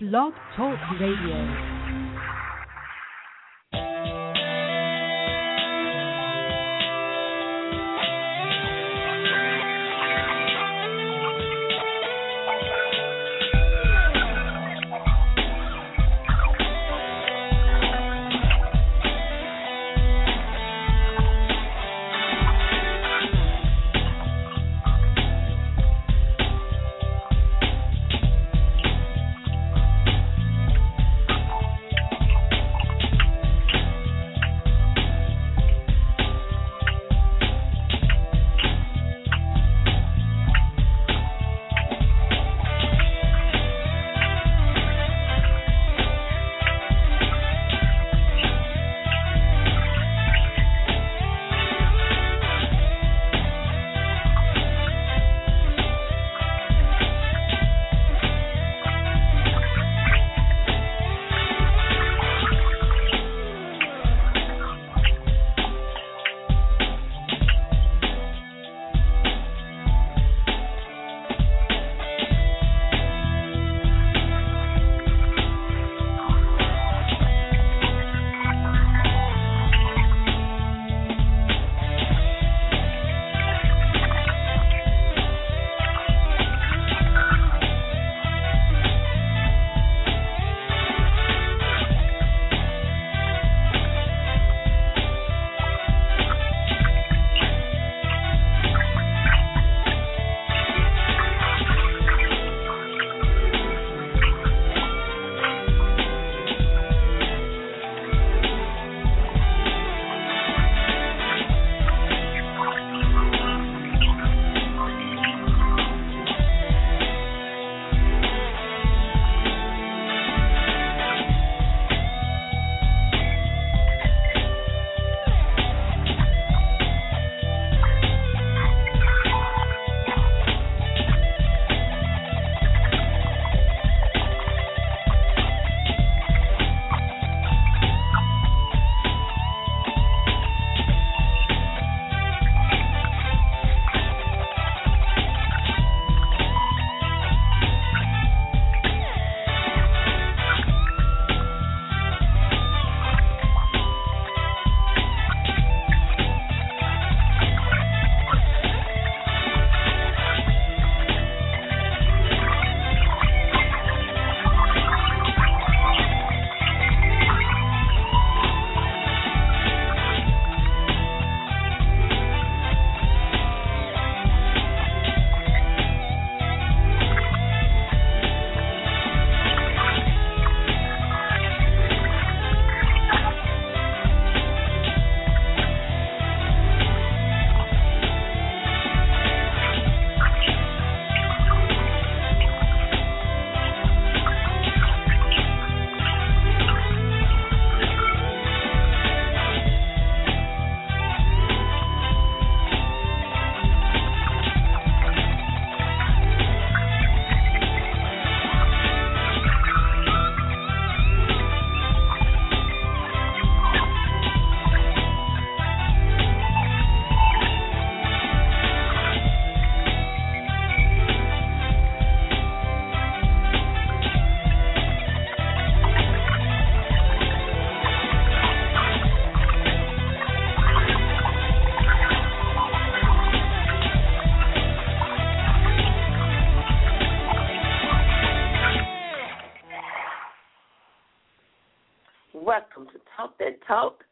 Blog Talk Radio. Welcome to Talk That Talk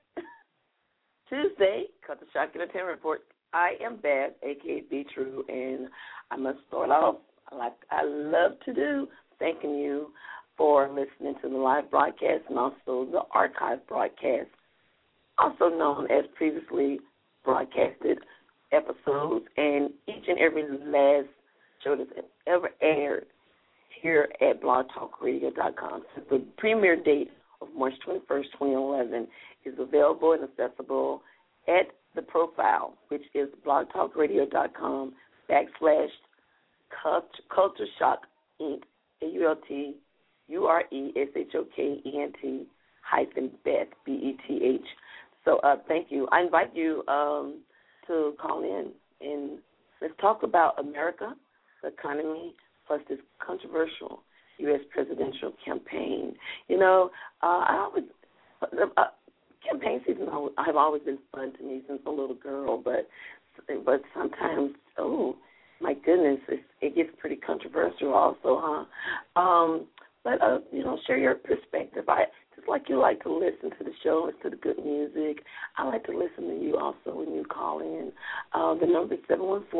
Tuesday, Culture Shock Entertainment Report. I am Beth, a.k.a. Be True, and I must start off, like I love to do, thanking you for listening to the live broadcast and also the archive broadcast, also known as previously broadcasted episodes, and each and every last show that's ever aired here at blogtalkradio.com. So the premiere date of March 21st, 2011 is available and accessible at the profile, which is blogtalkradio.com /Culture Shock Inc. AULTURESHOKENT -Beth BETH. So thank you. I invite you to call in and let's talk about America, the economy, plus this controversial U.S. presidential campaign. You know, I always campaign season have always been fun to me since a little girl, but sometimes, oh my goodness, it gets pretty controversial also, huh? But you know, share your perspective. I just like you like to listen to the show, listen to the good music. I like to listen to you also when you call in. The number is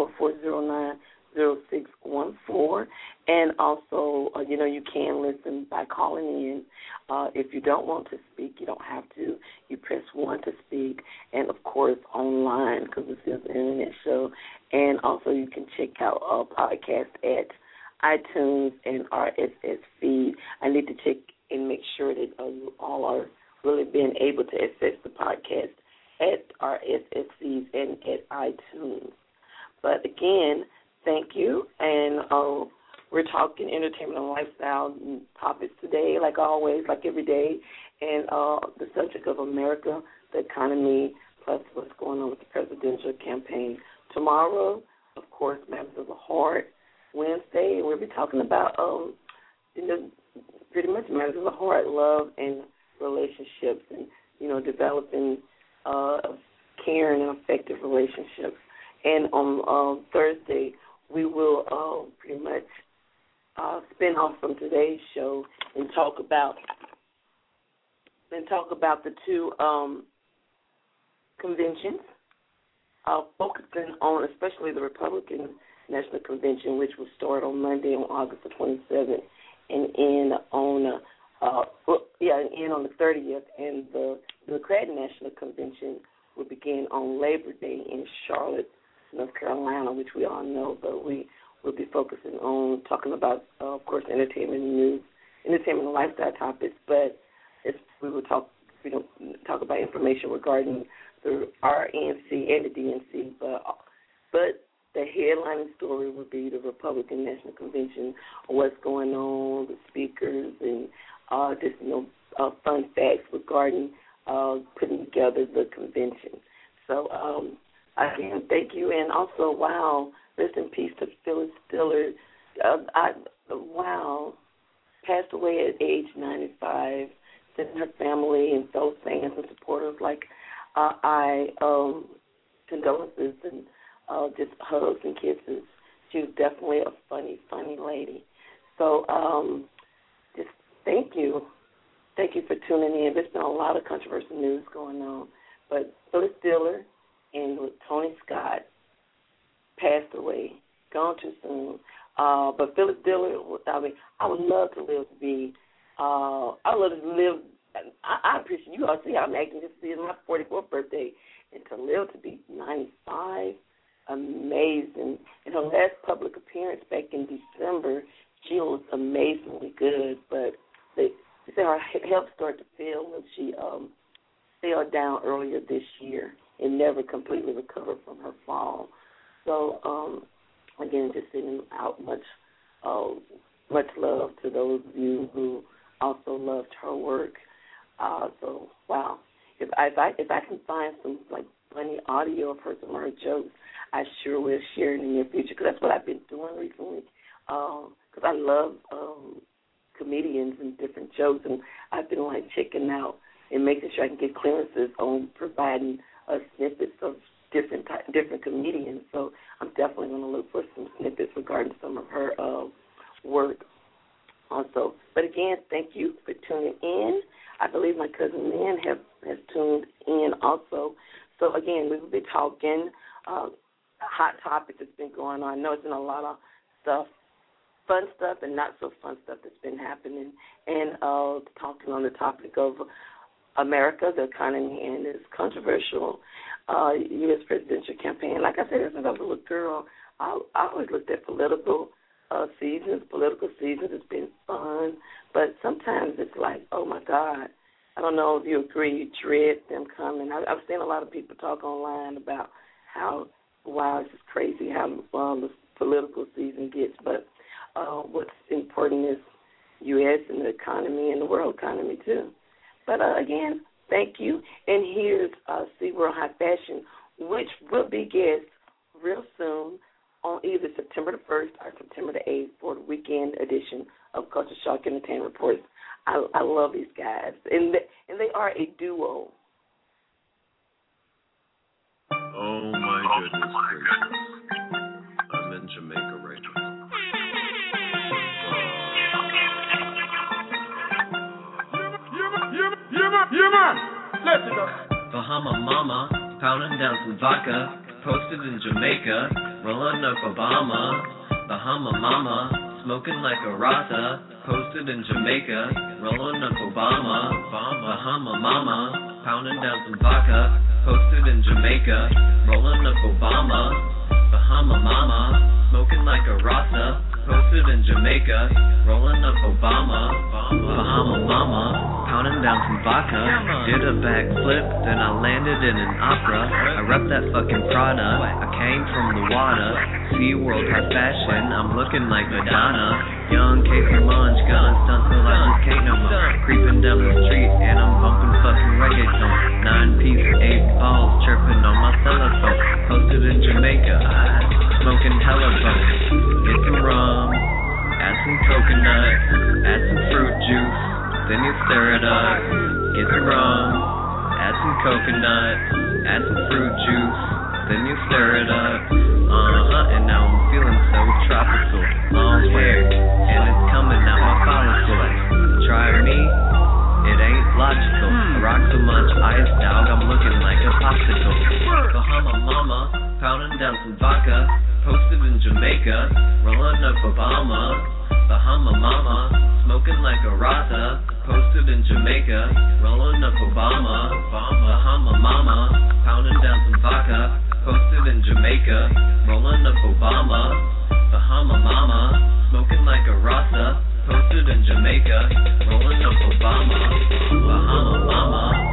714-409-0614, and also, you know, you can listen by calling in. If you don't want to speak, you don't have to. You press 1 to speak, and, of course, online because this is an internet show. And also you can check out our podcast at iTunes and RSS feed. I need to check and make sure that you all are really being able to access the podcast at RSS feeds and at iTunes. But, again, thank you, and we're talking entertainment and lifestyle topics today, like always, like every day, and the subject of America, the economy, plus what's going on with the presidential campaign. Tomorrow, of course, Matters of the Heart. Wednesday, we'll be talking about, you know, pretty much Matters of the Heart, love and relationships, and, you know, developing caring and effective relationships. And on Thursday, we will pretty much spin off from today's show and talk about the two conventions, focusing on especially the Republican National Convention, which will start on Monday on August the 27th and end on the 30th, and the Democratic National Convention will begin on Labor Day in Charlotte, North Carolina, which we all know, but we will be focusing on talking about, of course, entertainment news, entertainment and lifestyle topics, but we will talk about information regarding the RNC and the DNC, but the headlining story would be the Republican National Convention, what's going on, the speakers, and just, you know, fun facts regarding putting together the convention. So, again, thank you. And also, wow, rest in peace to Phyllis Diller. Passed away at age 95. Sending her family and fellow fans and supporters condolences and just hugs and kisses. She was definitely a funny, funny lady. So just thank you. Thank you for tuning in. There's been a lot of controversial news going on. But Phyllis Diller and Tony Scott passed away, gone too soon. But Phyllis Diller, I would love to live to be, I appreciate you all see I'm acting just to see my 44th birthday, and to live to be 95, amazing. In her last public appearance back in December, she was amazingly good, but they said her health started to fail when she fell down earlier this year and never completely recovered from her fall. So, again, just sending out much love to those of you who also loved her work. So, wow. If I can find some funny audio of her, some of her jokes, I sure will share it in the near future, because that's what I've been doing recently. Because I love comedians and different jokes, and I've been checking out and making sure I can get clearances on providing snippets of different comedians. So I'm definitely going to look for some snippets regarding some of her work also. But again, thank you for tuning in. I believe my cousin Nan has tuned in also. So again, we will be talking hot topics that's been going on. I know it's been a lot of stuff, fun stuff and not so fun stuff that's been happening, and talking on the topic of America, the economy, and this controversial U.S. presidential campaign. Like I said, since I was a little girl, I always looked at political seasons. Political seasons has been fun, but sometimes it's like, oh, my God, I don't know if you agree, you dread them coming. I've seen a lot of people talk online about how, wow, it's just crazy how the political season gets, but what's important is U.S. and the economy and the world economy, too. But, again, thank you. And here's SeaWorld High Fashion, which will be guests real soon on either September the 1st or September the 8th for the weekend edition of Culture Shock Entertainment Reports. I love these guys, and they are a duo. Oh my goodness gracious! I'm in Jamaica right now. Yeah, man. Let's go. Bahama Mama, pounding down some vodka, posted in Jamaica, rolling up Obama. Bahama Mama, smoking like a Rasta, posted in Jamaica, rolling up Obama. Bahama Mama, pounding down some vodka, posted in Jamaica, rolling up Obama. Bahama Mama, smoking like a Rasta, posted in Jamaica, rolling up Obama. Bahama Mama, pounding down some vodka, did a backflip, then I landed in an opera. I rep that fucking Prada, I came from the water. SeaWorld high fashion, I'm looking like Madonna. Young Casey Munch, gun stunts till I just can't no more. Creeping down the street and I'm bumping fucking reggaeton. 9-piece, 8 balls, chirping on my telephone. Posted in Jamaica, smoking hella bones. Get some rum, add some coconut, add some fruit juice, then you stir it up. Get some rum, add some coconut, add some fruit juice, then you stir it up. And now I'm feeling so tropical. Long hair, and it's coming out my follicles. Try me, it ain't logical. I rock so much ice, dog, I'm looking like a popsicle. Bahama Mama, pounding down some vodka, posted in Jamaica, rolling up Obama. Bahama Mama, smoking like a Rasta, posted in Jamaica, rolling up Obama. Bahama Mama, pounding down some vodka, posted in Jamaica, rolling up Obama. Bahama Mama, smoking like a Rasta, posted in Jamaica, rolling up Obama. Bahama Mama.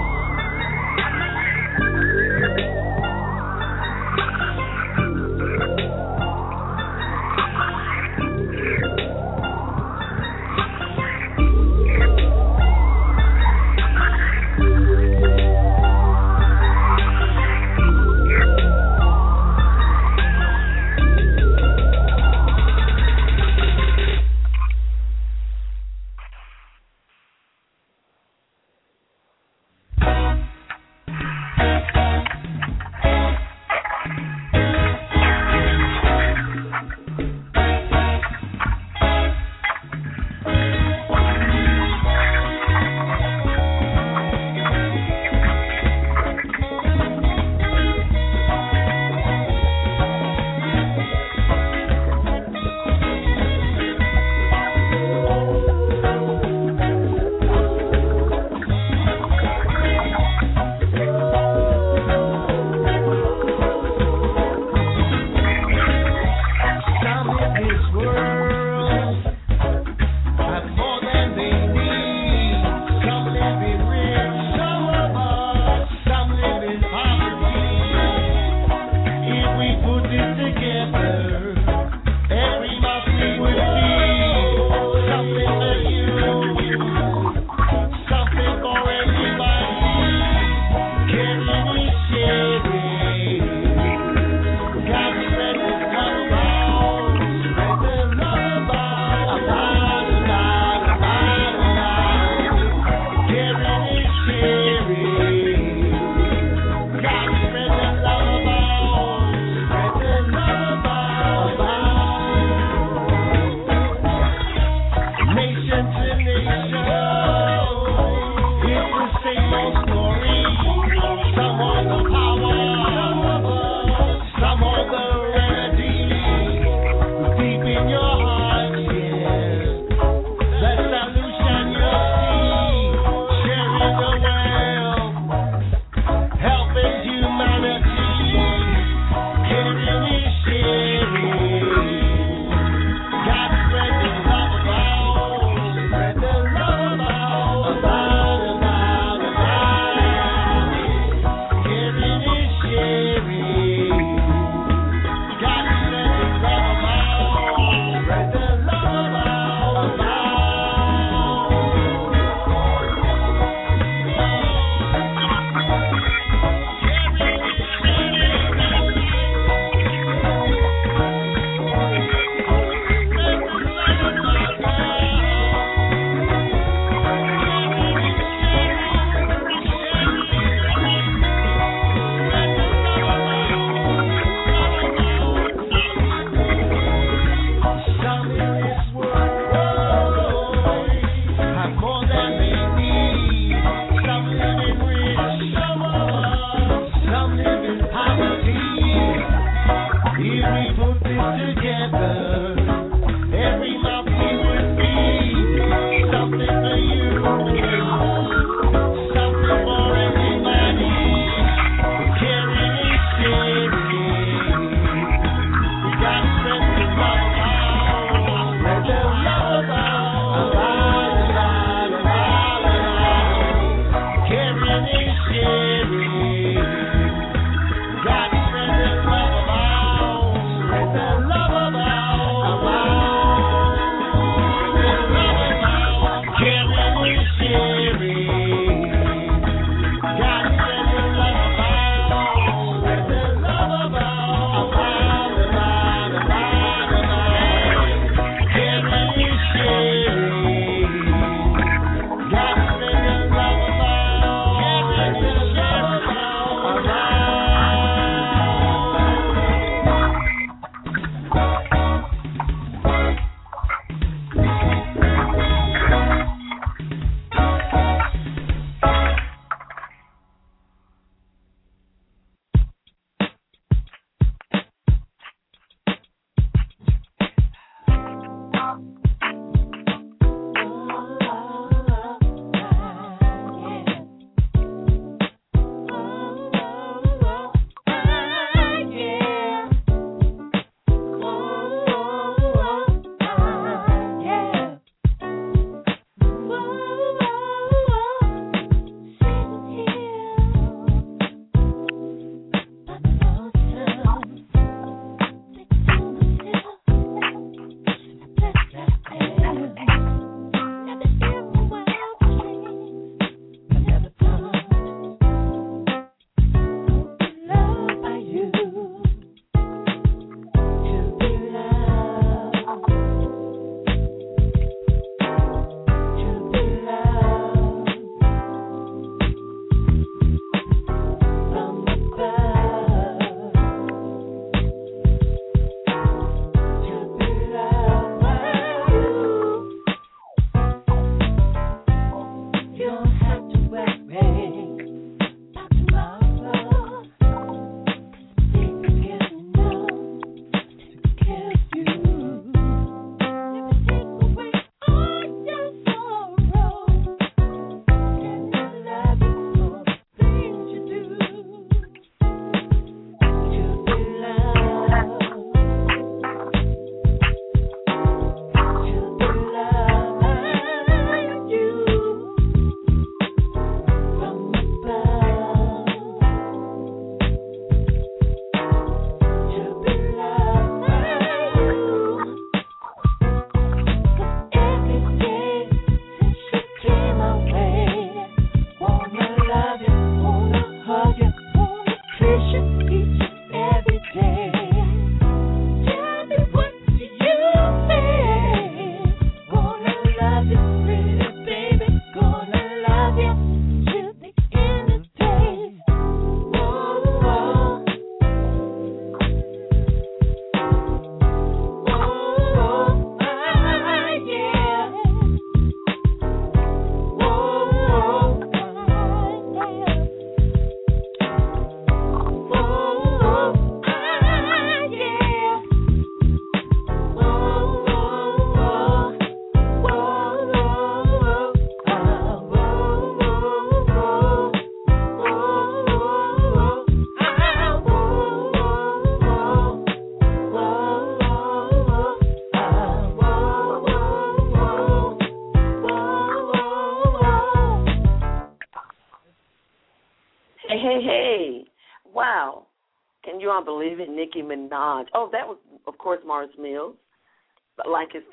Can you all believe it? Nicki Minaj. Oh, that was, of course, Morris Mills. But like his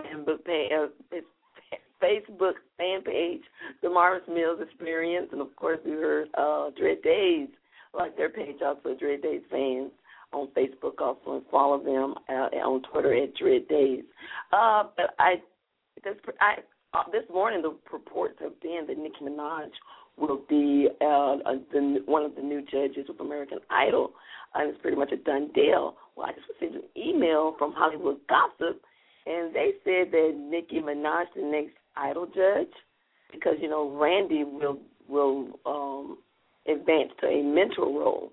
Facebook fan page, the Morris Mills Experience, and of course we heard Dread Days, like their page also, Dread Days fans on Facebook also, and follow them on Twitter at Dread Days. But this morning the reports have been that Nicki Minaj will be one of the new judges of American Idol, and it's pretty much a done deal. Well, I just received an email from Hollywood Gossip, and they said that Nicki Minaj the next Idol judge, because Randy will advance to a mentor role,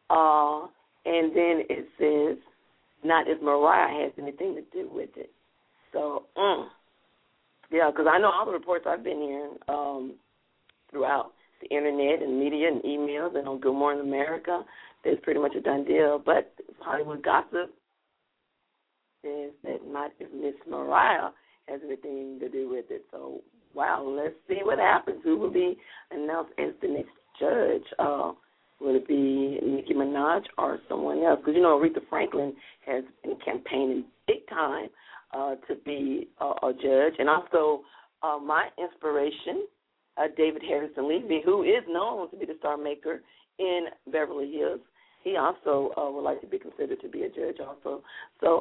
and then it says not if Mariah has anything to do with it. So, yeah, because I know all the reports I've been hearing throughout the internet and media and emails and on Good Morning America, it's pretty much a done deal. But Hollywood Gossip says that not if Miss Mariah has anything to do with it. So, wow, let's see what happens. Who will be announced as the next judge? Will it be Nicki Minaj or someone else? Because, Aretha Franklin has been campaigning big time to be a judge. And also my inspiration, David Harrison Levy, who is known to be the star maker in Beverly Hills. He also would like to be considered to be a judge also. So,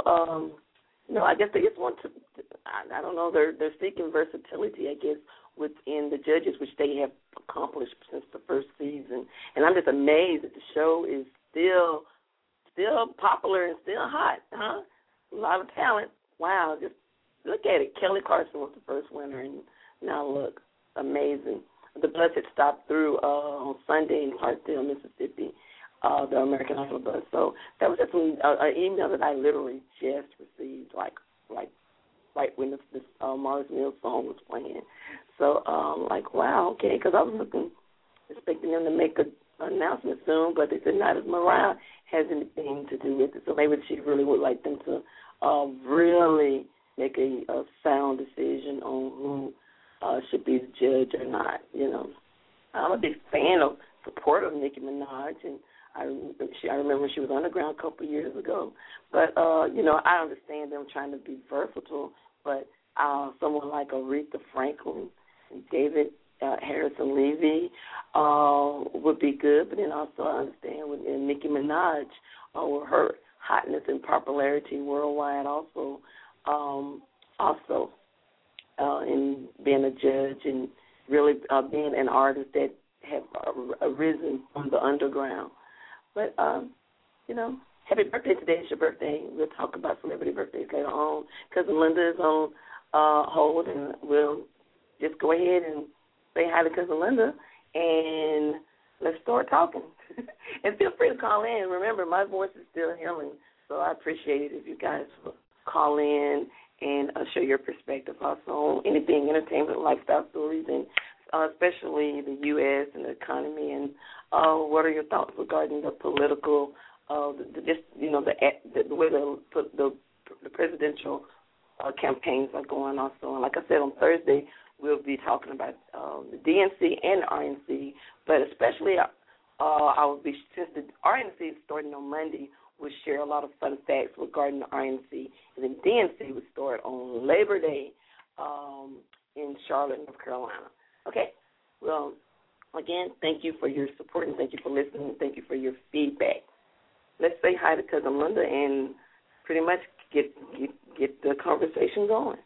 I guess they just want to, I don't know, they're seeking versatility, I guess, within the judges, which they have accomplished since the first season. And I'm just amazed that the show is still popular and still hot, huh? A lot of talent. Wow, just look at it. Kelly Clarkson was the first winner, and now look, amazing. The bus had stopped through on Sunday in Hartsdale, Mississippi, the American Idol bus. So that was just an email that I literally just received, like right when this Morris Mills song was playing. So, wow, okay, because I was expecting them to make an announcement soon, but they said not if Mariah has anything to do with it. So maybe she really would like them to really make a sound decision on who should be the judge or not. I'm a big fan of support of Nicki Minaj, and I remember she was underground a couple of years ago. But I understand them trying to be versatile, but someone like Aretha Franklin and David Harrison Levy would be good. But then also I understand with Nicki Minaj, with her hotness and popularity worldwide, also in being a judge and really being an artist that have arisen from the underground. But, happy birthday today. It's your birthday. We'll talk about celebrity birthdays later on. Cousin Linda is on hold, and we'll just go ahead and say hi to Cousin Linda, and let's start talking. And feel free to call in. Remember, my voice is still healing, so I appreciate it if you guys will call in and share your perspective also on anything, entertainment, lifestyle stories, and especially the U.S. and the economy, and what are your thoughts regarding the political, the way the presidential campaigns are going also. And like I said, on Thursday, we'll be talking about the DNC and the RNC, but especially since the RNC is starting on Monday, we'll share a lot of fun facts regarding the RNC, and then DNC will start on Labor Day in Charlotte, North Carolina. Okay? Well, again, thank you for your support, and thank you for listening, and thank you for your feedback. Let's say hi to Cousin Linda and pretty much get the conversation going.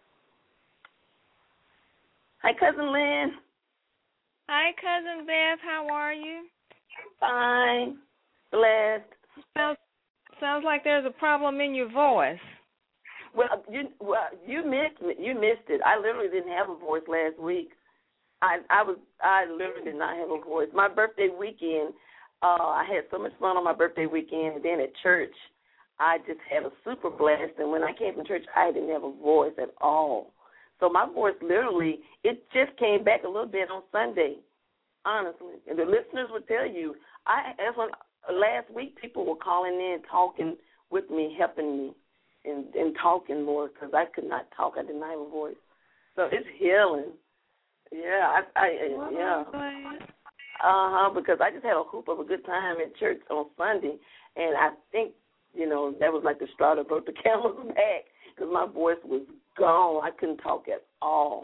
Hi, Cousin Lynn. Hi, Cousin Beth. How are you? Fine. Blessed. Sounds like there's a problem in your voice. Well, you missed it. I literally didn't have a voice last week. I literally did not have a voice. My birthday weekend, I had so much fun on my birthday weekend, and then at church, I just had a super blast, and when I came from church, I didn't have a voice at all. So my voice literally, it just came back a little bit on Sunday, honestly. And the listeners would tell you, last week people were calling in, talking with me, helping me, and talking more because I could not talk. I did not have a voice. So it's healing. Yeah, Because I just had a hoop of a good time at church on Sunday, and I think, that was like the straw that broke the camel's back because my voice was gone. I couldn't talk at all.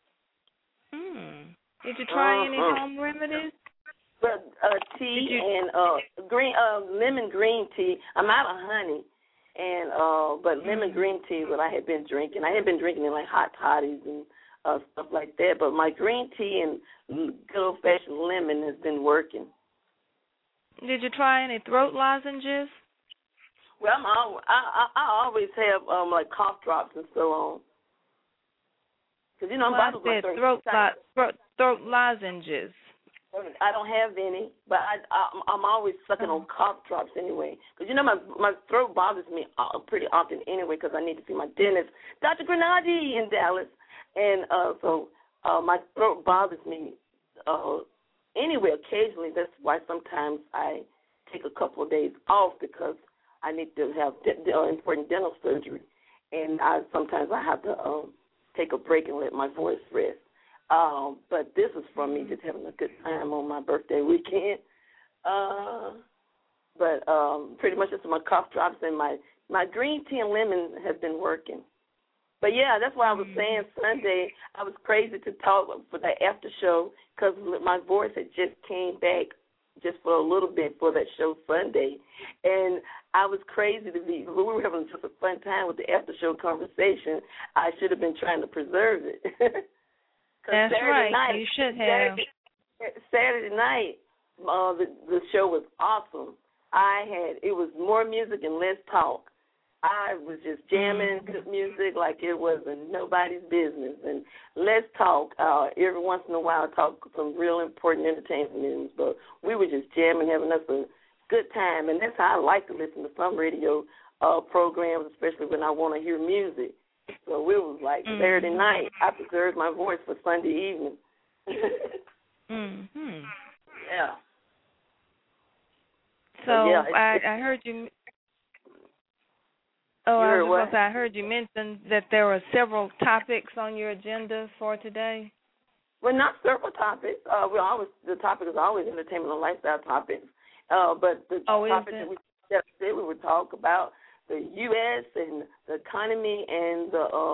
Did you try any home remedies? But tea and lemon green tea. I'm out of honey, and but lemon green tea is what I had been drinking. I had been drinking in like hot toddies and stuff like that. But my green tea and good old fashioned lemon has been working. Did you try any throat lozenges? Well, I always have like cough drops and so on. Because I'm bothered with throat lozenges. I don't have any, but I'm always sucking on cough drops anyway. Because my throat bothers me pretty often anyway. Because I need to see my dentist, Dr. Grenadi in Dallas, and so my throat bothers me anyway. Occasionally, that's why sometimes I take a couple of days off because I need to have important dental surgery, and sometimes I have to take a break and let my voice rest. But this is from me just having a good time on my birthday weekend. But pretty much it's my cough drops and my green tea and lemon has been working. But, yeah, that's why I was saying Sunday I was crazy to talk for the after show because my voice had just came back just for a little bit for that show Sunday. And I was crazy we were having just a fun time with the after show conversation. I should have been trying to preserve it. That's Saturday right. Night, you should have. Saturday night, the show was awesome. It was more music and less talk. I was just jamming good music like it wasn't nobody's business. And let's talk. Every once in a while, talk some real important entertainment news. But we were just jamming, having us a good time. And that's how I like to listen to some radio programs, especially when I want to hear music. So it was like Saturday night. I preserved my voice for Sunday evening. Yeah. So yeah, I heard you. Oh, I heard you mention that there were several topics on your agenda for today. Well, not several topics. The topic is always entertainment and lifestyle topics. But the topic that we would talk about the U.S. and the economy and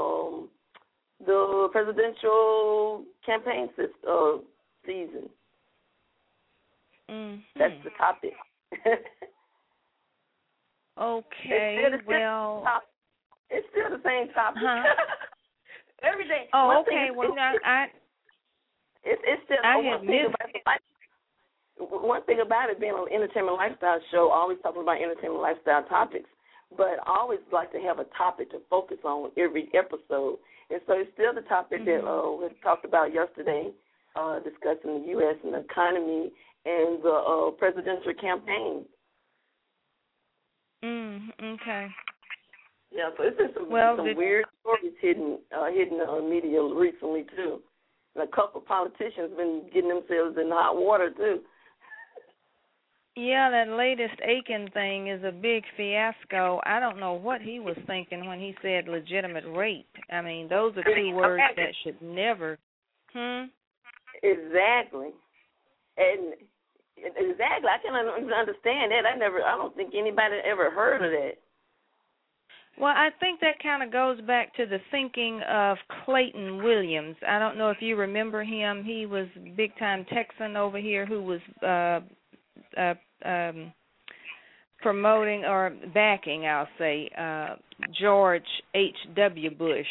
the presidential campaign season. That's the topic. Okay, it's still the same topic. Every day. Oh, okay. It's still one thing about it being an entertainment lifestyle show, always talking about entertainment lifestyle topics, but I always like to have a topic to focus on every episode. And so it's still the topic that we talked about yesterday, discussing the U.S. and the economy and the presidential campaign. Okay. Yeah, so it's been some weird stories hidden in the media recently, too. And a couple of politicians have been getting themselves in hot water, too. Yeah, that latest Aiken thing is a big fiasco. I don't know what he was thinking when he said legitimate rape. I mean, those are two words that should never. Exactly. And exactly, I can't even understand that. I don't think anybody ever heard of that. Well, I think that kind of goes back to the thinking of Clayton Williams. I don't know if you remember him. He was a big-time Texan over here who was promoting or backing, I'll say, George H.W. Bush.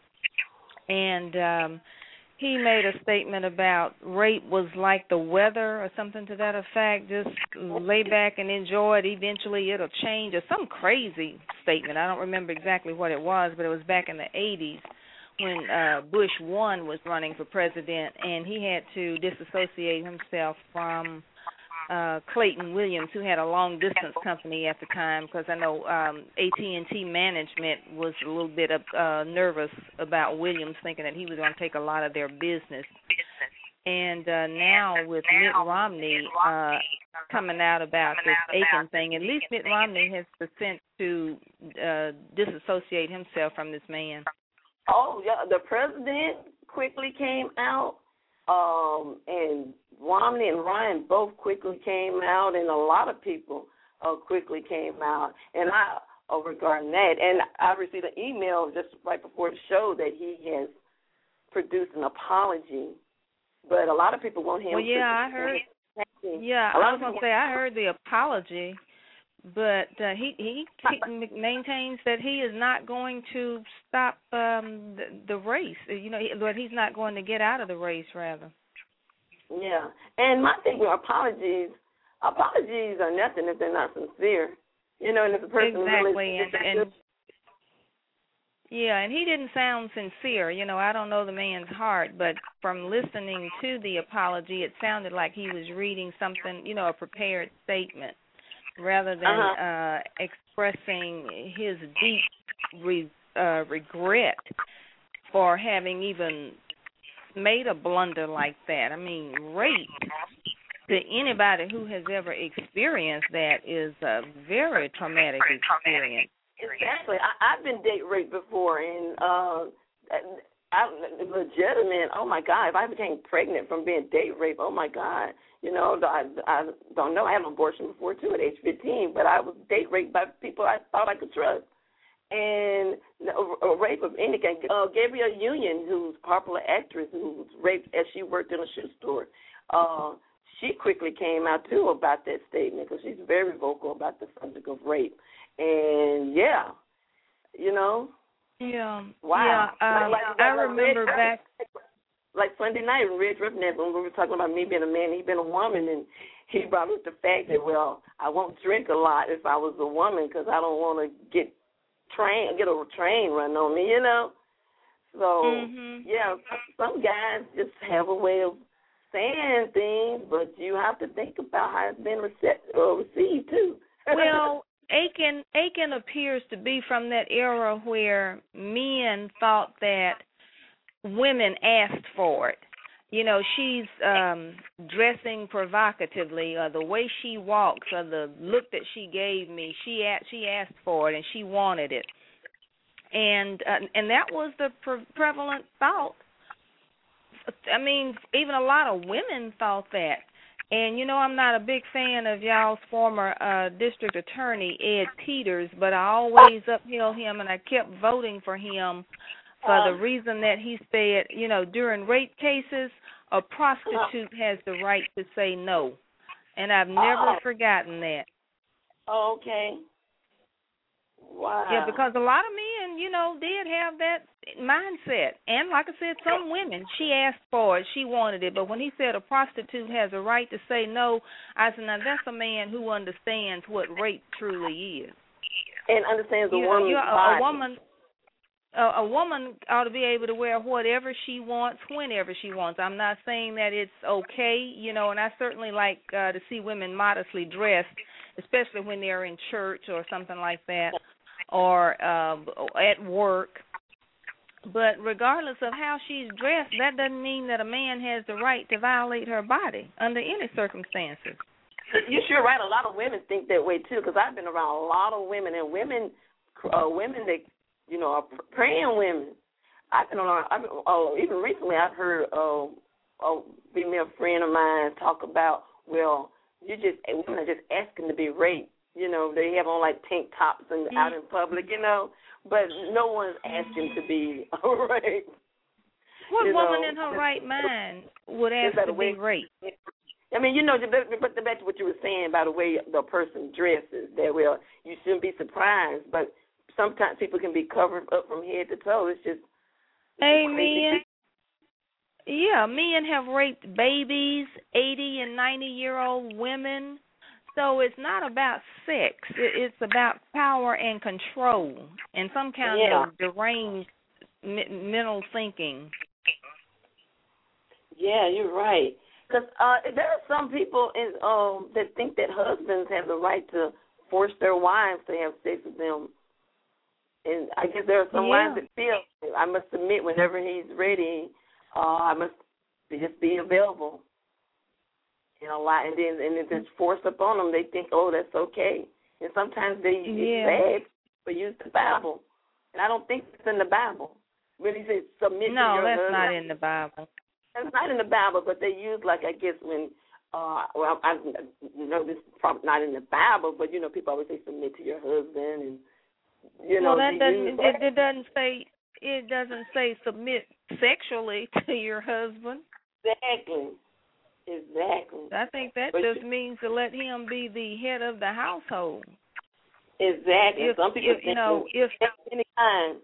And he made a statement about rape was like the weather or something to that effect. Just lay back and enjoy it. Eventually it'll change, or some crazy statement. I don't remember exactly what it was, but it was back in the 80s when Bush 1 was running for president, and he had to disassociate himself from Clayton Williams, who had a long-distance company at the time, because I know AT&T management was a little bit nervous about Williams, thinking that he was going to take a lot of their business. And now with Mitt Romney coming out about this Aiken thing, at least Mitt Romney has the sense to disassociate himself from this man. Oh, yeah, the president quickly came out And Romney and Ryan both quickly came out, and a lot of people quickly came out. And I regarding that, and I received an email just right before the show that he has produced an apology. But a lot of people want him. Well, yeah, I heard. Yeah, I was gonna say I heard the apology, but he maintains that he is not going to stop the race. You know, that he's not going to get out of the race, rather. Yeah, and my thing with apologies are nothing if they're not sincere. You know, and if the person exactly, really and yeah, and he didn't sound sincere. You know, I don't know the man's heart, but from listening to the apology, it sounded like he was reading something, you know, a prepared statement, rather than expressing his deep regret for having even made a blunder like that. I mean, rape, to anybody who has ever experienced that, is a very traumatic experience. Exactly. I've been date raped before, and I'm legitimate. Oh my God! If I became pregnant from being date raped, oh my God! You know, I don't know. I had an abortion before too at age 15, but I was date raped by people I thought I could trust, and a rape of any kind. Gabrielle Union, who's a popular actress, who was raped as she worked in a shoe store. She quickly came out too about that statement because she's very vocal about the subject of rape. And yeah, you know. Yeah. Wow. Yeah. I remember back, like Sunday night when Red Riffnet, when we were talking about me being a man, he being a woman, and he brought up the fact that, well, I won't drink a lot if I was a woman because I don't want to get a train run on me, you know. So yeah, some guys just have a way of saying things, but you have to think about how it's been received too. Well, Aiken appears to be from that era where men thought that women asked for it. You know, she's dressing provocatively, or the way she walks, or the look that she gave me. She asked for it, and she wanted it, and that was the prevalent thought. I mean, even a lot of women thought that. And, you know, I'm not a big fan of y'all's former district attorney, Ed Peters, but I always upheld him, and I kept voting for him for the reason that he said, you know, during rape cases, a prostitute has the right to say no. And I've never forgotten that. Okay. Wow. Yeah, because a lot of men, you know, did have that mindset. And like I said, some women, she asked for it, she wanted it. But when he said a prostitute has a right to say no, I said, now that's a man who understands what rape truly is. And understands the woman's body. A woman ought to be able to wear whatever she wants, whenever she wants. I'm not saying that it's okay, you know, and I certainly like to see women modestly dressed, especially when they're in church or something like that, or at work. But regardless of how she's dressed, that doesn't mean that a man has the right to violate her body under any circumstances. You're sure right. A lot of women think that way, too, because I've been around a lot of women, and women that, you know, are praying women. Even recently I've heard a female friend of mine talk about, well, women are just asking to be raped. You know, they have on like tank tops and out in public, you know, but no one's asking to be raped. What woman in her right mind would ask to be raped? I mean, you know, but back to what you were saying about the way the person dresses, that, well, you shouldn't be surprised, but sometimes people can be covered up from head to toe. It's just amen. Yeah, men have raped babies, 80 and 90-year-old women. So it's not about sex. It's about power and control and some kind of deranged mental thinking. Yeah, you're right. Because there are some people that think that husbands have the right to force their wives to have sex with them. And I guess there are some wives that feel, I must submit whenever he's ready, I must just be available. You know, and if it's forced upon them, they think, oh, that's okay. And sometimes it's sad, but use the Bible. And I don't think it's in the Bible. When he says submit to your husband. No, that's not in the Bible. It's not in the Bible, but they use, like, I guess when, well, I know this is probably not in the Bible, but, you know, people always say submit to your husband and, you know. Well, it doesn't say submit sexually to your husband. Exactly. I think that just means to let him be the head of the household. Exactly. Some people think if any time.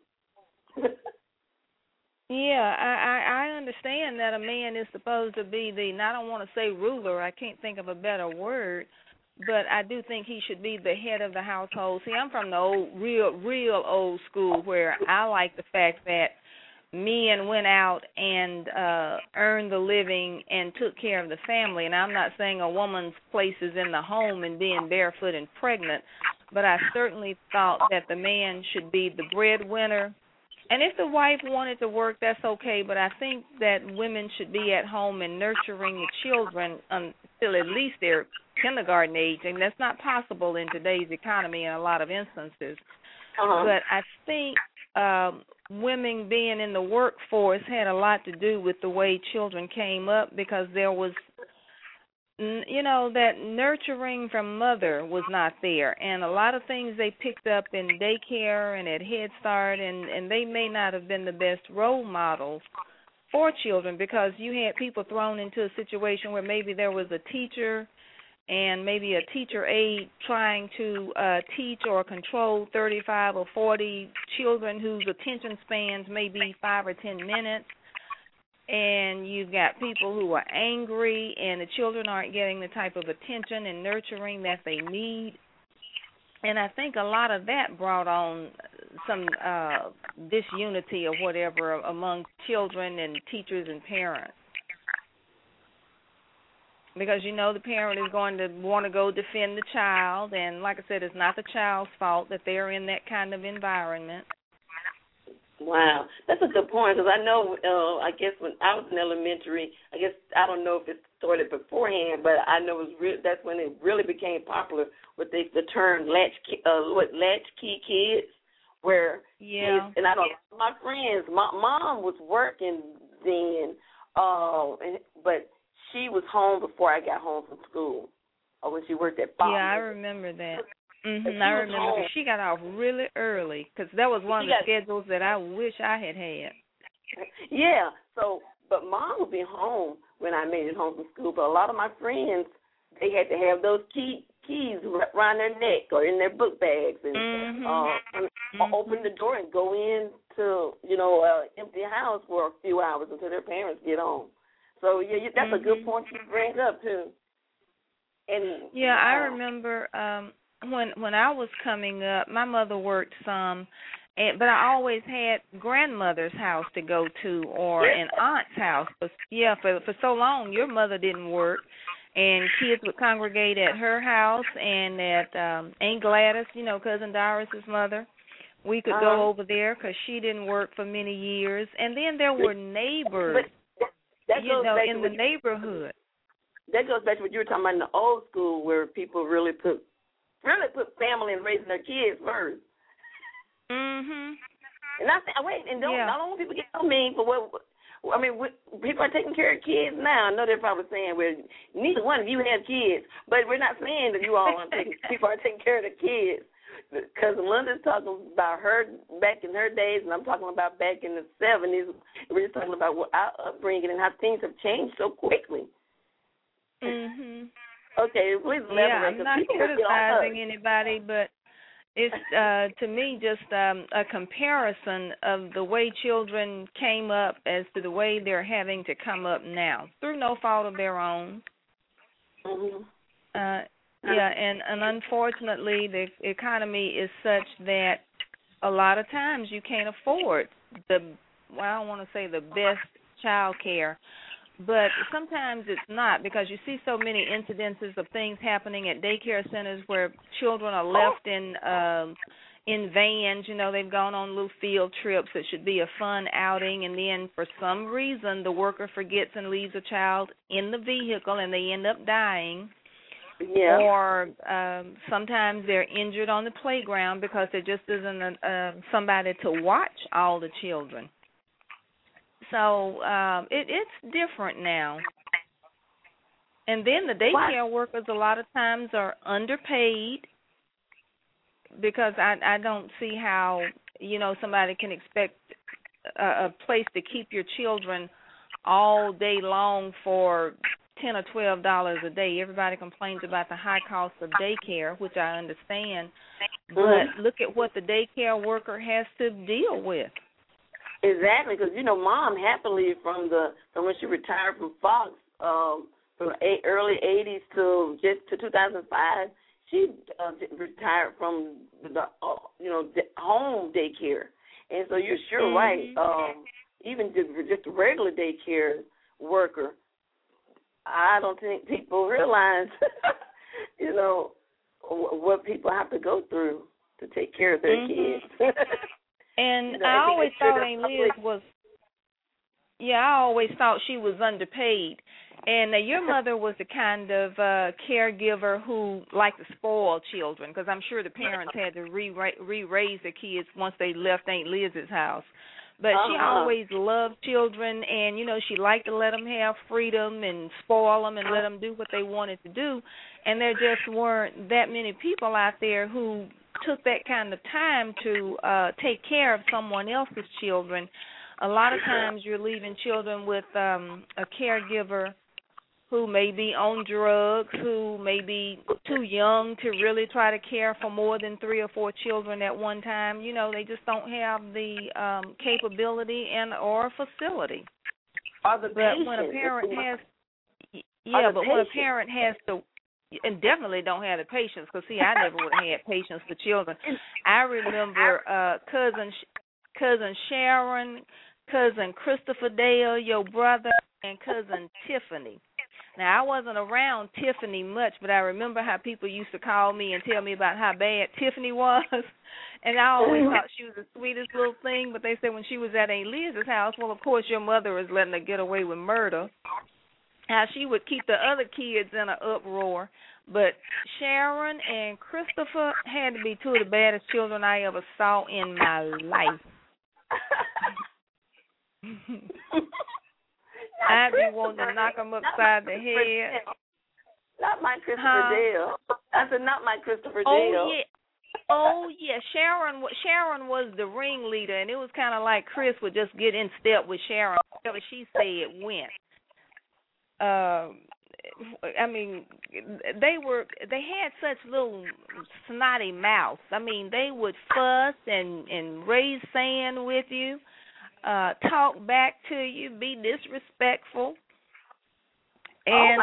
Yeah, I understand that a man is supposed to be I don't want to say ruler, I can't think of a better word, but I do think he should be the head of the household. See, I'm from the real old school where I like the fact that men went out and earned the living and took care of the family. And I'm not saying a woman's place is in the home and being barefoot and pregnant, but I certainly thought that the man should be the breadwinner. And if the wife wanted to work, that's okay, but I think that women should be at home and nurturing the children until at least they're kindergarten age, and that's not possible in today's economy in a lot of instances. But I think women being in the workforce had a lot to do with the way children came up, because there was, that nurturing from mother was not there. And a lot of things they picked up in daycare and at Head Start, and they may not have been the best role models for children, because you had people thrown into a situation where maybe there was a teacher and maybe a teacher aide trying to teach or control 35 or 40 children whose attention spans may be 5 or 10 minutes. And you've got people who are angry, and the children aren't getting the type of attention and nurturing that they need. And I think a lot of that brought on some disunity or whatever among children and teachers and parents. Because, the parent is going to want to go defend the child, and like I said, it's not the child's fault that they're in that kind of environment. Wow, that's a good point, because I know, I guess when I was in elementary, I don't know if it started beforehand, but I know that's when it really became popular with the term latchkey kids, where kids, and I don't, my friends, my mom was working then, but she was home before I got home from school, or when she worked at Fox. Yeah, I remember that. I remember because she got off really early, because that was one of the schedules that I wish I had had. Yeah, but Mom would be home when I made it home from school, but a lot of my friends, they had to have those keys around their neck or in their book bags, and open the door and go into, empty house for a few hours until their parents get home. So, yeah, that's a good point you bring up, too. And I remember when I was coming up, my mother worked some, but I always had grandmother's house to go to or an aunt's house. But, for so long, your mother didn't work, and kids would congregate at her house and at Aunt Gladys, Cousin Doris's mother. We could go over there because she didn't work for many years. And then there were neighbors. In the neighborhood. That goes back to what you were talking about in the old school, where people really put family and raising their kids first. And I don't want people to get so mean for people are taking care of kids now. I know they're probably saying, well, neither one of you have kids, but we're not saying that people are taking care of the kids. Cousin Linda's talking about her back in her days, and I'm talking about back in the 70s. We're just talking about our upbringing and how things have changed so quickly. Okay, please elaborate. I'm not criticizing anybody, but it's, to me, just a comparison of the way children came up as to the way they're having to come up now, through no fault of their own. And unfortunately, the economy is such that a lot of times you can't afford I don't want to say the best child care, but sometimes it's not, because you see so many incidences of things happening at daycare centers where children are left in vans. They've gone on little field trips that should be a fun outing, and then for some reason the worker forgets and leaves a child in the vehicle, and they end up dying. Yeah. Or sometimes they're injured on the playground because there just isn't somebody to watch all the children. So it's different now. And then the daycare workers a lot of times are underpaid, because I don't see how, somebody can expect a place to keep your children all day long for $10 or $12 a day. Everybody complains about the high cost of daycare, which I understand, but look at what the daycare worker has to deal with. Exactly, because Mom happily from when she retired from Fox, from early '80s to 2005, she retired from the home daycare, and so you're sure right. Even just a regular daycare worker, I don't think people realize, what people have to go through to take care of their kids. And I always thought Aunt Liz was, I always thought she was underpaid. And your mother was the kind of caregiver who liked to spoil children, because I'm sure the parents had to re-raise the kids once they left Aunt Liz's house. But she always loved children, and, she liked to let them have freedom and spoil them and let them do what they wanted to do. And there just weren't that many people out there who took that kind of time to take care of someone else's children. A lot of times you're leaving children with a caregiver who may be on drugs, who may be too young to really try to care for more than 3 or 4 children at one time. They just don't have the capability or facility. But when a parent has to, and definitely don't have the patience, because, see, I never would have had patience for children. I remember cousin Sharon, cousin Christopher Dale, your brother, and cousin Tiffany. Now, I wasn't around Tiffany much, but I remember how people used to call me and tell me about how bad Tiffany was. And I always thought she was the sweetest little thing, but they said when she was at Aunt Liz's house, well, of course, your mother is letting her get away with murder. How she would keep the other kids in an uproar. But Sharon and Christopher had to be 2 of the baddest children I ever saw in my life. I'd be wanting to knock them upside the head. Not my Christopher Dale. I said not my Christopher Dale. Oh, yeah. Sharon was the ringleader, and it was kind of like Chris would just get in step with Sharon. Whatever she said went. I mean, they had such little snotty mouths. I mean, they would fuss and raise sand with you. Talk back to you, be disrespectful, and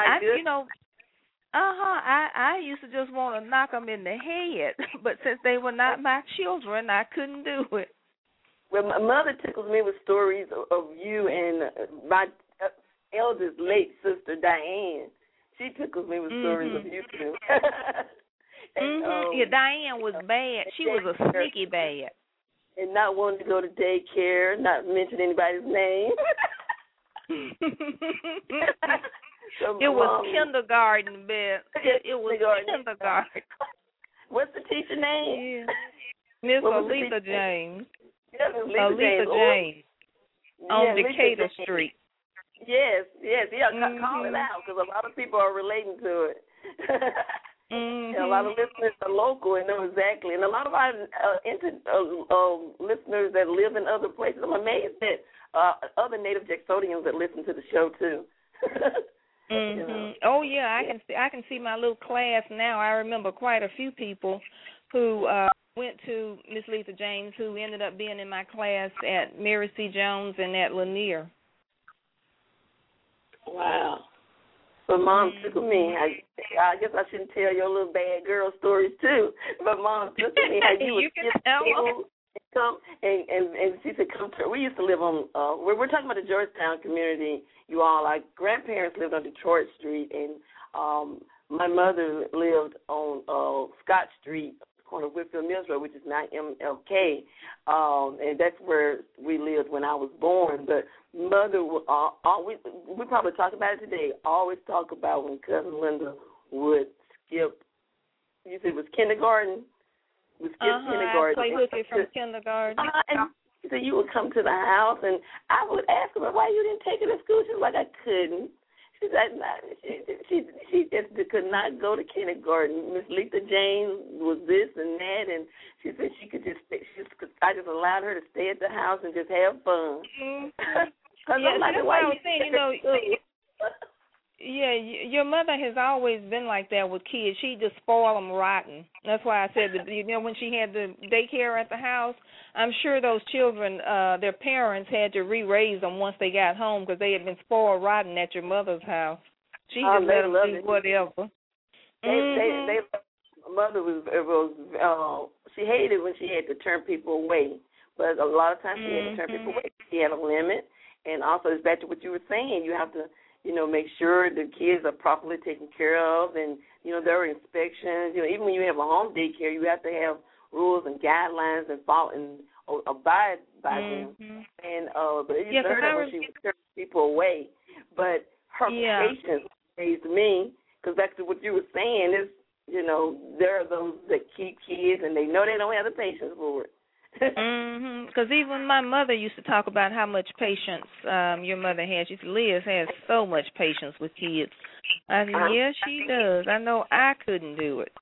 I used to just want to knock them in the head, but since they were not my children, I couldn't do it. Well, my mother tickles me with stories of you and my eldest late sister Diane. She tickles me with stories of you too. And, Diane was bad. She was a sneaky bad. And not wanting to go to daycare, not mention anybody's name. It was kindergarten, Beth. It was kindergarten. What's the teacher name? Miss Aletha James. Yes, Aletha James. On Decatur Street. Yes. Call it out, because a lot of people are relating to it. And a lot of listeners are local and know exactly. And a lot of our listeners that live in other places, I'm amazed at other native Jacksonians that listen to the show, too. Oh, yeah, I can see my little class now. I remember quite a few people who went to Miss Aletha James who ended up being in my class at Mary C. Jones and at Lanier. Wow. But Mom tickled me. I guess I shouldn't tell your little bad girl stories too. But Mom tickled me how you would skip school and come and she said come to. We used to live on. We're talking about the Georgetown community. You all, our grandparents lived on Detroit Street, and my mother lived on Scott Street, corner of Whitfield Mills Road, which is now MLK, and that's where we lived when I was born. But Mother, we probably talk about it today, always talk about when Cousin Linda would skip, you said it was kindergarten? Would skip kindergarten. I play hooky from kindergarten. And She said, you would come to the house, and I would ask her, why you didn't take her to school? She was like, I couldn't. She said, she just could not go to kindergarten. Miss Letha Jane was this and that, and she said she could just stay. I just allowed her to stay at the house and just have fun. Yeah, that's what I was saying, Yeah, your mother has always been like that with kids. She just spoil them rotten. That's why I said that, when she had the daycare at the house, I'm sure those children, their parents had to re-raise them once they got home because they had been spoiled rotten at your mother's house. She just let them do whatever. Mother was she hated when she had to turn people away, but a lot of times she had to turn people away. She had a limit, and also it's back to what you were saying. You have to make sure the kids are properly taken care of, and, there are inspections. Even when you have a home daycare, you have to have rules and guidelines and follow and abide by them. And but you heard her when she was turning people away. But her patience amazed me, because back to what you were saying is, there are those that keep kids, and they know they don't have the patience for it. Because even my mother used to talk about how much patience your mother has. She said, Liz has so much patience with kids. I said, yeah, she does. I know I couldn't do it.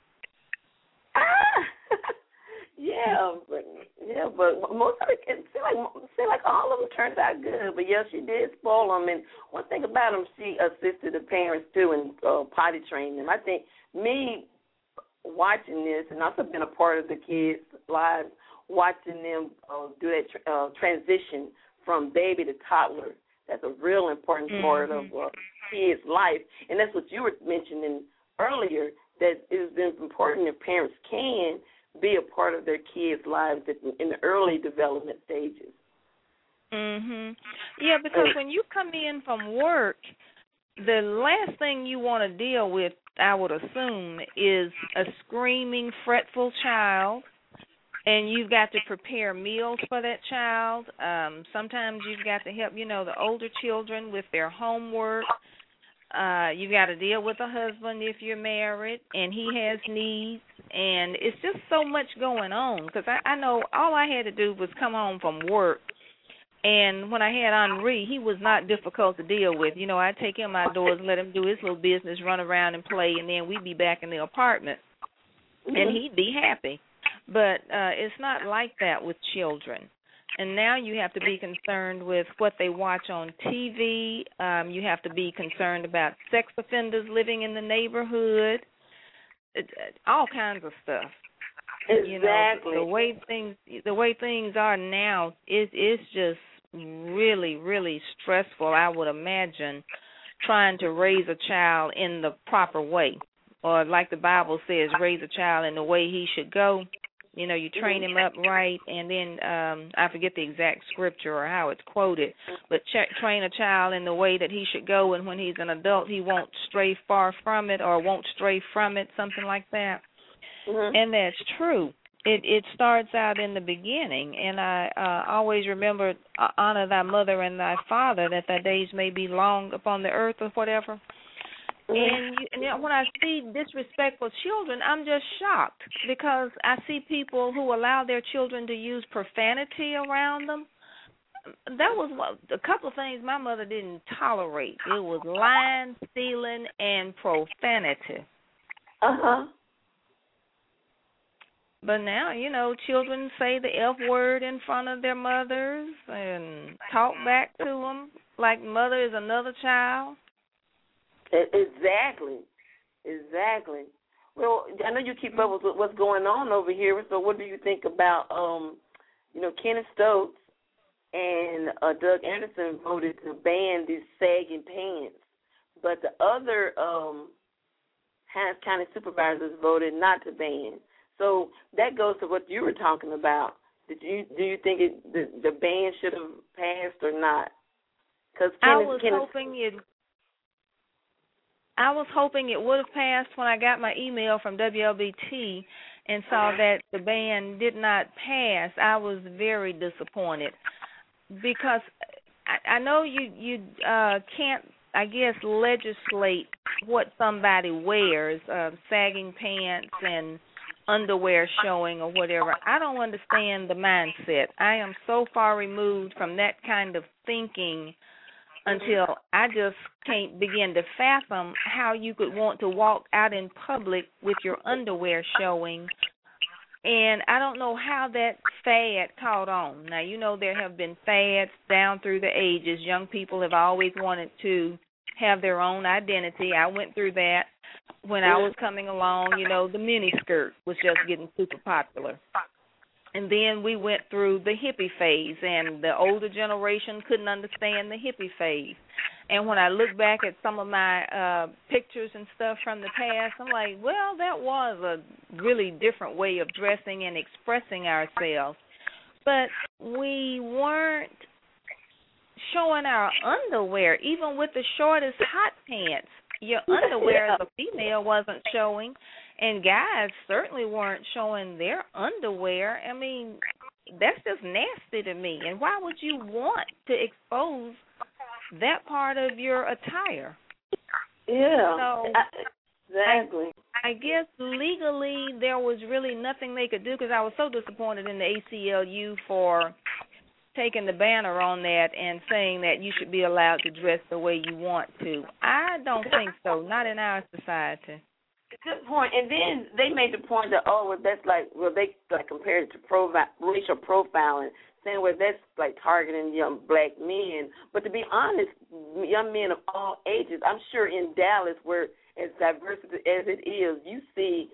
But most of it seem like all of them turned out good. But yeah, she did spoil them. And one thing about them, she assisted the parents too in potty training them. I think me watching this, and also been a part of the kids' lives, watching them do that transition from baby to toddler. That's a real important part of kids' life. And that's what you were mentioning earlier, that it is important if parents can be a part of their kids' lives in the early development stages. Yeah, because when you come in from work, the last thing you want to deal with, I would assume, is a screaming, fretful child. And you've got to prepare meals for that child. Sometimes you've got to help, the older children with their homework. You've got to deal with a husband if you're married, and he has needs. And it's just so much going on, because I know all I had to do was come home from work. And when I had Henri, he was not difficult to deal with. I'd take him outdoors, let him do his little business, run around and play, and then we'd be back in the apartment. And he'd be happy. But it's not like that with children. And now you have to be concerned with what they watch on TV. You have to be concerned about sex offenders living in the neighborhood, all kinds of stuff. Exactly. The way things are now, it's just really, really stressful, I would imagine, trying to raise a child in the proper way. Or like the Bible says, raise a child in the way he should go. You train him up right, and then I forget the exact scripture or how it's quoted, but train a child in the way that he should go, and when he's an adult, he won't stray far from it or won't stray from it, something like that. And that's true. It starts out in the beginning, and I always remember, honor thy mother and thy father, that thy days may be long upon the earth or whatever. And when I see disrespectful children, I'm just shocked, because I see people who allow their children to use profanity around them. That was a couple of things my mother didn't tolerate. It was lying, stealing, and profanity. But now, children say the F word in front of their mothers and talk back to them like mother is another child. Exactly. Well, I know you keep up with what's going on over here. So, what do you think about, Kenneth Stokes and Doug Anderson voted to ban these sagging pants, but the other Hines County supervisors voted not to ban. So that goes to what you were talking about. Do you think the ban should have passed or not? Because I was hoping it would have passed when I got my email from WLBT and saw that the ban did not pass. I was very disappointed, because I know you can't, I guess, legislate what somebody wears, sagging pants and underwear showing or whatever. I don't understand the mindset. I am so far removed from that kind of thinking until I just can't begin to fathom how you could want to walk out in public with your underwear showing. And I don't know how that fad caught on. Now, you know, there have been fads down through the ages. Young people have always wanted to have their own identity. I went through that when I was coming along. You know, the mini skirt was just getting super popular. And then we went through the hippie phase, and the older generation couldn't understand the hippie phase. And when I look back at some of my pictures and stuff from the past, I'm like, well, that was a really different way of dressing and expressing ourselves. But we weren't showing our underwear, even with the shortest hot pants. Your underwear as a female wasn't showing, and guys certainly weren't showing their underwear. I mean, that's just nasty to me. And why would you want to expose that part of your attire? Yeah, so exactly. I guess legally there was really nothing they could do, because I was so disappointed in the ACLU for taking the banner on that and saying that you should be allowed to dress the way you want to. I don't think so, not in our society. Good point. And then they made the point that, oh, well, that's like, well, they like compared it to racial profiling, saying, well, that's like targeting young black men. But to be honest, young men of all ages, I'm sure in Dallas, where as diverse as it is, you see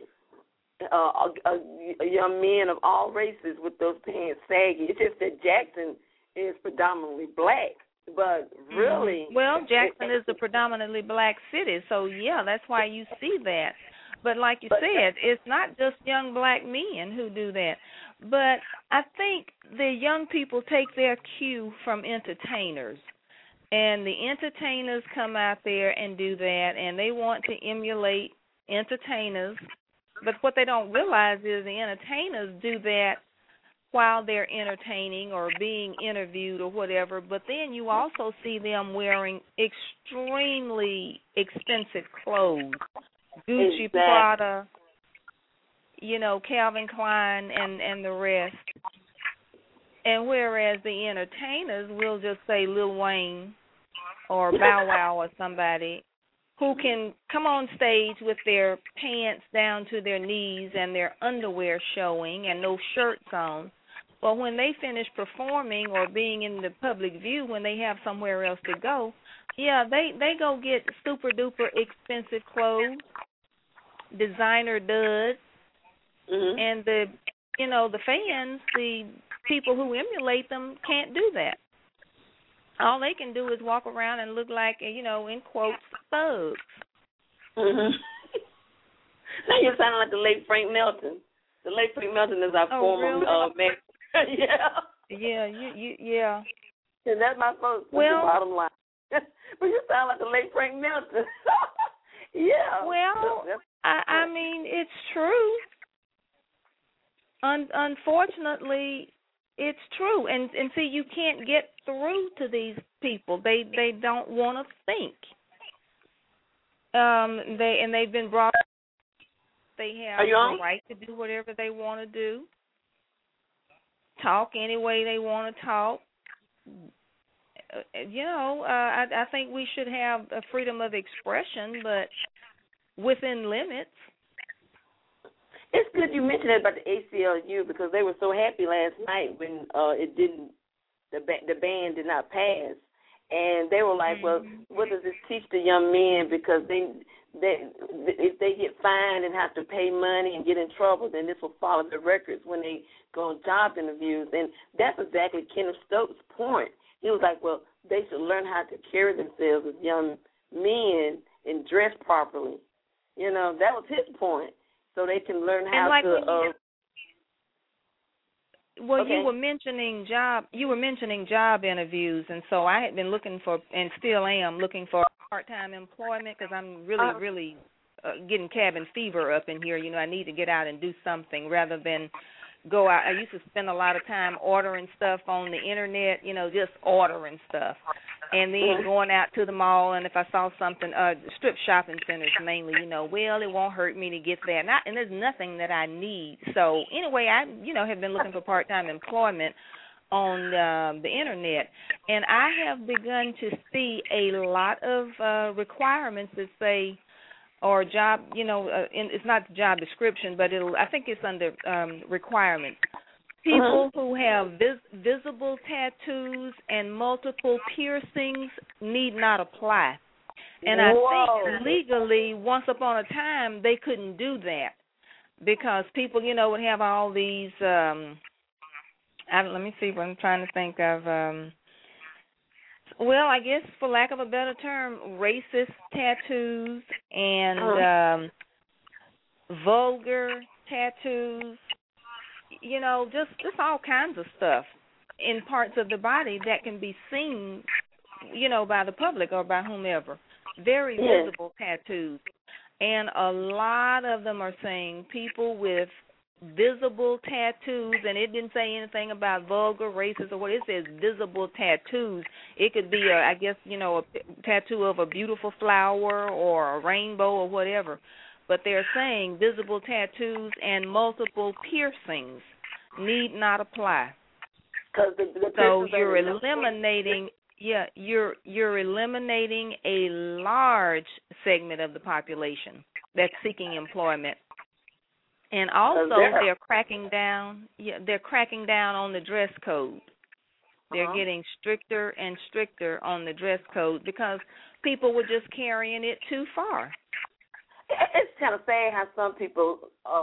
young men of all races with those pants saggy. It's just that Jackson is predominantly black, but really... Well, Jackson is a predominantly black city, so, yeah, that's why you see that. But like you said, it's not just young black men who do that. But I think the young people take their cue from entertainers. And the entertainers come out there and do that, and they want to emulate entertainers. But what they don't realize is the entertainers do that while they're entertaining or being interviewed or whatever. But then you also see them wearing extremely expensive clothes. Gucci, Prada, you know, Calvin Klein and the rest. And whereas the entertainers will just say Lil Wayne or Bow Wow or somebody who can come on stage with their pants down to their knees and their underwear showing and no shirts on. But when they finish performing or being in the public view, when they have somewhere else to go, yeah, they go get super-duper expensive clothes, designer duds, and the fans, the people who emulate them can't do that. All they can do is walk around and look like, in quotes, thugs. Now you're sounding like the late Frank Melton. The late Frank Melton is our former man. Yeah. Yeah. And that's my first bottom line. But you sound like the late Frank Melton. Yeah. Well, I mean, it's true. Unfortunately, it's true. And see, you can't get through to these people. They don't want to think. They've been brought up. They have the right to do whatever they want to do. Talk any way they want to talk. I think we should have a freedom of expression, but within limits. It's good you mentioned that about the ACLU, because they were so happy last night when the ban did not pass, and they were like, well, what does this teach the young men? Because if they get fined and have to pay money and get in trouble, then this will follow the records when they go on job interviews. And that's exactly Kenneth Stokes' point. He was like, well, they should learn how to carry themselves as young men and dress properly. That was his point. So they can learn how to. You were mentioning job interviews, and so I had been looking for, and still am looking for, part-time employment, because I'm really getting cabin fever up in here. I need to get out and do something rather than go out. I used to spend a lot of time ordering stuff on the internet, just ordering stuff. and then going out to the mall, and if I saw something, strip shopping centers mainly, well, it won't hurt me to get that. And there's nothing that I need. So anyway, I, have been looking for part-time employment on the internet, and I have begun to see a lot of requirements that say, or job, it's not the job description, but I think it's under requirements. People who have visible tattoos and multiple piercings need not apply. And I think legally, once upon a time, they couldn't do that because people, would have all these, let me see what I'm trying to think of. Well, I guess for lack of a better term, racist tattoos and vulgar tattoos. Just all kinds of stuff in parts of the body that can be seen, by the public or by whomever. Very visible tattoos. And a lot of them are saying people with visible tattoos, and it didn't say anything about vulgar, racist, or what. It says visible tattoos. It could be, a tattoo of a beautiful flower or a rainbow or whatever. But they're saying visible tattoos and multiple piercings need not apply. So you're eliminating, you're eliminating a large segment of the population that's seeking employment. And also they're cracking down. They're cracking down on the dress code. They're getting stricter and stricter on the dress code because people were just carrying it too far. It's kind of sad how some people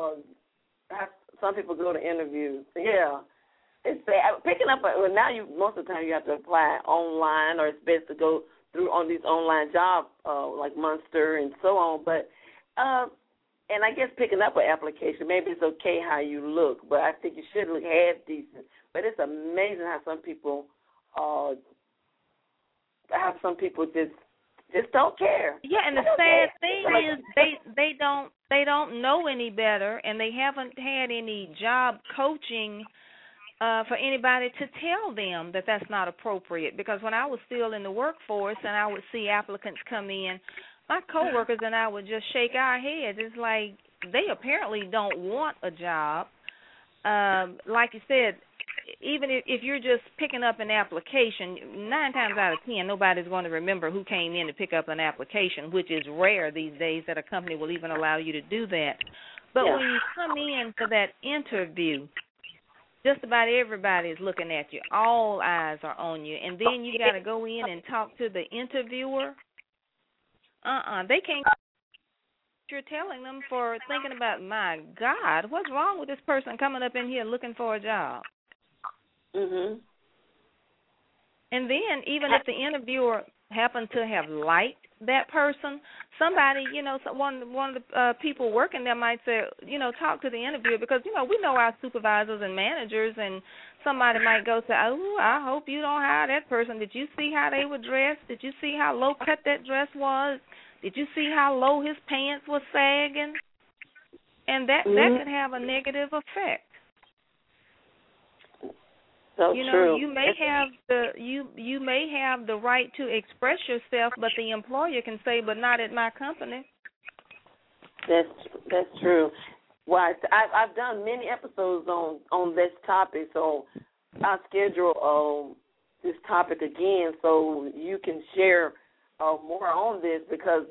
go to interviews. Yeah, it's sad. Picking up, now most of the time you have to apply online, or it's best to go through on these online jobs like Monster and so on. But and I guess picking up an application, maybe it's okay how you look, but I think you should look half decent. But it's amazing how some people just don't care. Yeah, and the sad thing is they don't know any better, and they haven't had any job coaching for anybody to tell them that that's not appropriate. Because when I was still in the workforce and I would see applicants come in, my coworkers and I would just shake our heads. It's like they apparently don't want a job. Like you said, even if you're just picking up an application, 9 times out of 10, nobody's going to remember who came in to pick up an application, which is rare these days that a company will even allow you to do that. But when you come in for that interview, just about everybody is looking at you. All eyes are on you. And then you got to go in and talk to the interviewer. They can't. You're telling them for thinking about, my God, what's wrong with this person coming up in here looking for a job? Mhm. And then even if the interviewer happened to have liked that person, somebody, one of the people working there might say, talk to the interviewer because, we know our supervisors and managers, and somebody might go say, oh, I hope you don't hire that person. Did you see how they were dressed? Did you see how low cut that dress was? Did you see how low his pants were sagging? And that could have a negative effect. So true. You may have you may have the right to express yourself, but the employer can say, "But not at my company." That's true. Well, I've done many episodes on this topic, so I'll schedule this topic again so you can share more on this because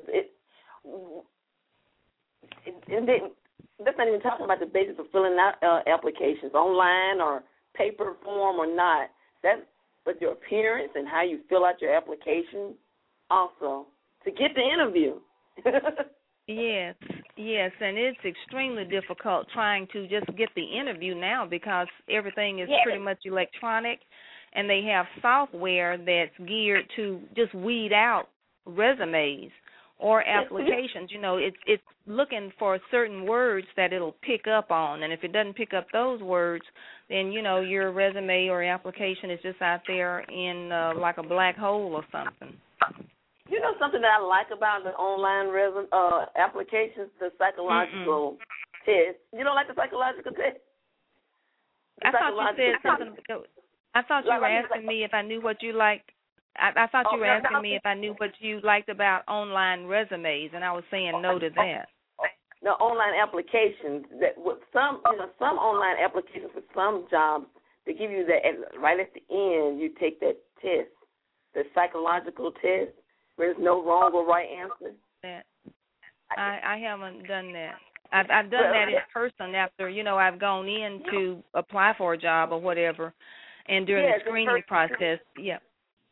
that's not even talking about the basics of filling out applications online or paper form or not. But your appearance and how you fill out your application also to get the interview. Yes, and it's extremely difficult trying to just get the interview now because everything is pretty much electronic, and they have software that's geared to just weed out resumes or applications. It's looking for certain words that it'll pick up on, and if it doesn't pick up those words, then, your resume or application is just out there in like a black hole or something. You know something that I like about the online applications, the psychological test. You don't like the psychological test? I thought you said something. I thought you were asking me if I knew what you liked. I thought you were asking me if I knew what you liked about online resumes, and I was saying no to that. The online applications that with some online applications for some jobs, they give you that right at the end. You take that test, the psychological test, where there's no wrong or right answer. I haven't done that. I've done that in person after, I've gone in to apply for a job or whatever, and during the screening process, I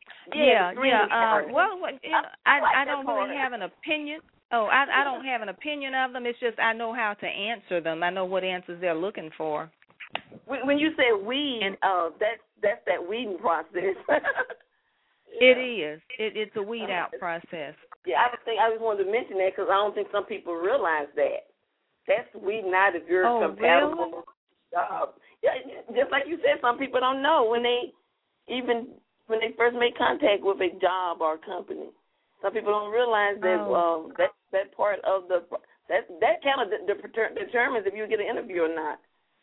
don't really have an opinion. I don't have an opinion of them. It's just I know how to answer them. I know what answers they're looking for. When you say weed, that's that weeding process. It is. It's a weed out process. Yeah, I just wanted to mention that because I don't think some people realize that. That's weeding out if you're compatible. Really? Yeah, just like you said, some people don't know when they first make contact with a job or a company. Some people don't realize that that part of that kind of determines if you get an interview or not.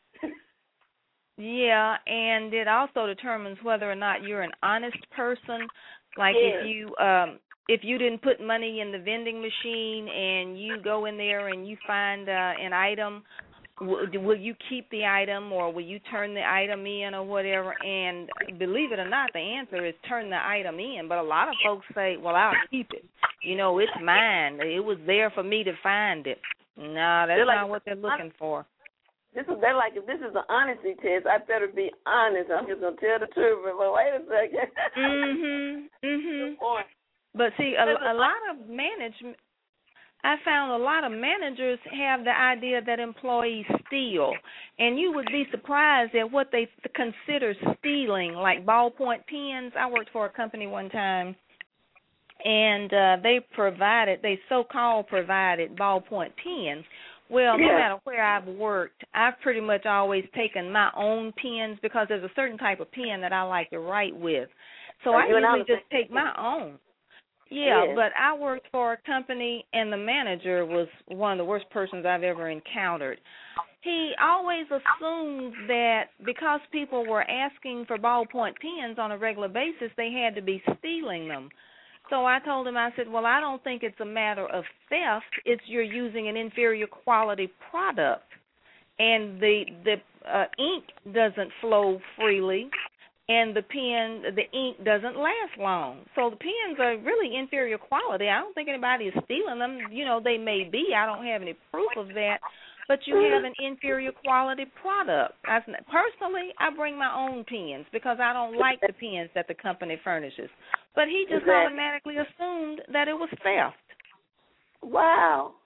Yeah, and it also determines whether or not you're an honest person. Like if you didn't put money in the vending machine and you go in there and you find an item, will you keep the item or will you turn the item in or whatever? And believe it or not, the answer is turn the item in. But a lot of folks say, well, I'll keep it. It's mine. It was there for me to find it. No, that's not what they're looking for. They're like, if this is an honesty test, I better be honest. I'm just going to tell the truth. But wait a second. But see, a lot of management, I found a lot of managers have the idea that employees steal. And you would be surprised at what they consider stealing, like ballpoint pens. I worked for a company one time, and they so-called provided ballpoint pens. Well, no matter where I've worked, I've pretty much always taken my own pens because there's a certain type of pen that I like to write with. So I usually just take my own. Yeah, but I worked for a company, and the manager was one of the worst persons I've ever encountered. He always assumed that because people were asking for ballpoint pens on a regular basis, they had to be stealing them. So I told him, I said, well, I don't think it's a matter of theft. It's you're using an inferior quality product. And the ink doesn't flow freely, and the ink doesn't last long. So the pens are really inferior quality. I don't think anybody is stealing them. They may be. I don't have any proof of that. But you have an inferior quality product. Personally, I bring my own pens because I don't like the pens that the company furnishes. But he just automatically assumed that it was theft. Wow.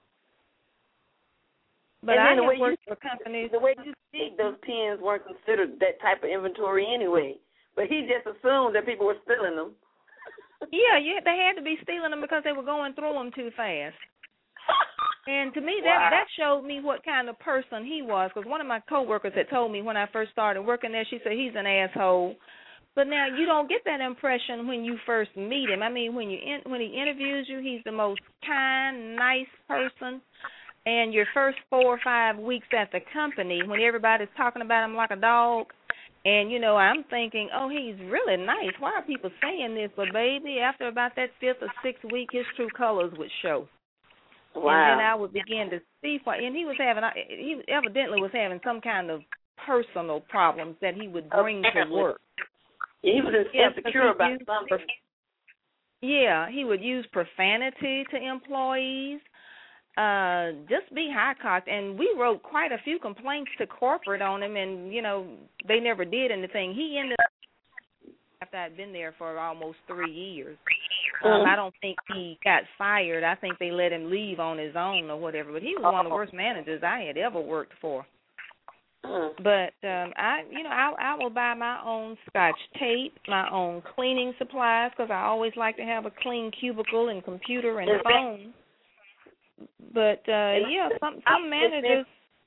But I have worked for companies. The way you speak, those pens weren't considered that type of inventory anyway. But he just assumed that people were stealing them. Yeah, they had to be stealing them because they were going through them too fast. And to me, that showed me what kind of person he was, because one of my coworkers had told me when I first started working there, she said, he's an asshole. But now you don't get that impression when you first meet him. I mean, when he interviews you, he's the most kind, nice person. And your first 4 or 5 weeks at the company, when everybody's talking about him like a dog, and, I'm thinking, oh, he's really nice. Why are people saying this? But, baby, after about that 5th or 6th week, his true colors would show. Wow. And then I would begin to see and he evidently was having some kind of personal problems that he would bring to work. He was insecure about something. Yeah, he would use profanity to employees, just be high-cocked. And we wrote quite a few complaints to corporate on him, and, they never did anything. He ended up, after I'd been there for almost 3 years, I don't think he got fired. I think they let him leave on his own or whatever. But he was one of the worst managers I had ever worked for. But I will buy my own Scotch tape, my own cleaning supplies, because I always like to have a clean cubicle and computer and phone. But some managers.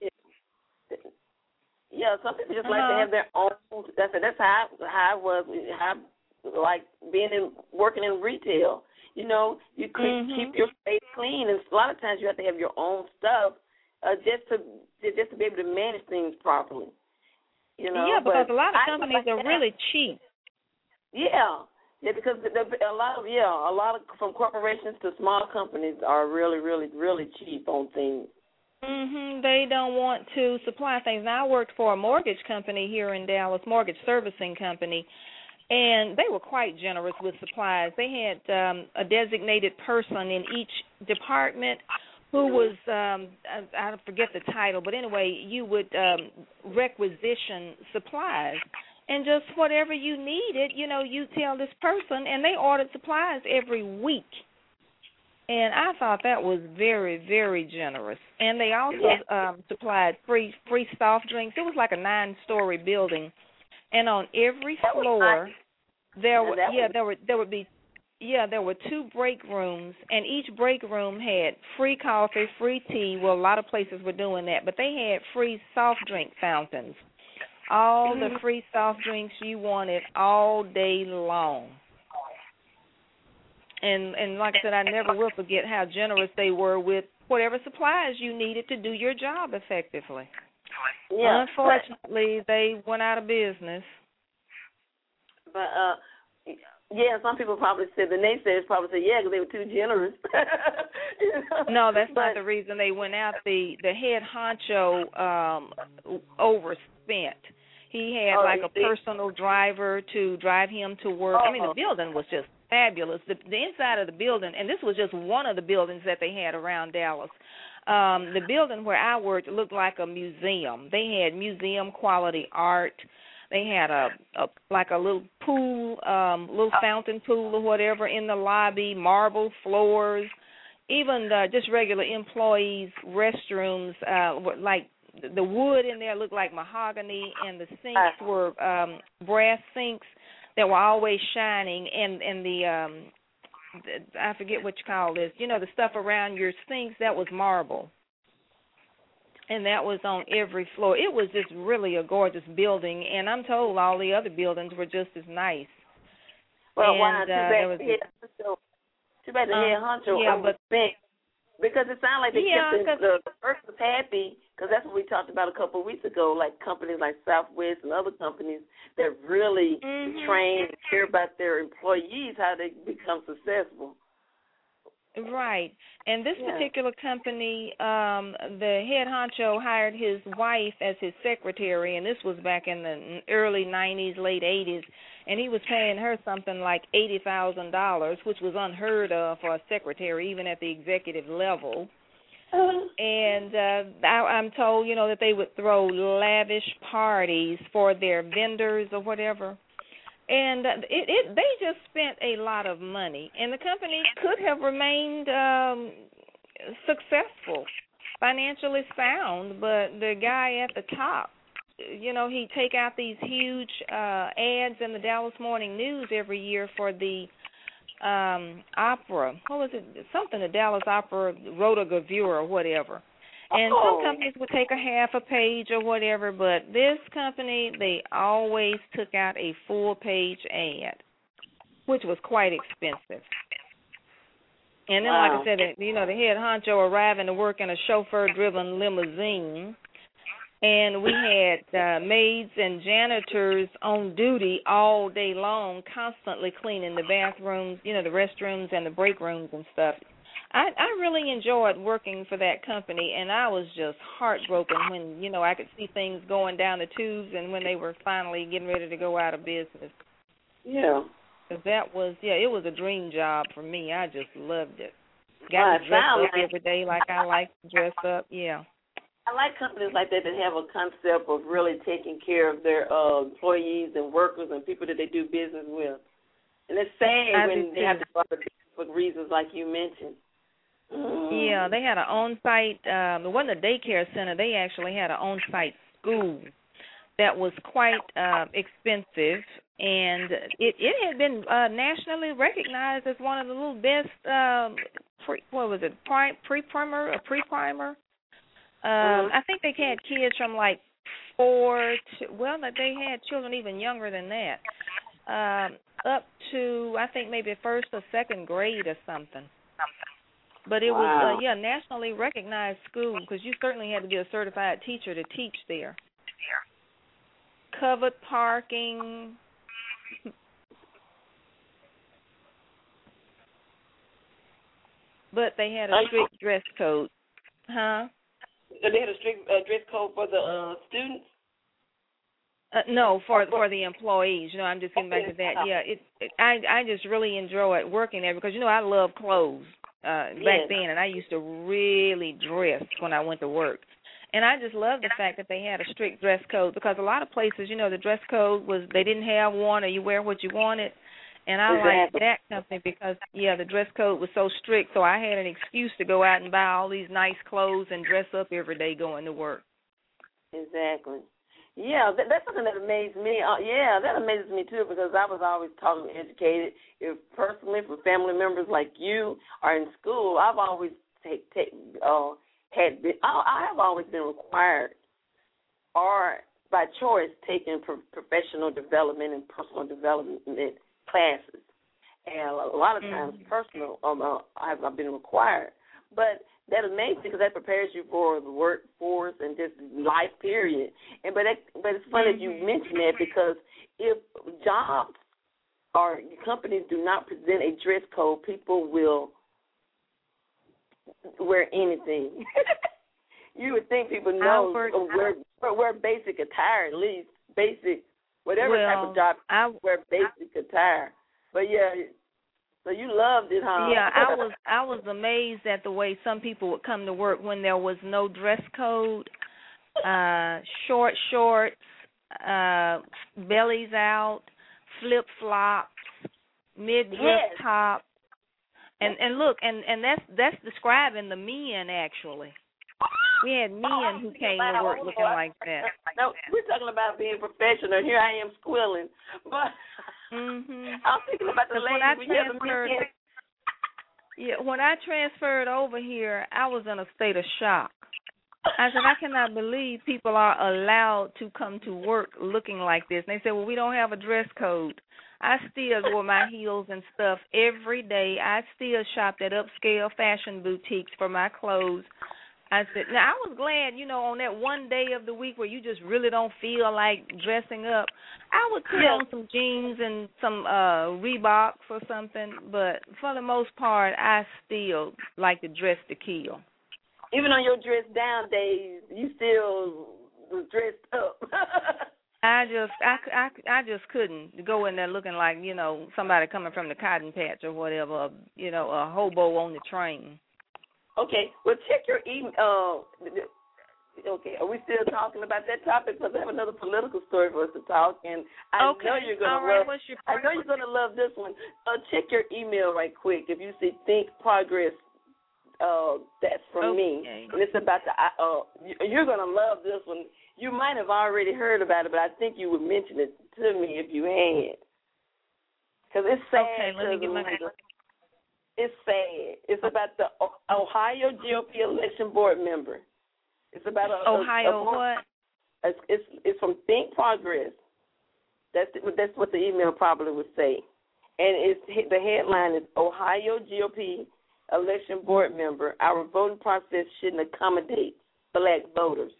Yeah, some people just like to have their own. That's how I was. Like working in retail. You keep your space clean, and a lot of times you have to have your own stuff just to be able to manage things properly. Yeah, because a lot of companies are really cheap. Yeah, Yeah, because a lot of from corporations to small companies are really, really, really cheap on things. They don't want to supply things. Now, I worked for a mortgage company here in Dallas, mortgage servicing company, and they were quite generous with supplies. They had a designated person in each department who was, I forget the title, but anyway, you would requisition supplies. And just whatever you needed, you tell this person, and they ordered supplies every week. And I thought that was very, very generous. And they also supplied free soft drinks. It was like a 9-story building, and on every floor there were 2 break rooms, and each break room had free coffee, free tea. Well, a lot of places were doing that, but they had free soft drink fountains. All the free soft drinks you wanted all day long. And like I said, I never will forget how generous they were with whatever supplies you needed to do your job effectively. Yeah. Unfortunately, they went out of business. But, some people probably said, the naysayers probably said, because they were too generous. No, that's not the reason they went out. The head honcho overspent. He had a personal driver to drive him to work. I mean, the building was just fabulous. The inside of the building, and this was just one of the buildings that they had around Dallas. The building where I worked looked like a museum. They had museum-quality art. They had a little pool, little fountain pool or whatever in the lobby, marble floors, even just regular employees' restrooms, like the wood in there looked like mahogany, and the sinks were brass sinks that were always shining, and the I forget what you call this, the stuff around your sinks, that was marble. And that was on every floor. It was just really a gorgeous building, and I'm told all the other buildings were just as nice. Well, why? Too bad the head honcho overspent. Because it sounded like they kept the person was happy, because that's what we talked about a couple of weeks ago, like companies like Southwest and other companies that really train and care about their employees, how they become successful. Right. And this particular company, the head honcho hired his wife as his secretary, and this was back in the early 90s, late 80s, and he was paying her something like $80,000, which was unheard of for a secretary, even at the executive level. And I'm told, that they would throw lavish parties for their vendors or whatever. And they just spent a lot of money, and the company could have remained successful, financially sound, but the guy at the top, he'd take out these huge ads in the Dallas Morning News every year for the opera. What was it? Something, the Dallas Opera Rotogravure or whatever. And some companies would take a half a page or whatever, but this company, they always took out a full-page ad, which was quite expensive. And then, like I said, the head honcho arriving to work in a chauffeur-driven limousine, and we had maids and janitors on duty all day long, constantly cleaning the bathrooms, the restrooms and the break rooms and stuff. I really enjoyed working for that company, and I was just heartbroken when, I could see things going down the tubes and when they were finally getting ready to go out of business. Yeah. Because that was, it was a dream job for me. I just loved it. Got to dress up every day like I like to dress up, I like companies like that have a concept of really taking care of their employees and workers and people that they do business with. And it's sad when they have to go out of business for reasons like you mentioned. Yeah, they had an on-site, it wasn't a daycare center, they actually had an on-site school that was quite expensive, and it had been nationally recognized as one of the little best, pre-primer? I think they had kids from like 4 to, they had children even younger than that, up to, I think maybe first or second grade or something. But it was, nationally recognized school, because you certainly had to be a certified teacher to teach there. Covered parking. but they had a strict dress code. Huh? They had a strict dress code for the students? No, for the employees. You know, I'm just getting back to that. Yeah, I just really enjoyed working there because, you know, I love clothes back then, and I used to really dress when I went to work. And I just love the fact that they had a strict dress code because a lot of places, you know, the dress code was they didn't have one or you wear what you wanted. And I liked that company because, the dress code was so strict, so I had an excuse to go out and buy all these nice clothes and dress up every day going to work. Exactly. Yeah, that's something that amazed me. That amazes me, too, because I was always taught and educated. If personally, for family members like you are in school, I've always I have always been required or by choice taking professional development and personal development classes. And a lot of times personal, I've been required. But that is amazing because that prepares you for the workforce and just life period. But it's funny that you mention that because if jobs or companies do not present a dress code, people will wear anything. You would think people know wear basic attire, at least basic, whatever type of job, wear basic attire. But so you loved it, huh? Yeah, I was amazed at the way some people would come to work when there was no dress code, short shorts, bellies out, flip flops, mid-dress top. And look, and that's describing the men actually. We had men who came to work looking like that. No, we're talking about being professional. Here I am squilling, but I'm thinking about the ladies. When I transferred over here, I was in a state of shock. I said, I cannot believe people are allowed to come to work looking like this. And they said, well, we don't have a dress code. I still wore my heels and stuff every day. I still shopped at upscale fashion boutiques for my clothes. I said, now I was glad, on that one day of the week where you just really don't feel like dressing up, I would put on some jeans and some Reeboks or something. But for the most part, I still like to dress to kill. Even on your dress down days, you still was dressed up. I just couldn't go in there looking like, somebody coming from the cotton patch or whatever, a hobo on the train. Okay, well, check your email. Okay, are we still talking about that topic? Because I have another political story for us to talk, and I know you're going to love. I know you're going to love this one. Check your email right quick. If you see Think Progress, that's from me, and it's about the. You're going to love this one. You might have already heard about it, but I think you would mention it to me if you had, because it's sad. Okay, let me get my. It's sad. It's about the Ohio GOP election board member. It's about Ohio what? It's from Think Progress. That's what the email probably would say. And the headline is Ohio GOP election board member. Our voting process shouldn't accommodate black voters.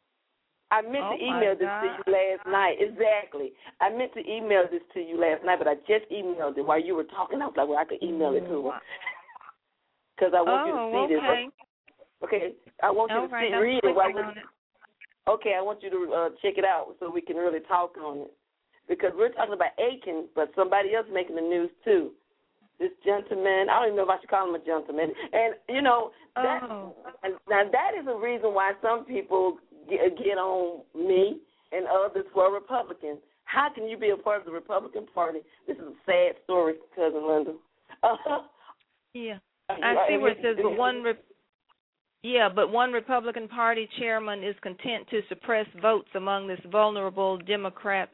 I meant to email this to you last night. Exactly. I meant to email this to you last night, but I just emailed it while you were talking. I was like, well, I could email it to her. Because I want you to see this. Okay. I want you to read it. Okay, I want you to check it out so we can really talk on it. Because we're talking about Aiken, but somebody else making the news, too. This gentleman, I don't even know if I should call him a gentleman. And, now that is a reason why some people get on me and others who are Republicans. How can you be a part of the Republican Party? This is a sad story, Cousin Linda. Yeah. I see where it says, but one Republican Party chairman is content to suppress votes among this vulnerable demographic.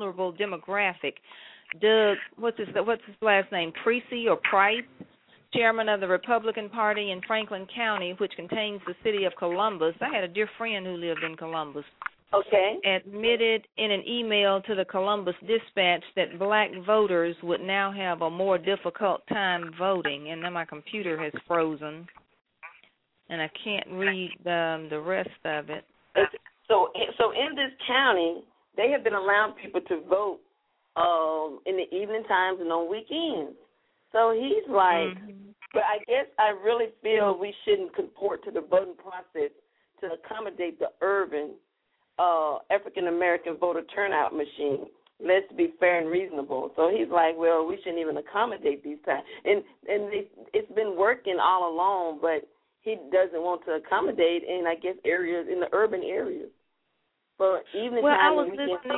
Doug, what's his last name? Price or Price, chairman of the Republican Party in Franklin County, which contains the city of Columbus. I had a dear friend who lived in Columbus. Okay. Admitted in an email to the Columbus Dispatch that black voters would now have a more difficult time voting. And then my computer has frozen, and I can't read the rest of it. So in this county, they have been allowing people to vote in the evening times and on weekends. So he's like, But I guess I really feel we shouldn't comport to the voting process to accommodate the urban African American voter turnout machine. Let's be fair and reasonable. So he's like, well, we shouldn't even accommodate these times. And it's been working all along, but he doesn't want to accommodate in, I guess, areas, in the urban areas. But even I was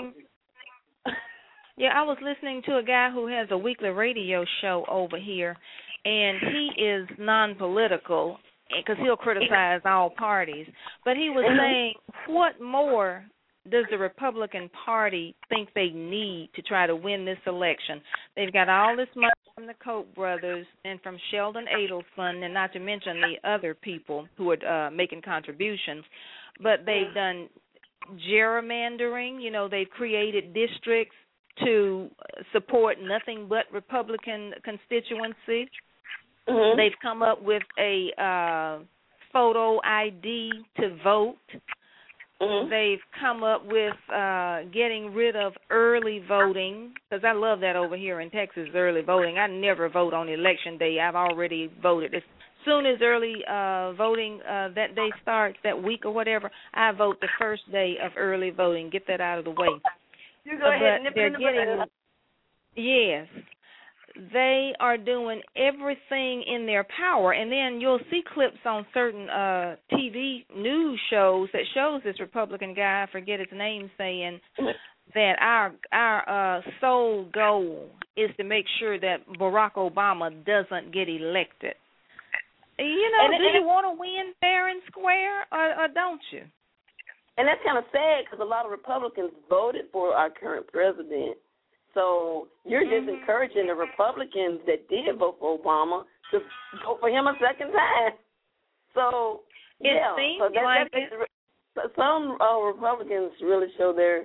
listening to a guy who has a weekly radio show over here, and he is non-political because he'll criticize all parties. But he was saying, what more does the Republican Party think they need to try to win this election? They've got all this money from the Koch brothers and from Sheldon Adelson, and not to mention the other people who are making contributions. But they've done gerrymandering. You know, they've created districts to support nothing but Republican constituency. Mm-hmm. They've come up with a photo ID to vote. Mm-hmm. They've come up with getting rid of early voting, because I love that over here in Texas, early voting. I never vote on election day. I've already voted. As soon as early voting that day starts, that week or whatever, I vote the first day of early voting. Get that out of the way. You go ahead and nip it in the bud. Yes. They are doing everything in their power, and then you'll see clips on certain TV news shows that shows this Republican guy, I forget his name, saying that our sole goal is to make sure that Barack Obama doesn't get elected. You know, do you want to win fair and square, or don't you? And that's kind of sad because a lot of Republicans voted for our current president. So you're just encouraging the Republicans that did vote for Obama to vote for him a second time. So, seems like some Republicans really show their,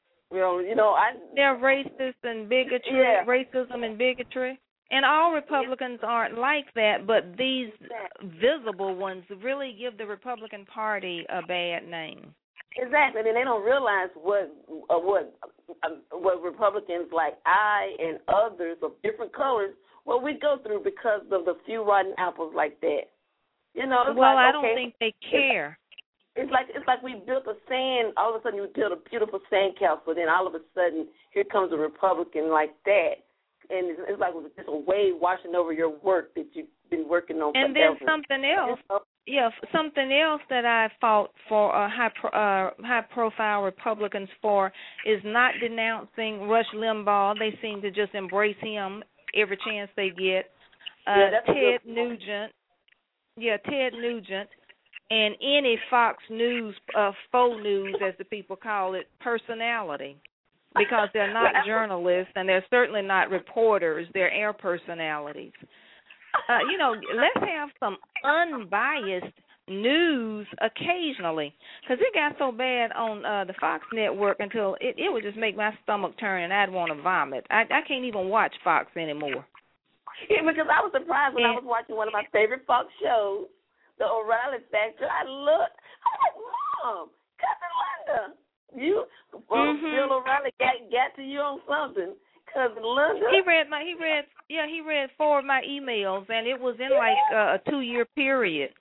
they're racist and bigotry, racism and bigotry. And all Republicans aren't like that, but these visible ones really give the Republican Party a bad name. Exactly, and they don't realize what Republicans like I and others of different colors, what we go through because of the few rotten apples like that. You know, I don't think they care. It's like we built a sand. All of a sudden, you built a beautiful sand castle. Then all of a sudden, here comes a Republican like that, and it's like it's a wave washing over your work that you've been working on. And then something else. Yeah, something else that I fought for high-profile Republicans for is not denouncing Rush Limbaugh. They seem to just embrace him every chance they get. Ted Nugent. Yeah, Ted Nugent. And any Fox News, faux news, as the people call it, personality. Because they're not journalists and they're certainly not reporters. They're air personalities. Let's have some unbiased news occasionally, because it got so bad on the Fox network until it would just make my stomach turn and I'd want to vomit. I can't even watch Fox anymore. Yeah, because I was surprised when I was watching one of my favorite Fox shows, The O'Reilly Factor. I was like, Mom, Cousin Linda, Bill O'Reilly got to you on something. Cousin Linda. He read 4 of my emails, and it was in like a 2-year period.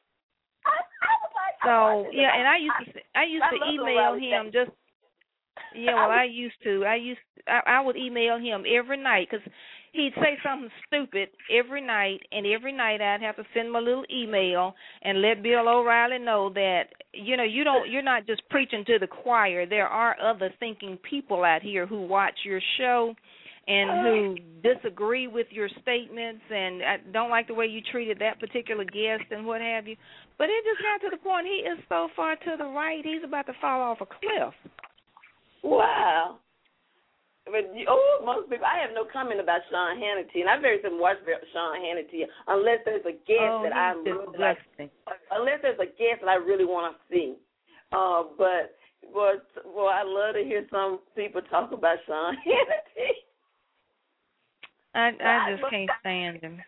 So and I used to email him just. Yeah, well, I would email him every night because he'd say something stupid every night, and every night I'd have to send him a little email and let Bill O'Reilly know that you're not just preaching to the choir. There are other thinking people out here who watch your show and who disagree with your statements and don't like the way you treated that particular guest and what have you. But it just got to the point he is so far to the right, he's about to fall off a cliff. Wow. But most people, I have no comment about Sean Hannity, and I very seldom watch Sean Hannity unless there's a guest that I really like. Unless there's a guest that I really want to see. But I love to hear some people talk about Sean Hannity. I just can't stand him.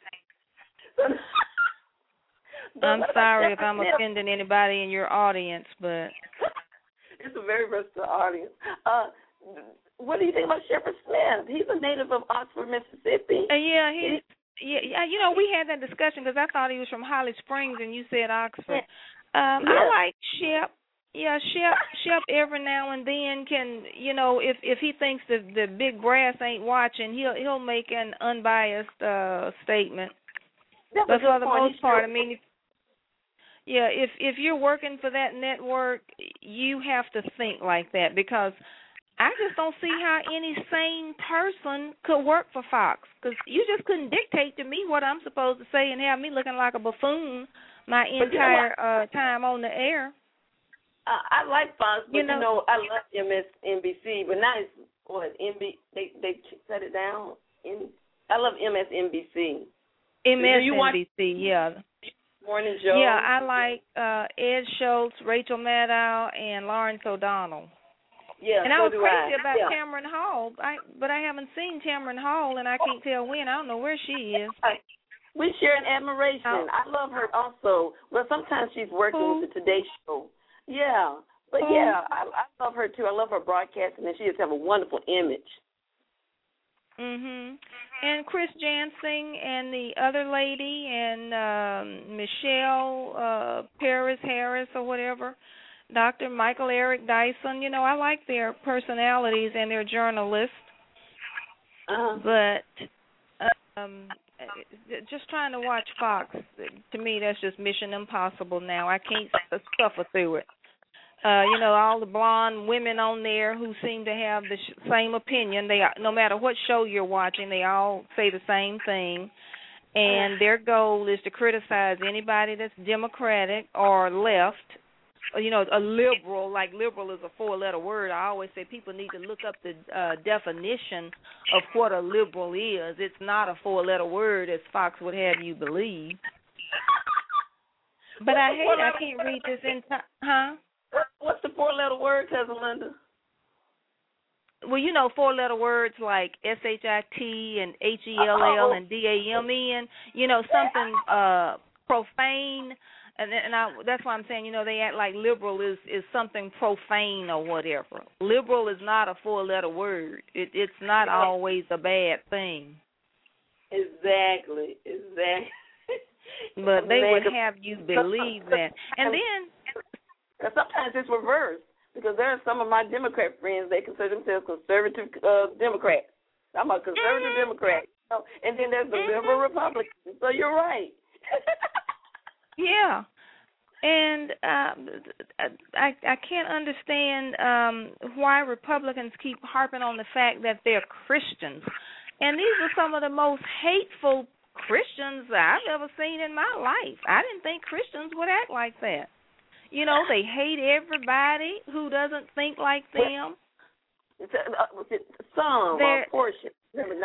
I'm sorry if I'm offending anybody in your audience, but it's a very versatile audience. What do you think about Shepard Smith? He's a native of Oxford, Mississippi. Yeah, Yeah, we had that discussion because I thought he was from Holly Springs and you said Oxford. Yeah. I like Shep. Yeah, Shep every now and then can, if he thinks the big brass ain't watching, he'll make an unbiased statement. But for the most part, I mean, if you're working for that network, you have to think like that because I just don't see how any sane person could work for Fox because you just couldn't dictate to me what I'm supposed to say and have me looking like a buffoon my entire time on the air. I like Fox, but I love MSNBC, but now it's they shut it down. I love MSNBC. MSNBC, yeah. Morning Joe. Yeah, I like Ed Schultz, Rachel Maddow, and Lawrence O'Donnell. Yeah, and I was crazy about Tamron Hall, but I haven't seen Tamron Hall, and I can't tell when. I don't know where she is. We share an admiration. I love her also. Well, sometimes she's working with the Today Show. Yeah, but I love her too. I love her broadcasting, and she just have a wonderful image. And Chris Jansing and the other lady and Michelle Paris Harris or whatever, Dr. Michael Eric Dyson. I like their personalities and their journalists. But just trying to watch Fox, to me, that's just mission impossible now. I can't suffer through it. All the blonde women on there who seem to have the same opinion. No matter what show you're watching, they all say the same thing. And their goal is to criticize anybody that's Democratic or left. A liberal, like liberal is a four-letter word. I always say people need to look up the definition of what a liberal is. It's not a four-letter word, as Fox would have you believe. But I can't read this huh? What's the four-letter word, Cousin Linda? Well, four-letter words like SHIT and HELL and DAME, something profane. And that's why I'm saying, they act like liberal is something profane or whatever. Liberal is not a four-letter word. It's not always a bad thing. Exactly. But they would have you believe that. And then sometimes it's reversed because there are some of my Democrat friends, they consider themselves conservative Democrats. I'm a conservative Democrat. And then there's the liberal Republican. So you're right. Yeah, and I can't understand why Republicans keep harping on the fact that they're Christians. And these are some of the most hateful Christians I've ever seen in my life. I didn't think Christians would act like that. They hate everybody who doesn't think like them. Some, a portion. I'm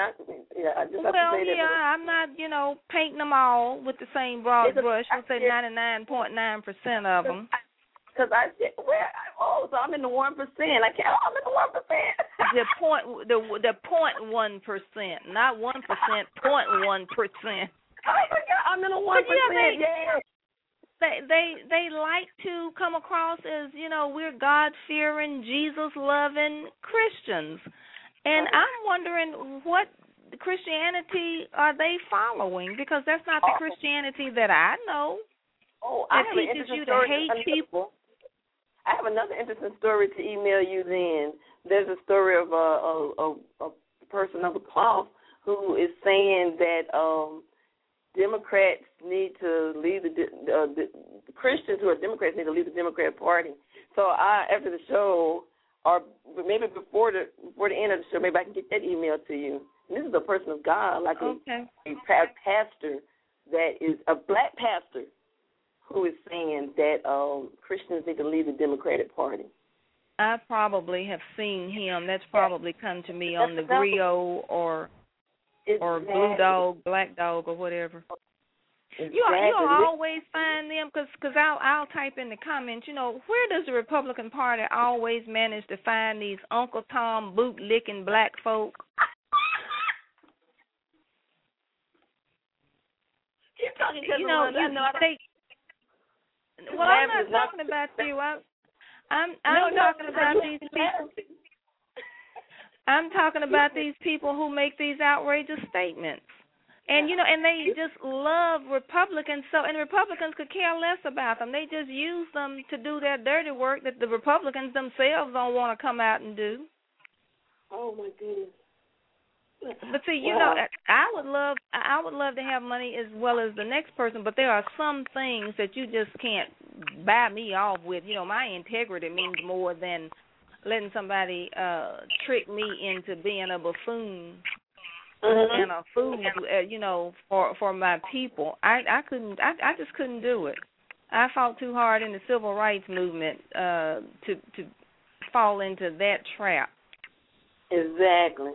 not, painting them all with the same broad brush. I'll say 99.9% of them. Because I said, so I'm in the 1%. I'm in the 1%. The 0.1%, not 1%, 0.1%. I'm in the 1%. Yeah. They like to come across as, we're God-fearing, Jesus-loving Christians. And I'm wondering what Christianity are they following, because that's not the Christianity that I know. That teaches you to hate people. I have another interesting story to email you then. There's a story of a person of the cloth who is saying that Democrats need to leave the Christians who are Democrats need to leave the Democrat Party. So after the show, or maybe before the end of the show, maybe I can get that email to you. And this is a person of God, like a pastor that is a black pastor who is saying that Christians need to leave the Democratic Party. I probably have seen him. That's probably come to me on the Griot or Blue Dog, Black Dog, or whatever. Exactly. You'll always find them, because I'll type in the comments, where does the Republican Party always manage to find these Uncle Tom boot-licking black folk? You're talking to I'm not talking about you. I'm talking about these people. I'm talking about these people who make these outrageous statements. And and they just love Republicans, and Republicans could care less about them. They just use them to do their dirty work that the Republicans themselves don't want to come out and do. Oh my goodness. But see, I would love to have money as well as the next person, but there are some things that you just can't buy me off with. My integrity means more than letting somebody trick me into being a buffoon. And a fool, for my people. I just couldn't do it. I fought too hard in the civil rights movement to fall into that trap. Exactly.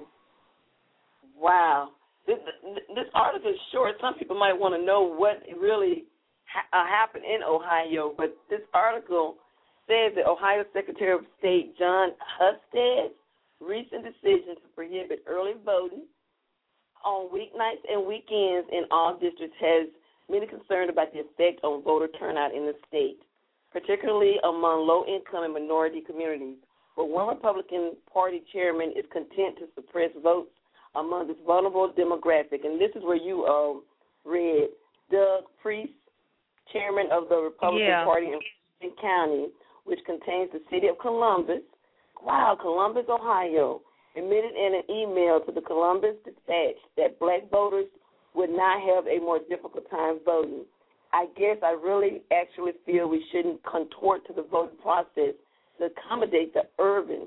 Wow. This article is short. Some people might want to know what really happened in Ohio, but this article says that Ohio Secretary of State Jon Husted's recent decision to prohibit early voting on weeknights and weekends in all districts has many concerned about the effect on voter turnout in the state, particularly among low-income and minority communities. But one Republican Party chairman is content to suppress votes among this vulnerable demographic. And this is where you read Doug Priest, chairman of the Republican Party in Franklin County, which contains the city of Columbus. Wow, Columbus, Ohio, admitted in an email to the Columbus Dispatch that black voters would not have a more difficult time voting. I guess I really actually feel we shouldn't contort to the voting process to accommodate the urban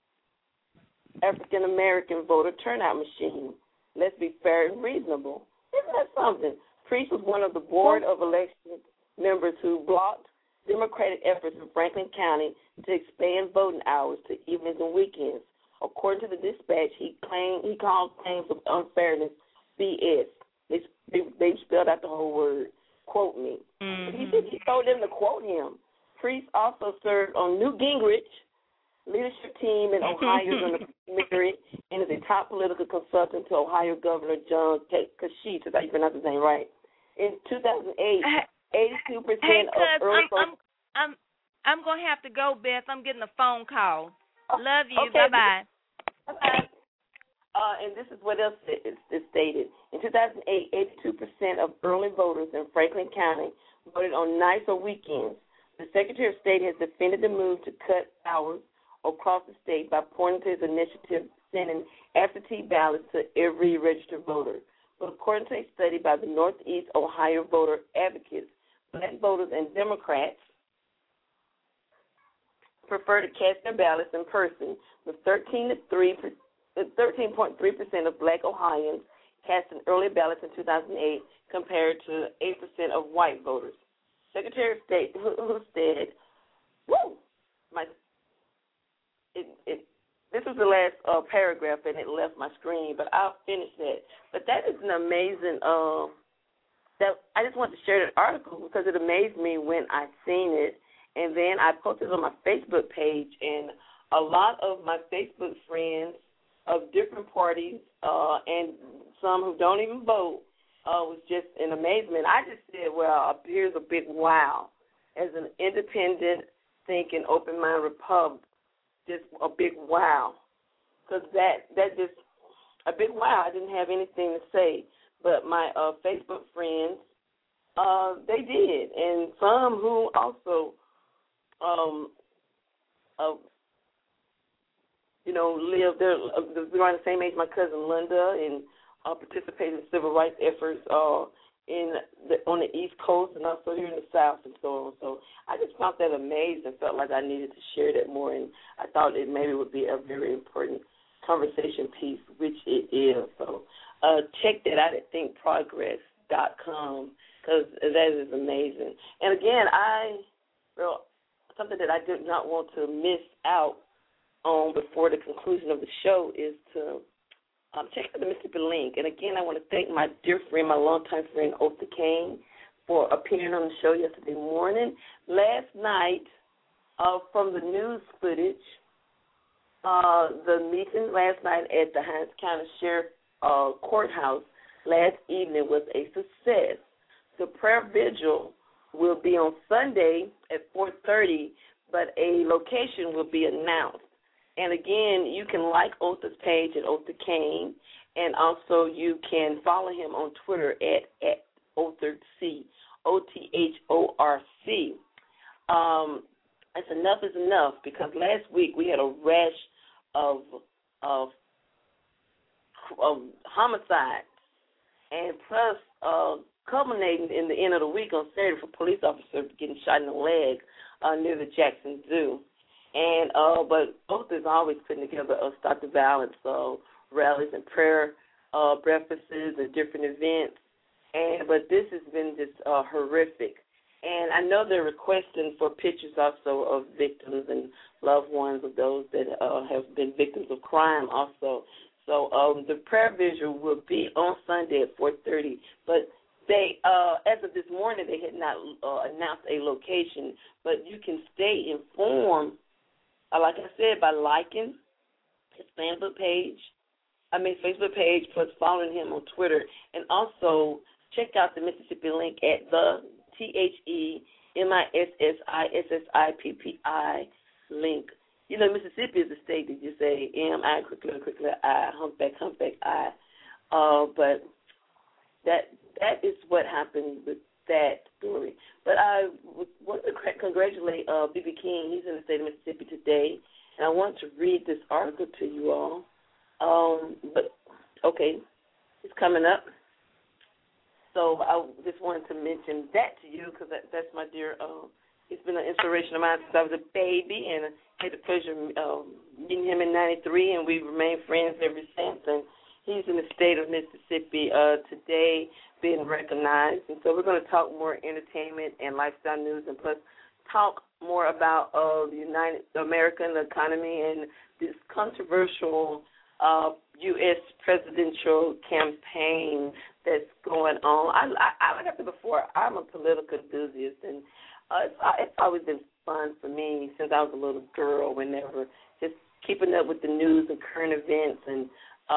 African-American voter turnout machine. Let's be fair and reasonable. Isn't that something? Priest was one of the board of election members who blocked Democratic efforts in Franklin County to expand voting hours to evenings and weekends. According to the Dispatch, he called claims of unfairness BS. They spelled out the whole word. Quote me. Mm-hmm. He told them to quote him. Priest also served on Newt Gingrich leadership team in Ohio's primary and is a top political consultant to Ohio Governor John Kasich. Is that you pronounce his name right? In 2008, 82% of early voters. I'm going to have to go, Beth. I'm getting a phone call. Love you. Okay. Bye-bye. Bye-bye. And this is what else is stated. In 2008, 82% of early voters in Franklin County voted on nights or weekends. The Secretary of State has defended the move to cut hours across the state by pointing to his initiative sending absentee ballots to every registered voter. But according to a study by the Northeast Ohio Voter Advocates, black voters and Democrats prefer to cast their ballots in person, with 13.3% of black Ohioans casting early ballots in 2008 compared to 8% of white voters. Secretary of State who said, this was the last paragraph and it left my screen, but I'll finish that. But that is an amazing, that I just wanted to share that article because it amazed me when I seen it. And then I posted it on my Facebook page, and a lot of my Facebook friends of different parties and some who don't even vote was just in amazement. I just said, well, here's a big wow. As an independent, thinking, open-minded Republican, just a big wow. Because that just, a big wow. I didn't have anything to say. But my Facebook friends, they did. And some who also, live there, they're around the same age my cousin Linda, and participated in civil rights efforts on the East Coast and also here in the South and so on. So I just found that amazing. Felt like I needed to share that more, and I thought it maybe would be a very important conversation piece, which it is. So check that out at thinkprogress.com because that is amazing. And again, something that I did not want to miss out on before the conclusion of the show is to check out the Mississippi Link. And again, I want to thank my dear friend, my longtime friend, Otha Kane, for appearing on the show yesterday morning. Last night, from the news footage, the meeting last night at the Hinds County Sheriff Courthouse last evening was a success. The prayer vigil will be on Sunday at 4:30, but a location will be announced. And again, you can like Otha's page at Otha Kane, And also you can follow him on Twitter at Othorc, Othorc. It's enough is enough, because last week we had a rash of homicides, and plus culminating in the end of the week on Saturday for police officers getting shot in the leg near the Jackson Zoo. And but both is always putting together Stop the Violence rallies and prayer breakfasts and different events. But this has been just horrific. And I know they're requesting for pictures also of victims and loved ones of those that have been victims of crime also. So the prayer visual will be on Sunday at 4:30. But they, as of this morning, they had not announced a location. But you can stay informed, like I said, by liking his Facebook page, plus following him on Twitter, and also check out the Mississippi link at the THEMISSISSIPPI link. You know, Mississippi is a state that you say M-I, quickly I, humpback I. But that is what happened with that story. But I want to congratulate B.B. King. He's in the state of Mississippi today, and I want to read this article to you all. But, okay, it's coming up. So I just wanted to mention that to you, because that's my dear, he's been an inspiration of mine since I was a baby, and I had the pleasure of meeting him in 93, and we've remained friends ever since. And he's in the state of Mississippi today being recognized. And so we're going to talk more entertainment and lifestyle news, and plus talk more about the American economy and this controversial U.S. presidential campaign that's going on. Like I said before, I'm a political enthusiast, and it's always been fun for me since I was a little girl, whenever just keeping up with the news and current events, and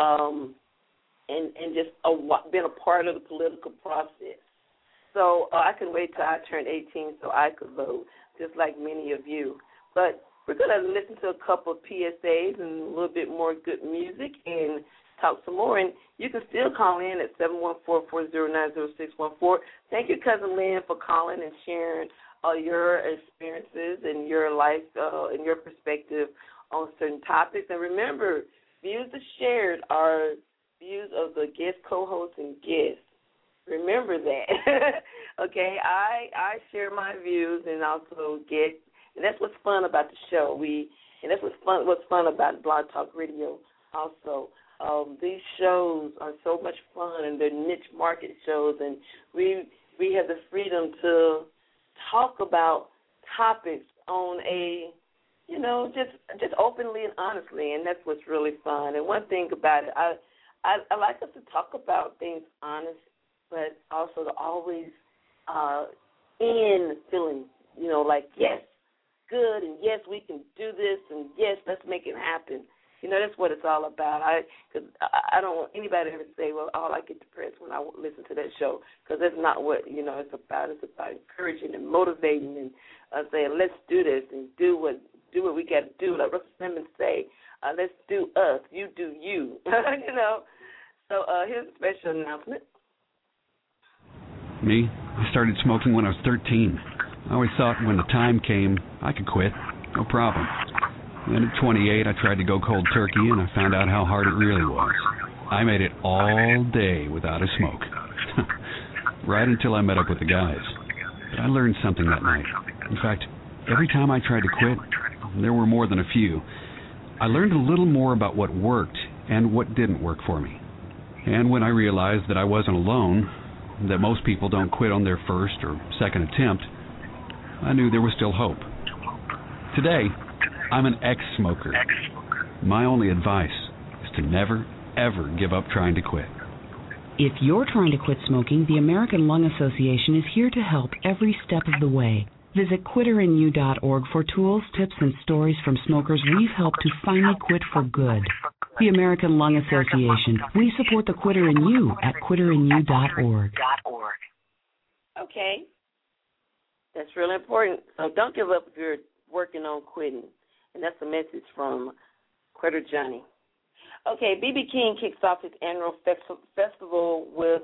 just being a part of the political process. So I can wait till I turn 18 so I could vote, just like many of you. But we're going to listen to a couple of PSAs and a little bit more good music and talk some more. And you can still call in at 714-409-0614. Thank you, Cousin Lynn, for calling and sharing your experiences and your life and your perspective on certain topics. And remember, views shared are views of the guest co-hosts and guests. Remember that. Okay, I share my views and also get. And that's what's fun about the show. And that's what's fun about Blog Talk Radio also. These shows are so much fun, and they're niche market shows, and we have the freedom to talk about topics on a, just openly and honestly, and that's what's really fun. And one thing about it, I like us to talk about things honest, but also to always end feeling, like, yes, good, and yes, we can do this, and yes, let's make it happen. That's what it's all about. Because I don't want anybody to ever say, well, I get depressed when I listen to that show, because that's not what, it's about. It's about encouraging and motivating and saying, let's do this and do what we got to do. Like Russell Simmons say, let's do us, you do you, So here's a special announcement. Me? I started smoking when I was 13. I always thought when the time came, I could quit, no problem. Then at 28, I tried to go cold turkey, and I found out how hard it really was. I made it all day without a smoke. Right until I met up with the guys. But I learned something that night. In fact, every time I tried to quit, there were more than a few, I learned a little more about what worked and what didn't work for me. And when I realized that I wasn't alone, that most people don't quit on their first or second attempt, I knew there was still hope. Today, I'm an ex-smoker. My only advice is to never, ever give up trying to quit. If you're trying to quit smoking, the American Lung Association is here to help every step of the way. Visit quitterinyou.org for tools, tips, and stories from smokers we've helped to finally quit for good. The American Lung Association. We support the quitter in you at quitterinyou.org. Okay. That's really important. So don't give up if you're working on quitting. And that's a message from Quitter Johnny. Okay, B.B. King kicks off his annual festival with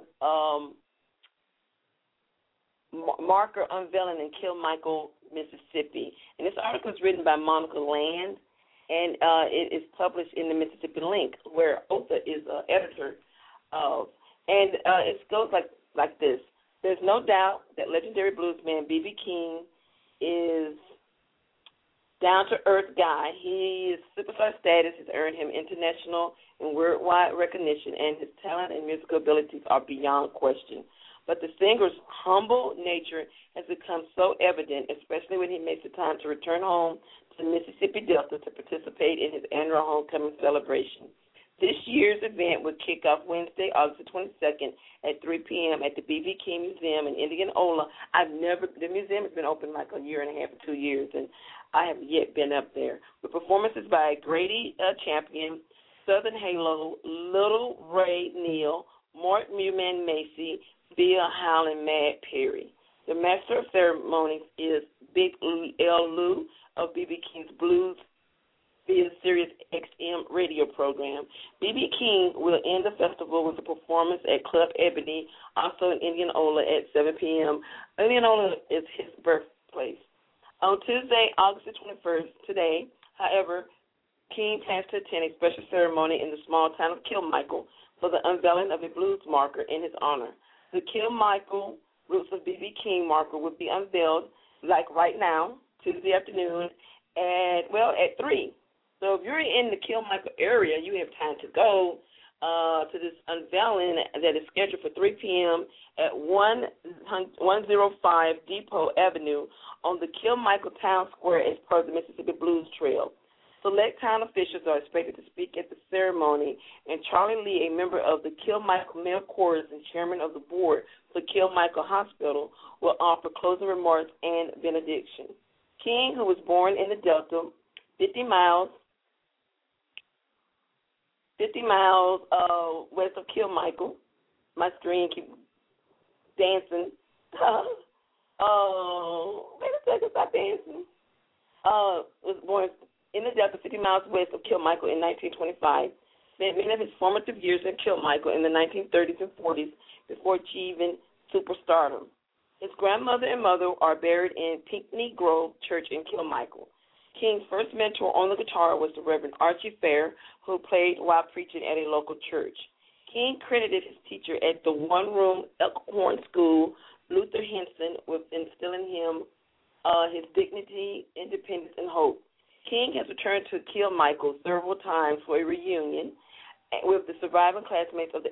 marker unveiling in Kilmichael, Mississippi. And this article is written by Monica Land, and it is published in the Mississippi Link, where Otha is an editor of. And it goes like this. There's no doubt that legendary bluesman B.B. King is down-to-earth guy. His superstar status has earned him international and worldwide recognition, and his talent and musical abilities are beyond question. But the singer's humble nature has become so evident, especially when he makes the time to return home to the Mississippi Delta to participate in his annual homecoming celebration. This year's event will kick off Wednesday, August 22nd at 3 p.m. at the B.B. King Museum in Indianola. The museum has been open like a year and a half or 2 years, and I have yet been up there. With performances by Grady Champion, Southern Halo, Little Ray Neal, Mort Newman Macy, Bill Howland, Mad Perry. The master of ceremonies is Big L. Lou of B.B. King's Blues via Sirius XM radio program. B.B. King will end the festival with a performance at Club Ebony, also in Indianola at 7 p.m. Indianola is his birthplace. On Tuesday, August 21st, today, however, King plans to attend a special ceremony in the small town of Kilmichael for the unveiling of a blues marker in his honor. The Kilmichael Roots of B.B. King marker will be unveiled, like right now, Tuesday afternoon, at 3. So if you're in the Kilmichael area, you have time to go to this unveiling that is scheduled for 3 p.m. at 105 Depot Avenue on the Kilmichael Town Square as part of the Mississippi Blues Trail. Select town officials are expected to speak at the ceremony, and Charlie Lee, a member of the Kilmichael Male Chorus and chairman of the board for Kilmichael Hospital, will offer closing remarks and benediction. King, who was born in the Delta, 50 miles west of Kilmichael. My screen keeps dancing. Wait a second, stop dancing. Was born in the Delta, 50 miles west of Kilmichael in 1925. Spent many of his formative years in Kilmichael in the 1930s and 40s before achieving superstardom. His grandmother and mother are buried in Pinckney Grove Church in Kilmichael. King's first mentor on the guitar was the Reverend Archie Fair, who played while preaching at a local church. King credited his teacher at the one-room Elkhorn School, Luther Henson, with instilling him his dignity, independence, and hope. King has returned to Kilmichael several times for a reunion with the surviving classmates of the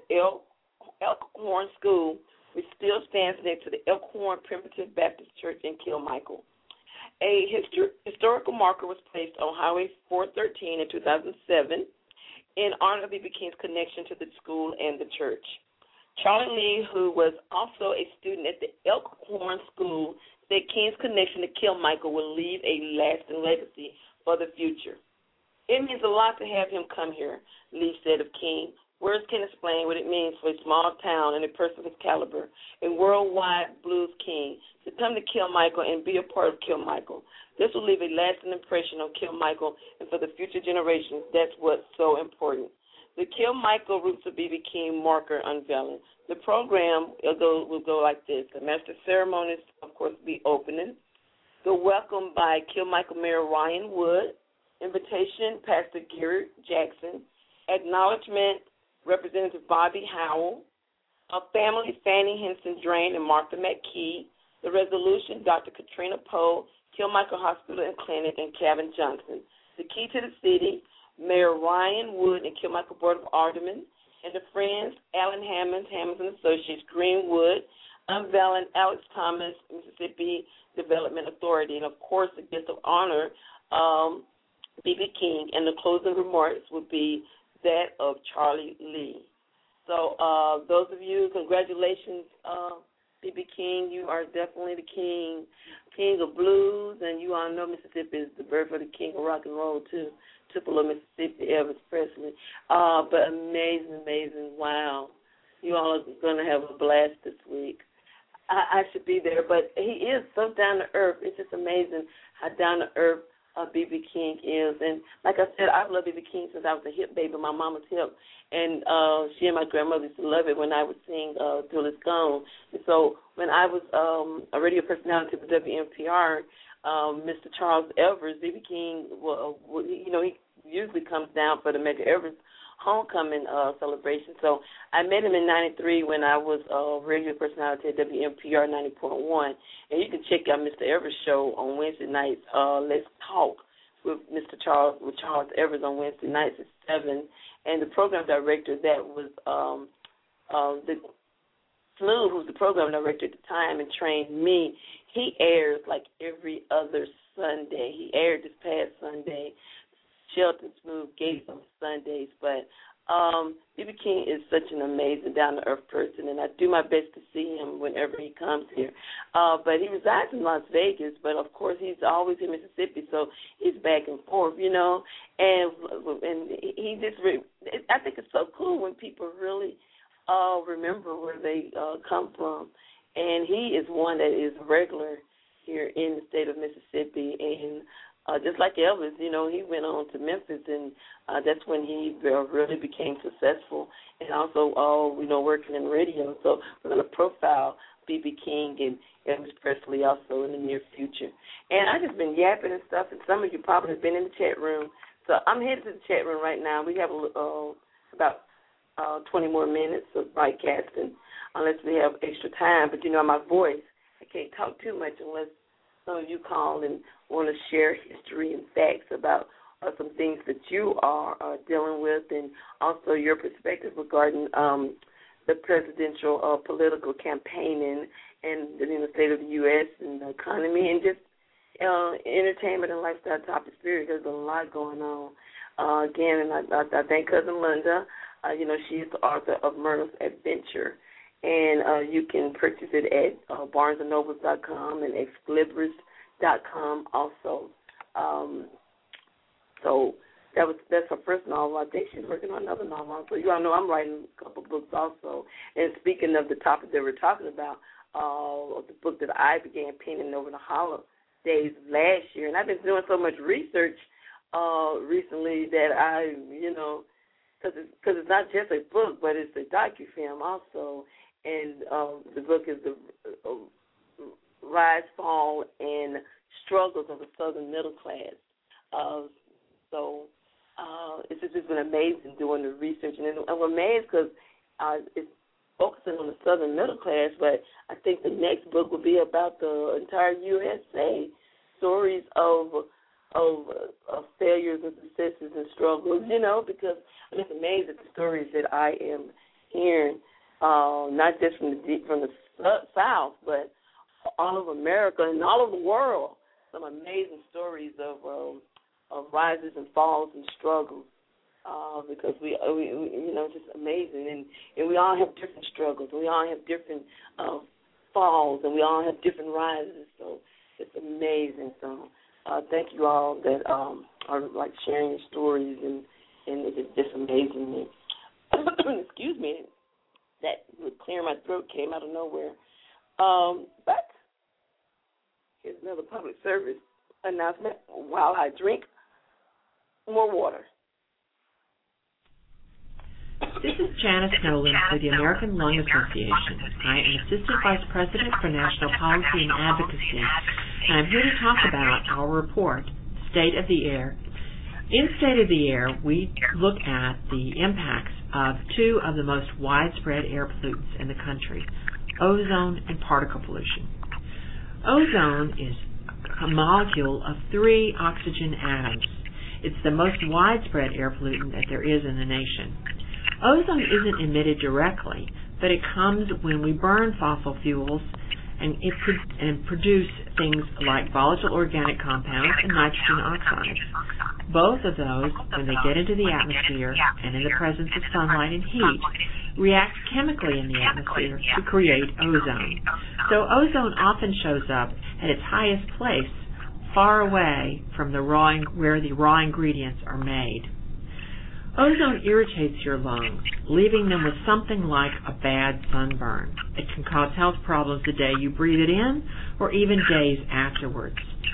Elkhorn School, which still stands next to the Elkhorn Primitive Baptist Church in Kilmichael. A historical marker was placed on Highway 413 in 2007 in honor of B.B. King's connection to the school and the church. Charlie Lee, who was also a student at the Elkhorn School, said King's connection to Kilmichael will leave a lasting legacy for the future. It means a lot to have him come here, Lee said of King. Words can't explain what it means for a small town and a person of his caliber, a worldwide blues king, to come to Kilmichael and be a part of Kilmichael. This will leave a lasting impression on Kilmichael, and for the future generations, that's what's so important. The Kilmichael Roots of B.B. King marker unveiling. The program will go like this. The master ceremonies, of course, will be opening. The welcome by Kilmichael Mayor Ryan Wood. Invitation, Pastor Gary Jackson. Acknowledgement, Representative Bobby Howell. A family, Fannie Henson Drain and Martha McKee. The resolution, Dr. Katrina Poe, Kilmichael Hospital and Clinic, and Kevin Johnson. The key to the city, Mayor Ryan Wood and Kilmichael Board of Aldermen, and the Friends, Alan Hammonds and Associates, Greenwood, unveiling Alex Thomas, Mississippi Development Authority, and, of course, the guest of honor, B.B. King, and the closing remarks would be that of Charlie Lee. So those of you, congratulations, B.B. King. You are definitely the king of blues, and you all know Mississippi is the birth of the king of rock and roll, too. Tupelo, Mississippi, Elvis Presley. But amazing. Wow. You all are going to have a blast this week. I should be there, but he is so down to earth. It's just amazing how down to earth B.B. King is. And like I said, I've loved B.B. King since I was a hip baby, my mama's hip. And she and my grandmother used to love it when I would sing Till It's Gone. And so when I was a radio personality for WNPR, Mr. Charles Evers, B.B. King, he usually comes down for the Medgar Evers homecoming celebration. So I met him in '93 when I was a radio personality at WNPR 90.1. And you can check out Mr. Evers' show on Wednesday nights, Let's Talk with Charles Evers on Wednesday nights at 7. And the program director that was the Smooth, who's the program director at the time and trained me, he airs like every other Sunday. He aired this past Sunday. Shelton Smooth Gates on Sundays, but B.B. King is such an amazing, down-to-earth person, and I do my best to see him whenever he comes here. But he resides in Las Vegas, but, of course, he's always in Mississippi, so he's back and forth, and he just I think it's so cool when people really remember where they come from, and he is one that is regular here in the state of Mississippi, and just like Elvis, he went on to Memphis, and that's when he really became successful, and also, working in radio. So we're going to profile B.B. King and Elvis Presley also in the near future. And I've just been yapping and stuff, and some of you probably have been in the chat room. So I'm headed to the chat room right now. We have about 20 more minutes of broadcasting, unless we have extra time. But, my voice, I can't talk too much unless some of you call and want to share history and facts about some things that you are dealing with, and also your perspective regarding the presidential political campaigning and in the state of the U.S. and the economy, and just entertainment and lifestyle topics. There's a lot going on. Again, and I thank Cousin Linda. She is the author of Myrtle's Adventure. And you can purchase it at barnesandnobles.com and exlibris.com also. So that's her first novel. I think she's working on another novel. So you all know I'm writing a couple books also. And speaking of the topic that we're talking about, the book that I began penning over the holidays of last year, and I've been doing so much research recently that I, because it's not just a book, but it's a docufilm also. And the book is the Rise, Fall, and Struggles of the Southern Middle Class. So it's just been amazing doing the research. And I'm amazed because it's focusing on the Southern Middle Class, but I think the next book will be about the entire USA, stories of failures and successes and struggles, because I'm just amazed at the stories that I am hearing. Not just from the South, but all over America and all over the world. Some amazing stories of rises and falls and struggles, because we just amazing, and we all have different struggles. We all have different falls, and we all have different rises. So it's amazing. So thank you all that are like sharing your stories, and it's just amazing. Excuse me. That would clear my throat, came out of nowhere. But here's another public service announcement while I drink more water. This is Janice Nolan for the American Lung Association. I am Assistant Vice President for National Policy and Advocacy, and I'm here to talk about our report, State of the Air. In State of the Air, we look at the impacts of two of the most widespread air pollutants in the country, ozone and particle pollution. Ozone is a molecule of 3 oxygen atoms. It's the most widespread air pollutant that there is in the nation. Ozone isn't emitted directly, but it comes when we burn fossil fuels and produce things like volatile organic compounds and nitrogen oxides. Both of those, when they get into the atmosphere and in the presence of sunlight and heat, react chemically in the atmosphere to create ozone. So ozone often shows up at its highest place, far away from where the raw ingredients are made. Ozone irritates your lungs, leaving them with something like a bad sunburn. It can cause health problems the day you breathe it in or even days afterwards.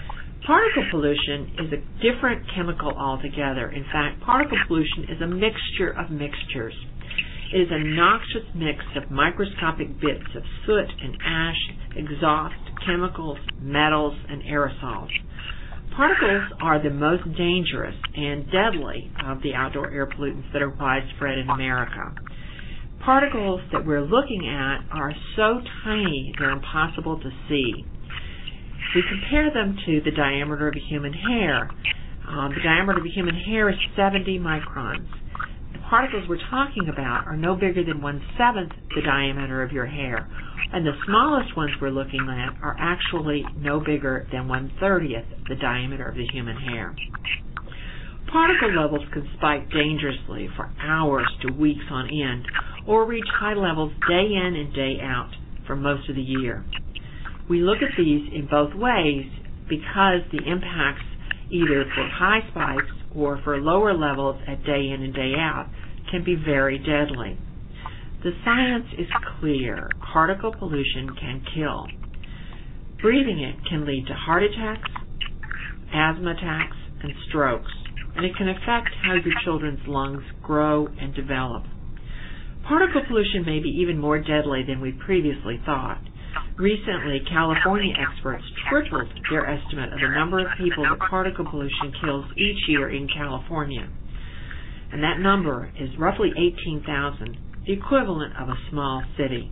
Particle pollution is a different chemical altogether. In fact, particle pollution is a mixture of mixtures. It is a noxious mix of microscopic bits of soot and ash, exhaust, chemicals, metals, and aerosols. Particles are the most dangerous and deadly of the outdoor air pollutants that are widespread in America. Particles that we're looking at are so tiny they're impossible to see. We compare them to the diameter of a human hair. The diameter of a human hair is 70 microns. The particles we're talking about are no bigger than 1/7 the diameter of your hair, and the smallest ones we're looking at are actually no bigger than 1/30 the diameter of the human hair. Particle levels can spike dangerously for hours to weeks on end, or reach high levels day in and day out for most of the year. We look at these in both ways because the impacts, either for high spikes or for lower levels at day in and day out, can be very deadly. The science is clear. Particle pollution can kill. Breathing it can lead to heart attacks, asthma attacks, and strokes, and it can affect how your children's lungs grow and develop. Particle pollution may be even more deadly than we previously thought. Recently, California experts tripled their estimate of the number of people that particle pollution kills each year in California. And that number is roughly 18,000, the equivalent of a small city.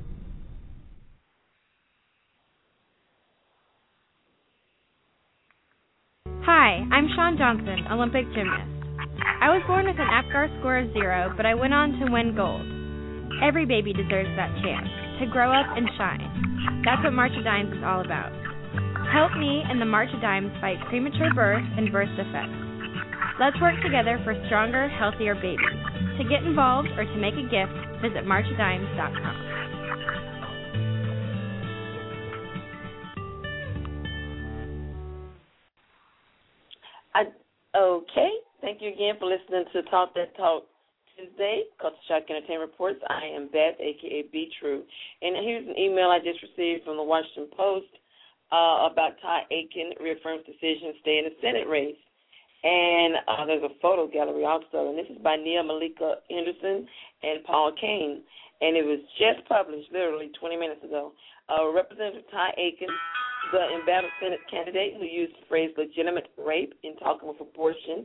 Hi, I'm Shawn Johnson, Olympic gymnast. I was born with an APGAR score of 0, but I went on to win gold. Every baby deserves that chance to grow up and shine. That's what March of Dimes is all about. Help me and the March of Dimes fight premature birth and birth defects. Let's work together for stronger, healthier babies. To get involved or to make a gift, visit marchofdimes.com. Okay. Thank you again for listening to Talk That Talk Tuesday, Culture Shock Entertainment Reports. I am Beth, a.k.a. Be True. And here's an email I just received from the Washington Post about Ty Aiken reaffirms decision to stay in the Senate race. And there's a photo gallery also. And this is by Nia Malika Henderson and Paul Kane. And it was just published literally 20 minutes ago. Representative Ty Aiken, the embattled Senate candidate who used the phrase legitimate rape in talking about abortion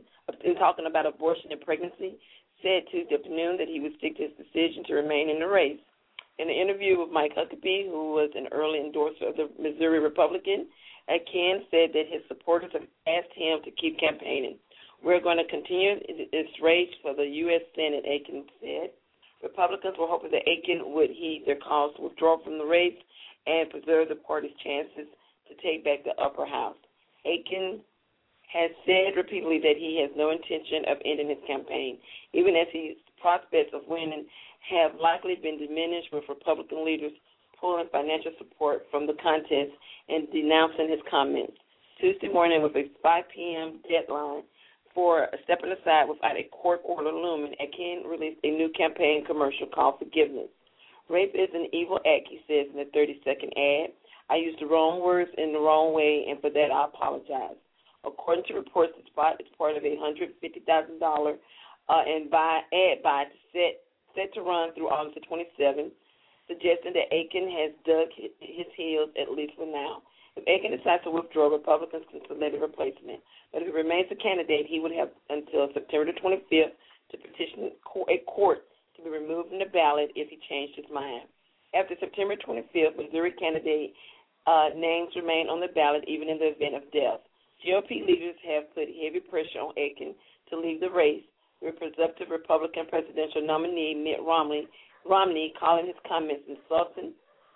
and pregnancy, said Tuesday afternoon that he would stick to his decision to remain in the race. In an interview with Mike Huckabee, who was an early endorser of the Missouri Republican, Aiken said that his supporters have asked him to keep campaigning. We're going to continue this race for the U.S. Senate, Aiken said. Republicans were hoping that Aiken would heed their calls to withdraw from the race and preserve the party's chances to take back the upper house. Aiken has said repeatedly that he has no intention of ending his campaign, even as his prospects of winning have likely been diminished with Republican leaders pulling financial support from the contest and denouncing his comments. Tuesday morning, with a 5 p.m. deadline for stepping aside without a court order looming, Aiken released a new campaign commercial called Forgiveness. Rape is an evil act, he says in a 30-second ad. I used the wrong words in the wrong way, and for that I apologize. According to reports, the spot is part of a $150,000 ad buy set to run through August the 27th, suggesting that Aiken has dug his heels, at least for now. If Aiken decides to withdraw, Republicans can select a replacement. But if he remains a candidate, he would have until September the 25th to petition a court to be removed from the ballot if he changed his mind. After September 25th, Missouri candidate names remain on the ballot even in the event of death. GOP leaders have put heavy pressure on Aiken to leave the race, with presumptive Republican presidential nominee Mitt Romney calling his comments insulting,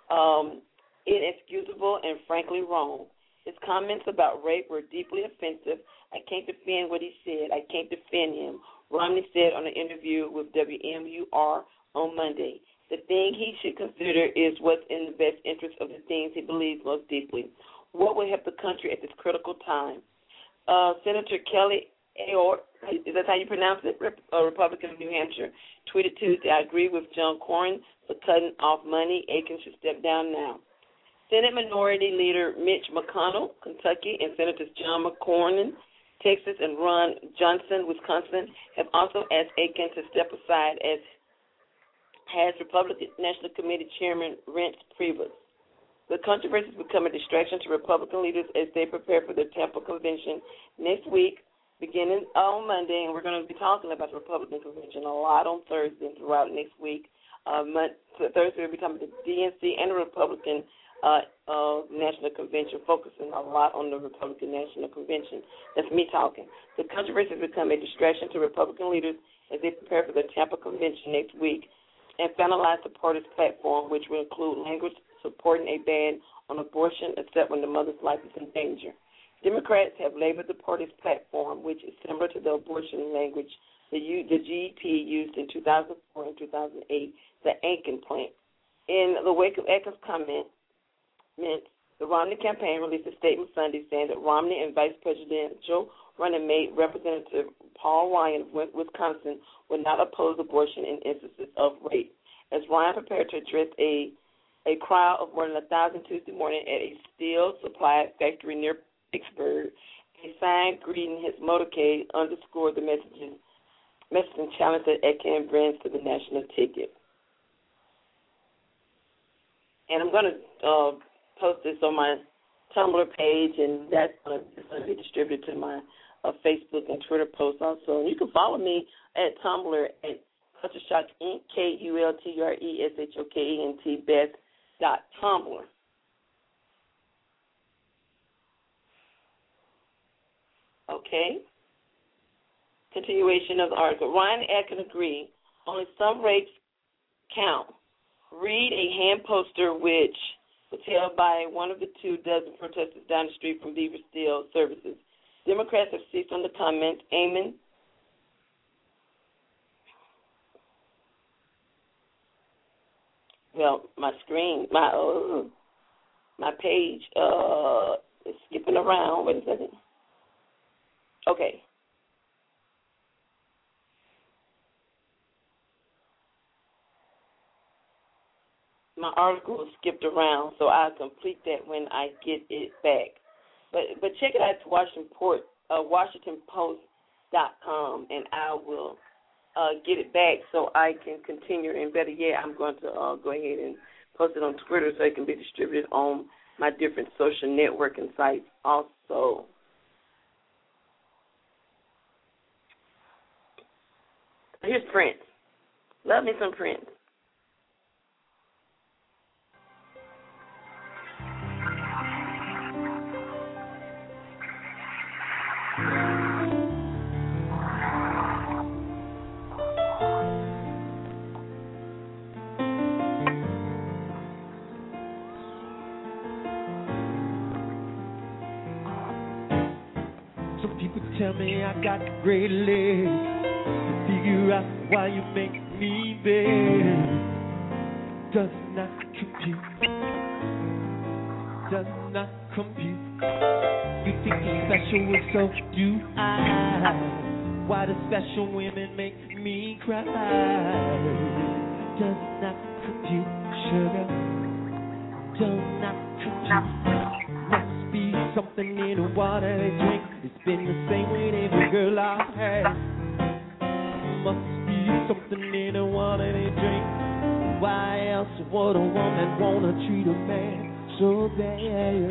inexcusable, and frankly wrong. His comments about rape were deeply offensive. I can't defend what he said. I can't defend him, Romney said on an interview with WMUR on Monday. The thing he should consider is what's in the best interest of the things he believes most deeply. What will help the country at this critical time? Senator Kelly Ayotte, is that how you pronounce it? A Republican of New Hampshire, tweeted Tuesday, I agree with John Cornyn for cutting off money. Aiken should step down now. Senate Minority Leader Mitch McConnell, Kentucky, and Senators John McCormick, Texas, and Ron Johnson, Wisconsin, have also asked Aiken to step aside, as has Republican National Committee Chairman Reince Priebus. The controversy has become a distraction to Republican leaders as they prepare for the Tampa Convention next week, beginning on Monday, and we're going to be talking about the Republican Convention a lot on Thursday and throughout next week. Thursday we'll be talking about the DNC and the Republican National Convention, focusing a lot on the Republican National Convention. That's me talking. The controversy has become a distraction to Republican leaders as they prepare for the Tampa Convention next week and finalize the party's platform, which will include language supporting a ban on abortion except when the mother's life is in danger. Democrats have labeled the party's platform, which is similar to the abortion language the GEP used in 2004 and 2008, the Aiken Plan. In the wake of Aiken's comment, the Romney campaign released a statement Sunday saying that Romney and Vice Presidential running mate Representative Paul Ryan of Wisconsin would not oppose abortion in instances of rape. As Ryan prepared to address a crowd of more than 1,000 Tuesday morning at a steel supply factory near Pittsburgh, a sign greeting his motorcade underscored the messaging challenge that Aiken brings to the national ticket. And I'm going to post this on my Tumblr page, and that's going to be distributed to my Facebook and Twitter posts also. And you can follow me at Tumblr at Culture Shock Inc., KULTRESHOKENT, Beth.Tumblr. Okay. Continuation of the article. Ryan and Aiken agree only some rapes count. Read a hand poster which was held by one of the 24 protesters down the street from Beaver Steel Services. Democrats have ceased on the comment, aiming my screen, my page is skipping around. Wait a second. Okay. My article skipped around, so I'll complete that when I get it back. But check it out to WashingtonPost.com, and I will get it back so I can continue. And better yet, I'm going to go ahead and post it on Twitter so it can be distributed on my different social networking sites also. Here's Prince. Love me some Prince. Some people tell me I got great legs. Figure out why you make me beg. Does not compute. Does not compute. You think you're special and so do I. Why do special women make me cry? Does not compute, sugar. Does not compute. Must be something in the water they drink. It's been the same with every girl I've had. Must be something in the water they drink. Why else would a woman wanna treat a man so bad?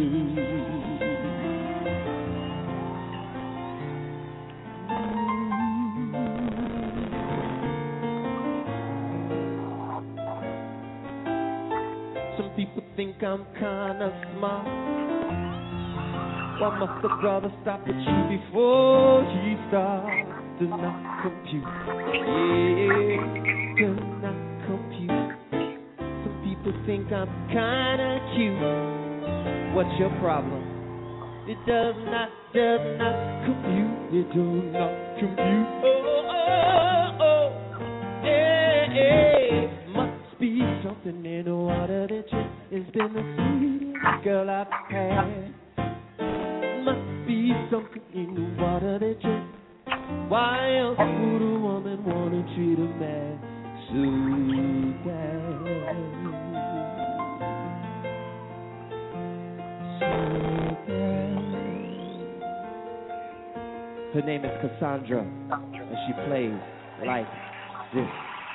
Some people think I'm kinda smart. Why must the brother stop at you before he starts? Does not compute. Yeah, does not compute. Some people think I'm kinda cute. What's your problem? It does not compute. It does not compute. Oh, yeah. Must be something in the water that you. It's been the sweetest girl I've had. Must be something in the water that you. Why else would a woman want to treat a man so bad? Her name is Cassandra, and she plays like this.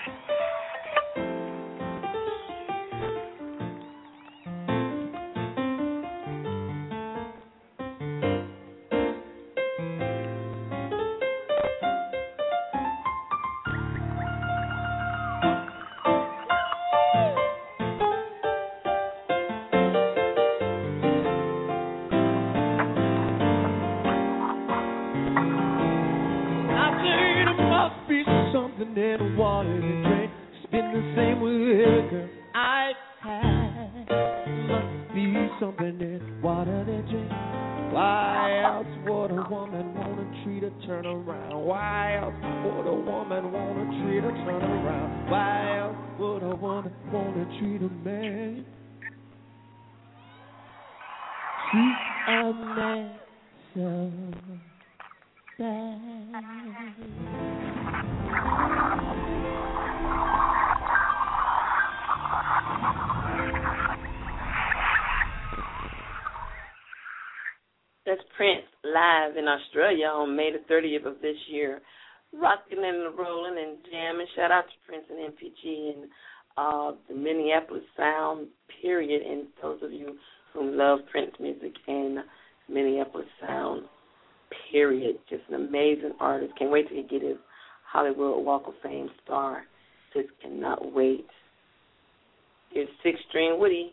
That's Prince live in Australia on May the 30th of this year, rocking and rolling and jamming. Shout out to Prince and MPG and the Minneapolis sound, period, and those of you who love Prince music and Minneapolis sound, period. Just an amazing artist. Can't wait till he get his Hollywood Walk of Fame star. Just cannot wait. Here's Six String Woody.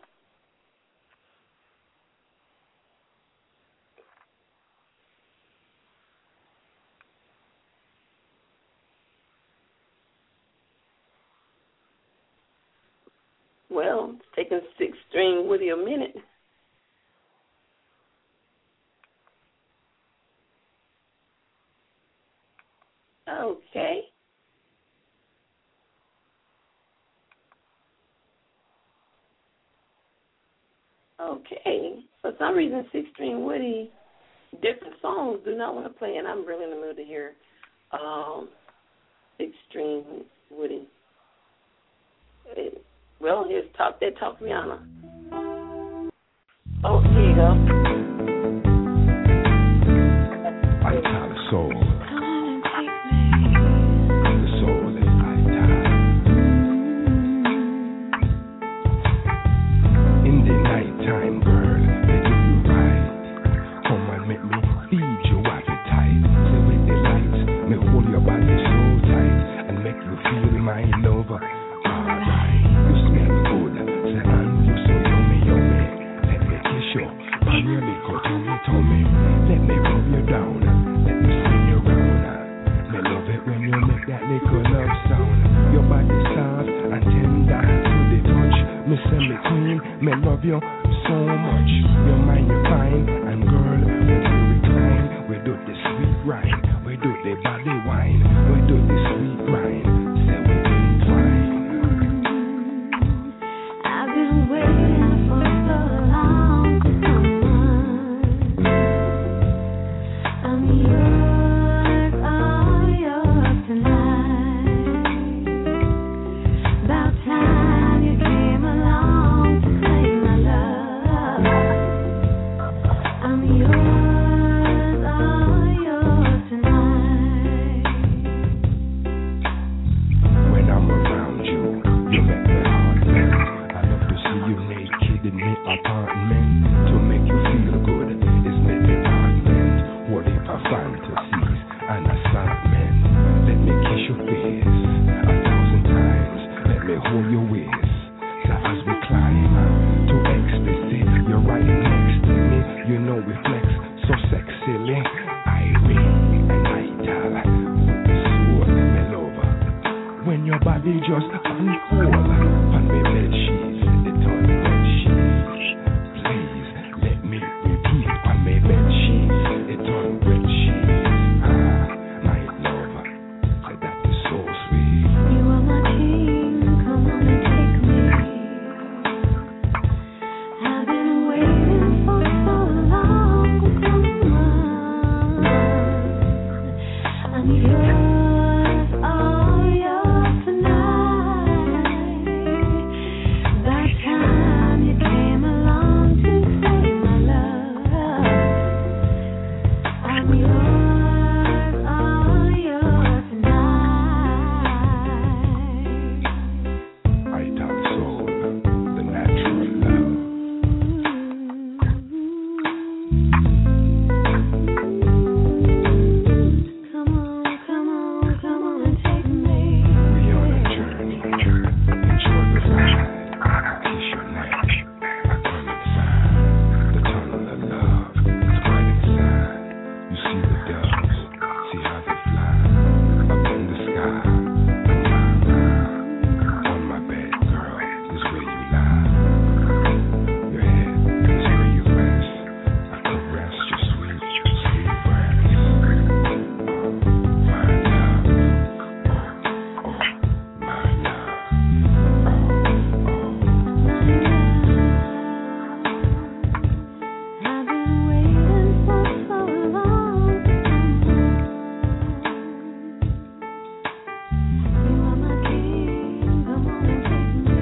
Well, it's taking Six String Woody a minute. Okay. Okay. For some reason, Six String Woody, different songs do not want to play, and I'm really in the mood to hear Six String Woody. Well, here's Talk That Talk Rihanna. Oh, here you go. Vital soul. The soul is vital. In the nighttime, girl, they do you right. Come and make me feed you appetite. Play with the lights, me hold your body so tight and make you feel my love. Tummy, let me rub you down, let me spin you round. Me love it when you make that little love sound. Your body soft and tender to the touch. Me say me queen, me love you so much. Your mind you fine, and girl, when we recline, we do the sweet rhyme, we do the body wine, we do the sweet rhyme. Say we doing fine. I've been waiting for so long. Yours, oh, yours tonight. see the doves, see how they fly up in the sky. On my bed, girl, is where you lie. Your head is where you rest. I caress your sweet, sweet breath. My love, oh, my love. I've been waiting for so long. You are my king, come on and take me.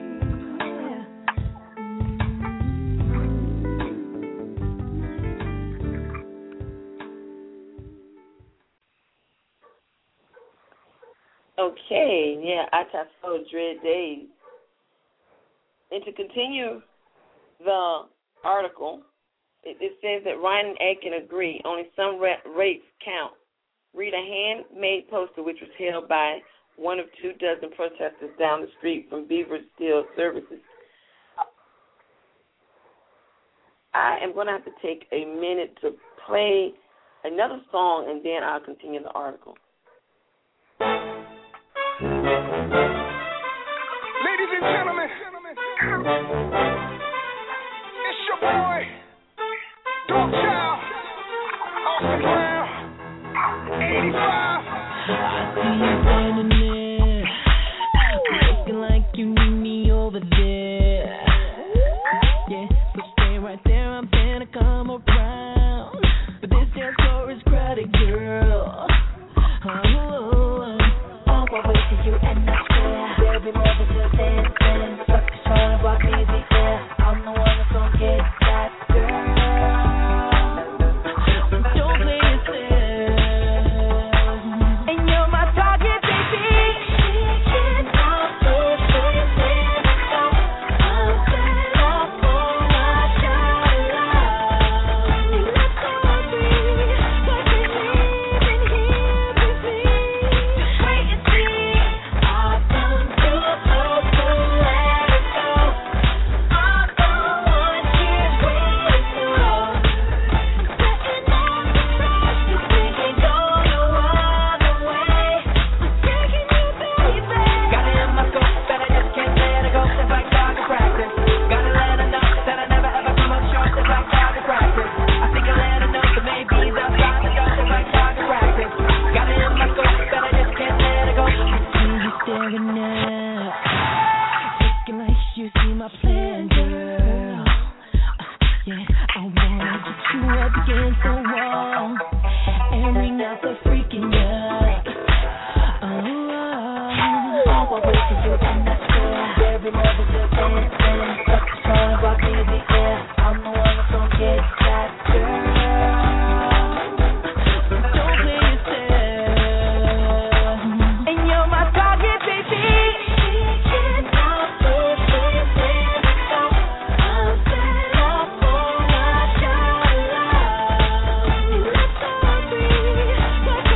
Okay, yeah, I saw Dread Days. And to continue the article, it says that Ryan and Aiken agree only some rapes count. Read a handmade poster which was held by one of 24 protesters down the street from Beaver Steel Services. I am going to have to take a minute to play another song, and then I'll continue the article. Ladies and gentlemen, it's your boy, Dog Child, Austin Brown, 85. I see you standing there, looking like you need me over there. Yeah, so stay right there, I'm gonna come around. But this dance floor is crowded, girl. Oh, I wait for you and I swear there'll be more than just dancing. Fuck is trying to rock music, yeah. I'm the one that's gonna get that girl. So don't play it safe. And you're my target, baby. She can't stop this feeling. So I'm set up for my shot of love. You look so free, but you're leaving here with me. Just wait and see. I've come too close to let it go. I'm the one she's waiting for. Setting on the track, this thing ain't going no other way. I'm taking you, baby. Got it in my scope, that I just can't let it go. It's like target practice. Gotta let her know that I never ever come up short. It's like target practice. I think I let her know that maybe he's outside the door. It's like target practice. Got it in my scope, that I just can't let it go. I see you staring now, looking like you see my plan, girl. Yeah, I wanna get you up against the wall and ring out the freaking bell. Oh, I wait for you and I swear every love is just dancing. Fuck the song, rock music, yeah. I'm the one that's gonna get that girl. So don't play it safe. And you're my target, baby. She can't stop this feeling. So I'm set up for my shot of love. You look so free, but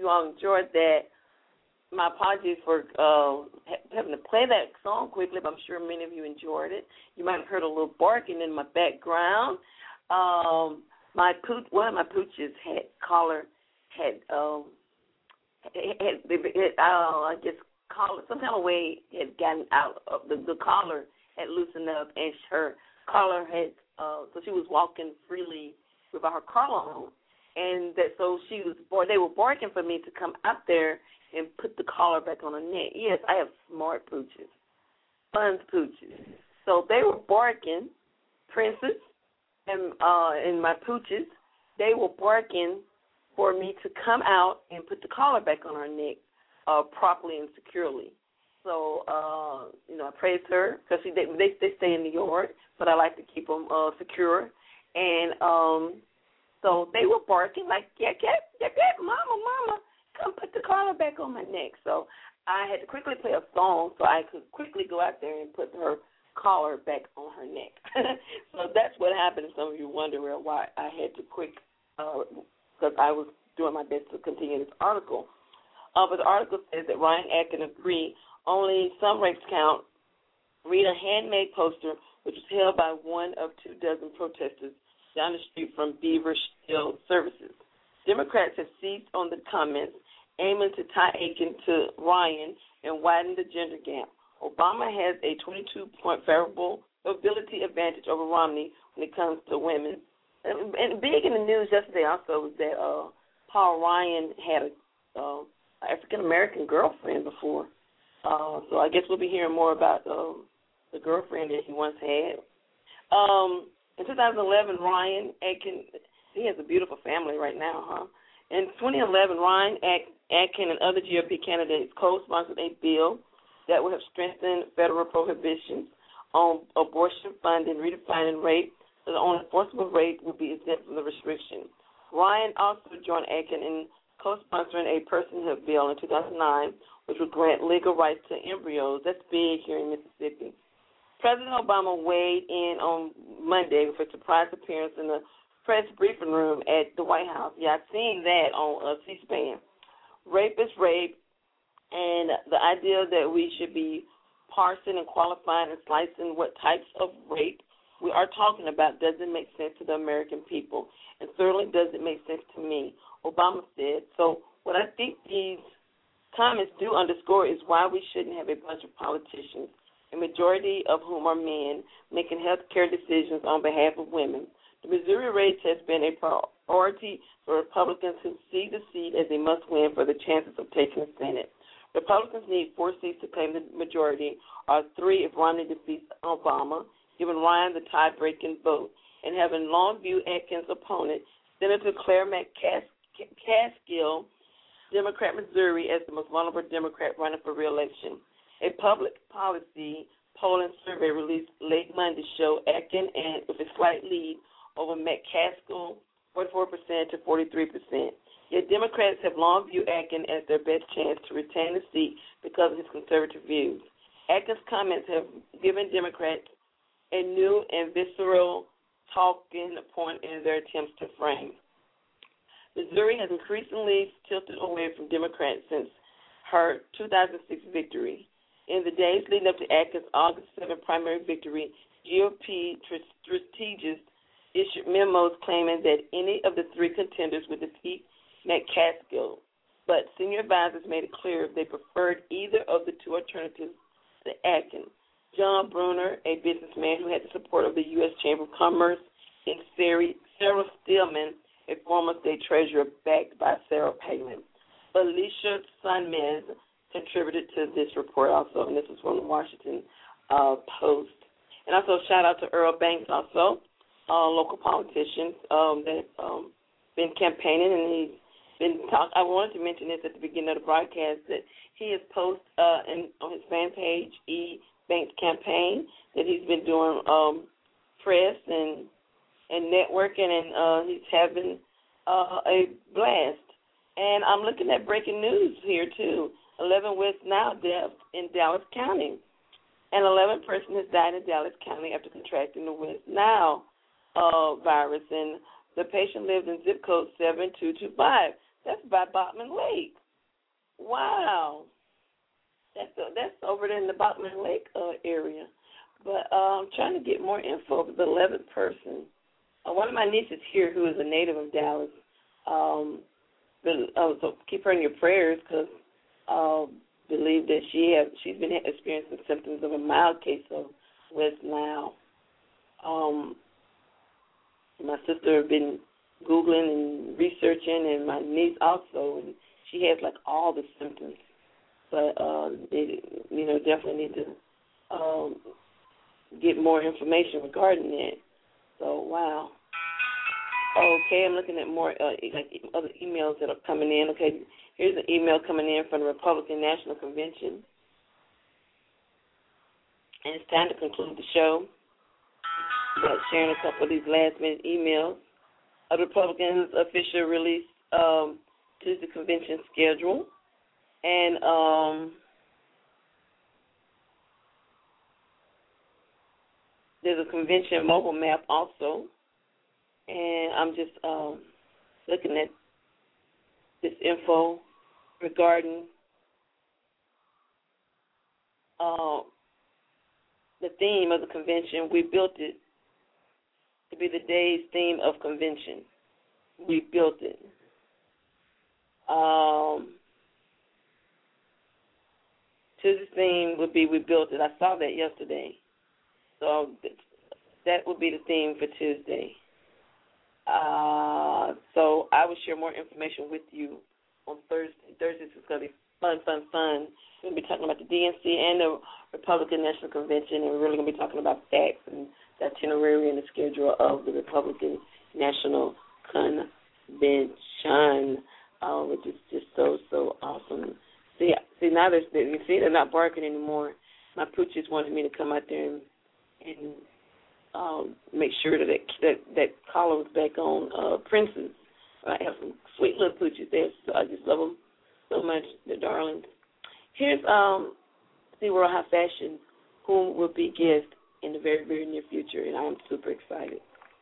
you all enjoyed that. My apologies for having to play that song quickly, but I'm sure many of you enjoyed it. You might have heard a little barking in my background. One of my pooches had collar, some kind of way had gotten out of the collar had loosened up, and her collar had so she was walking freely without her collar on, and they were barking for me to come out there and put the collar back on her neck. Yes, I have smart pooches, fun pooches. So they were barking, Princess and my pooches. They were barking for me to come out and put the collar back on her neck properly and securely. So, I praise her because they stay in the yard, but I like to keep them secure. And so they were barking like, yeah, mama, come put the collar back on my neck. So I had to quickly play a song so I could quickly go out there and put her collar back on her neck. So that's what happened. Some of you wonder why I had to because I was doing my best to continue this article. But the article says that Ryan Atkin agreed only some rapes count. Read a handmade poster which was held by one of 24 protesters down the street from Beaver Steel Services. Democrats have seized on the comments, aiming to tie Atkin to Ryan and widen the gender gap. Obama has a 22-point favorability advantage over Romney when it comes to women. And big in the news yesterday also was that Paul Ryan had an African-American girlfriend before. So I guess we'll be hearing more about the girlfriend that he once had. In 2011, Ryan Atkin, he has a beautiful family right now, huh? In 2011, Ryan Atkin and other GOP candidates co-sponsored a bill that would have strengthened federal prohibitions on abortion funding, redefining rape, so the only enforceable rape would be exempt from the restriction. Ryan also joined Atkin in co-sponsoring a personhood bill in 2009, which would grant legal rights to embryos. That's big here in Mississippi. President Obama weighed in on Monday with a surprise appearance in the press briefing room at the White House. Yeah, I've seen that on C-SPAN. Rape is rape, and the idea that we should be parsing and qualifying and slicing what types of rape we are talking about doesn't make sense to the American people, and certainly doesn't make sense to me, Obama said. So what I think these comments do underscore is why we shouldn't have a bunch of politicians, a majority of whom are men, making health care decisions on behalf of women. The Missouri race has been a priority for Republicans who see the seat as a must-win for the chances of taking the Senate. Republicans need 4 seats to claim the majority, or 3 if Romney defeats Obama, giving Ryan the tie-breaking vote, and having long viewed Atkins' opponent, Senator Claire McCaskill, Democrat Missouri, as the most vulnerable Democrat running for re-election. A public policy polling survey released late Monday showed Atkin and with a slight lead over McCaskill, 44% to 43%. Yet Democrats have long viewed Atkin as their best chance to retain the seat because of his conservative views. Atkins' comments have given Democrats a new and visceral talking point in their attempts to frame. Missouri has increasingly tilted away from Democrats since her 2006 victory. In the days leading up to Atkins' August 7 primary victory, GOP strategists issued memos claiming that any of the 3 contenders would defeat McCaskill, but senior advisors made it clear they preferred either of the 2 alternatives to Atkins. John Bruner, a businessman who had the support of the U.S. Chamber of Commerce, and Sarah Stillman, a former state treasurer backed by Sarah Palin. Alicia Sunmez contributed to this report also, and this is from the Washington Post. And also shout out to Earl Banks also, local politician that been campaigning, and he's been I wanted to mention this at the beginning of the broadcast, that he has posted on his fan page, E. Banks Campaign, that he's been doing press and networking, and he's having a blast. And I'm looking at breaking news here, too. 11 West Nile deaths in Dallas County. An 11th person has died in Dallas County after contracting the West Nile virus, and the patient lived in zip code 7225. That's by Bachman Lake. Wow. That's over there in the Bachman Lake area. But I'm trying to get more info of the 11th person. One of my nieces here, who is a native of Dallas, so keep her in your prayers because believe that she's been experiencing symptoms of a mild case of West Nile. My sister has been Googling and researching, and my niece also, and she has like all the symptoms. But they, definitely need to get more information regarding that. So wow. Okay, I'm looking at more other emails that are coming in. Okay, here's an email coming in from the Republican National Convention. And it's time to conclude the show. But sharing a couple of these last-minute emails. The Republicans' official release Tuesday convention schedule. And there's a convention mobile map also. And I'm just looking at this info regarding the theme of the convention. We built it to be the day's theme of convention. We built it. Tuesday's theme would be We Built It. I saw that yesterday. So that would be the theme for Tuesday. So I will share more information with you on Thursday. Thursday is going to be fun. We're going to be talking about the DNC and the Republican National Convention, and we're really going to be talking about facts and the itinerary and the schedule of the Republican National Convention, which is just so awesome. See now they're not barking anymore. My pooches wanted me to come out there and make sure that collar was back on Prince's. I have some sweet little pooches there, so I just love them so much. They're darlings. Here's SeaWorld High Fashion, who will be guest in the very, very near future, and I'm super excited.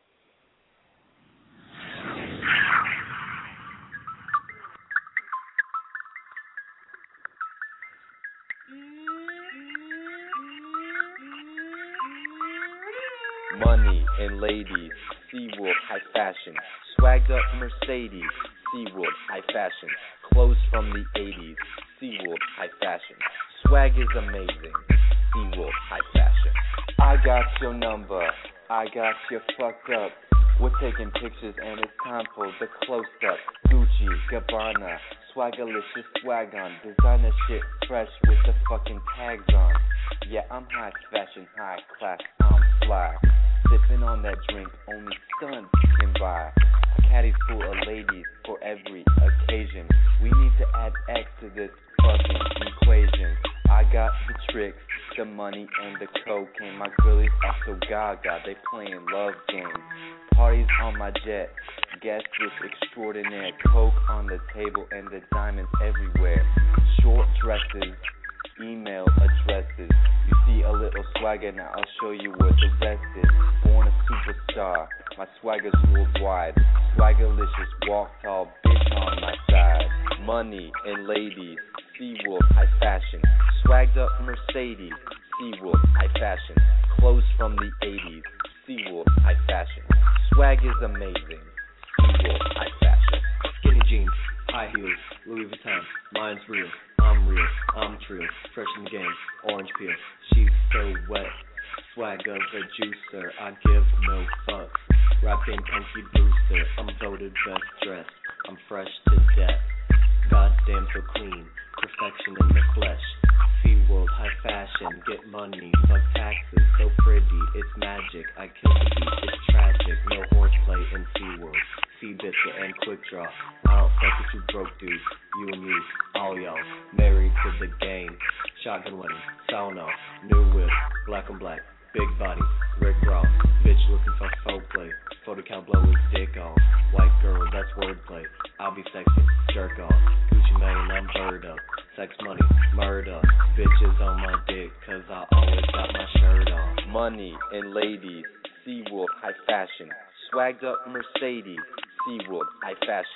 Money and ladies, SeaWorld High Fashion. Swagged up Mercedes, SeaWorld High Fashion. Clothes from the 80s, SeaWorld High Fashion. Swag is amazing, SeaWorld High Fashion. I got your number, I got you fucked up. We're taking pictures and it's time for the close-up. Gucci, Gabbana, Swagalicious swag on. Designer shit fresh with the fucking tags on. Yeah, I'm high fashion, high class, I'm fly. Sipping on that drink only stuns can buy. A caddy full of ladies for every occasion. We need to add X to this fucking equation. I got the tricks, the money, and the cocaine. My girlies are so gaga, they playing love games. Parties on my jet, guest list extraordinaire. Coke on the table and the diamonds everywhere. Short dresses, email addresses. You see a little swagger, now I'll show you what the rest is. Born a superstar, my swagger's worldwide. Swaggerlicious, walk tall, bitch on my side. Money and ladies, SeaWorld High Fashion. Swagged up Mercedes, SeaWorld High Fashion. Clothes from the 80s, SeaWorld High Fashion. Swag is amazing, SeaWorld High Fashion. Skinny jeans, high heels, Louis Vuitton, mine's real. I'm real, I'm trill, fresh in the game, orange peel. She's so wet, swag of a juicer, I give no fucks. Rapping Punky Brewster, I'm voted best dressed, I'm fresh to death. Goddamn so clean, perfection in the flesh. SeaWorld High Fashion, get money, fuck taxes, so pretty, it's magic. I kill the beat, it's tragic, no horseplay in SeaWorld. Biscuit and Quick Draw. I don't fuck with you broke dudes, you and me, all y'all. Married to the game, shotgun wedding, sauna, new whip, black on black, big body, Rick Ross, bitch looking for folk play, photo count blow his dick off, white girl, that's wordplay, I'll be sexy, jerk off, Gucci Mane, I'm bird up, sex money, murder, bitches on my dick, cause I always got my shirt off. Money and ladies, SeaWorld High Fashion. Swagged up Mercedes, SeaWorld High Fashion.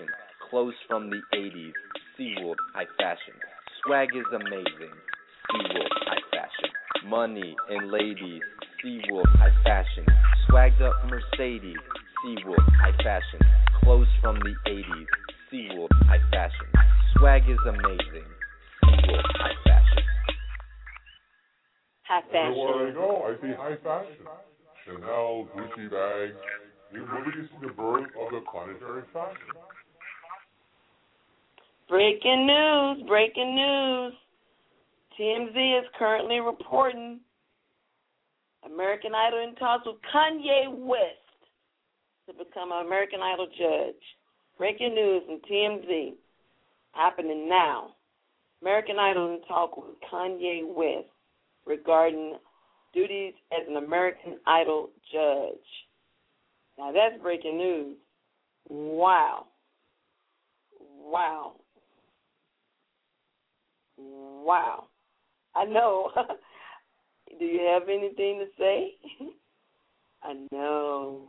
clothes from the 80s, SeaWorld high fashion. Swag is amazing, SeaWorld high fashion. Money and ladies, SeaWorld high fashion. Swagged up Mercedes, SeaWorld high fashion. Clothes from the 80s, SeaWorld high fashion. Swag is amazing, SeaWorld high fashion. High fashion. Everywhere I go, I see high fashion. Chanel, Gucci bags. Where do you see the birth of the planetary fashion? Breaking news. TMZ is currently reporting American Idol in talks with Kanye West to become an American Idol judge. Breaking news from TMZ happening now. American Idol in talk with Kanye West regarding duties as an American Idol judge. Now that's breaking news. Wow. I know. Do you have anything to say? I know.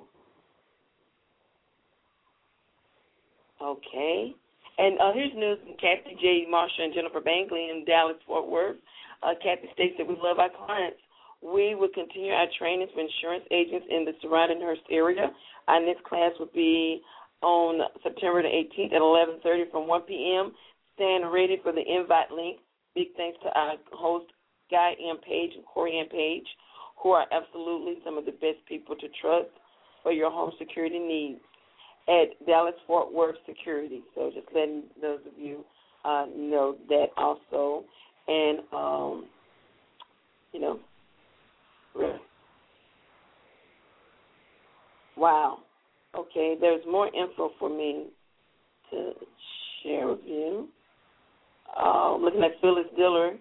Okay. And here's news from Kathy J. Marshall and Jennifer Bangley in Dallas, Fort Worth. Kathy states that we love our clients. We will continue our trainings for insurance agents in the surrounding Hearst area. Our next class will be on September the 18th at 11:30 from 1 p.m. Stand ready for the invite link. Big thanks to our host, Guy M. Page and Corey M. Page, who are absolutely some of the best people to trust for your home security needs at Dallas Fort Worth Security. So just letting those of you know that also. And, wow. Okay, there's more info for me to share with you. Looking at Phyllis Diller.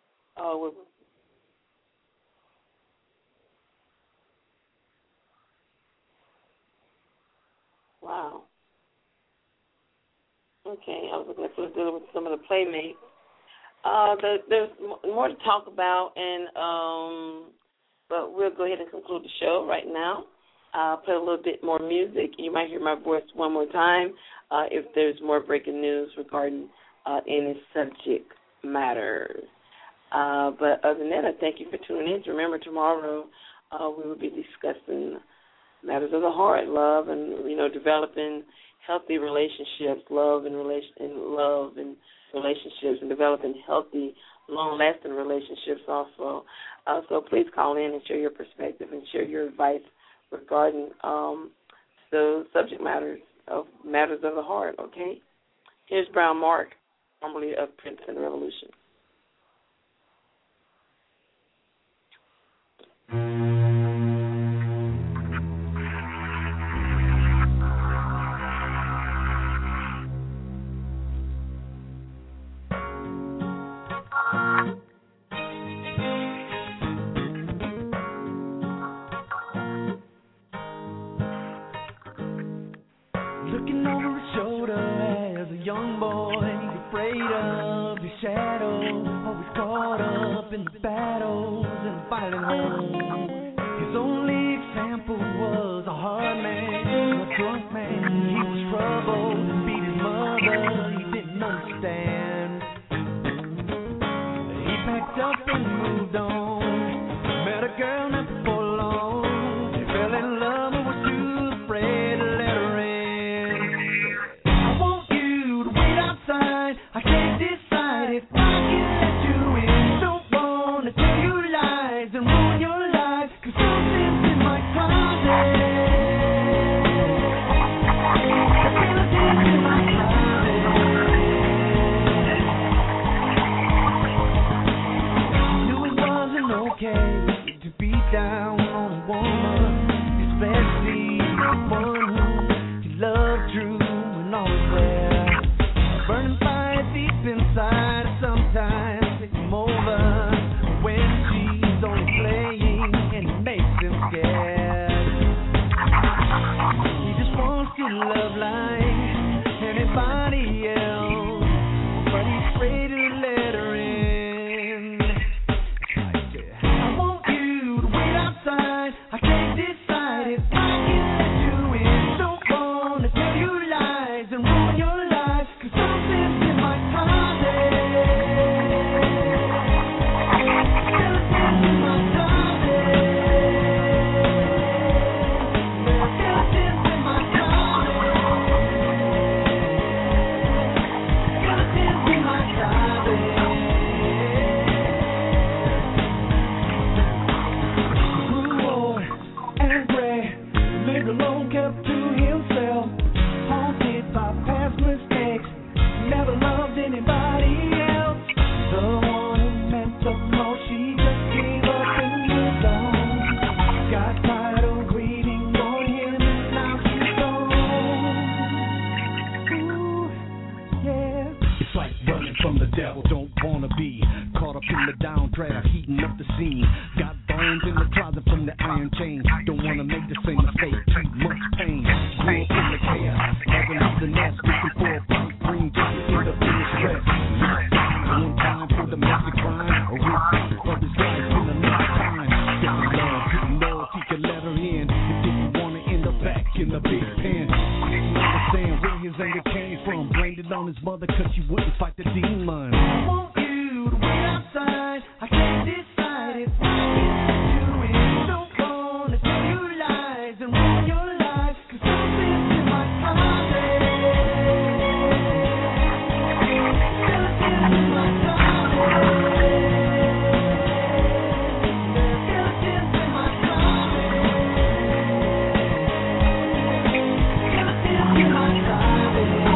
Wow. Okay, I was looking at Phyllis Diller with some of the playmates. There's more to talk about, and but we'll go ahead and conclude the show right now. I'll play a little bit more music. You might hear my voice one more time if there's more breaking news regarding any subject matters. But other than that, I thank you for tuning in. Remember, tomorrow we will be discussing matters of the heart, love, and developing healthy relationships, love and relationships, and developing healthy, long-lasting relationships also. So please call in and share your perspective and share your advice regarding the subject matters of the heart, okay? Here's Brown Mark, formerly of Prince and Revolution. Looking over his shoulder as a young boy, afraid of his shadow, always caught up in the battles and fighting home. His only example was a hard man, a drunk man. He was troubled, beat his mother, he didn't understand. He packed up and moved on, met a girl not before long. He fell in love but was too afraid to let her in. I can't decide if I can let you in. Don't wanna tell you lies and ruin your life, 'cause something's in my closet. Skeletons in my closet. She knew it wasn't okay to be down on a woman, especially one who he loved true and always well. Burning fire deep inside, sometimes takes him over when she's only playing and it makes him scared. He just wants to love like anybody else, but he's afraid to let her in. I want you to wait outside, I can't decide if I can let you in. Don't wanna tell you lies and ruin your life. hands in the closet from the iron chain. Don't wanna make the same mistake, too much pain. Grew up in the chaos, never leave the nest, looking for a pipe, green ticket, end up in the stress. One time for domestic crime, a real piece of his life in the next time. Getting love, he can let her in. If you wanna end up back in the big pen. Didn't understand where his anger came from. Blamed it on his mother cause she wouldn't fight the demon. I want you to wait outside, I can't decide if I can do it. Don't wanna tell you lies and ruin your life, cause something's in my closet. Skeletons in my closet. Skeletons in my closet. Skeletons in my closet.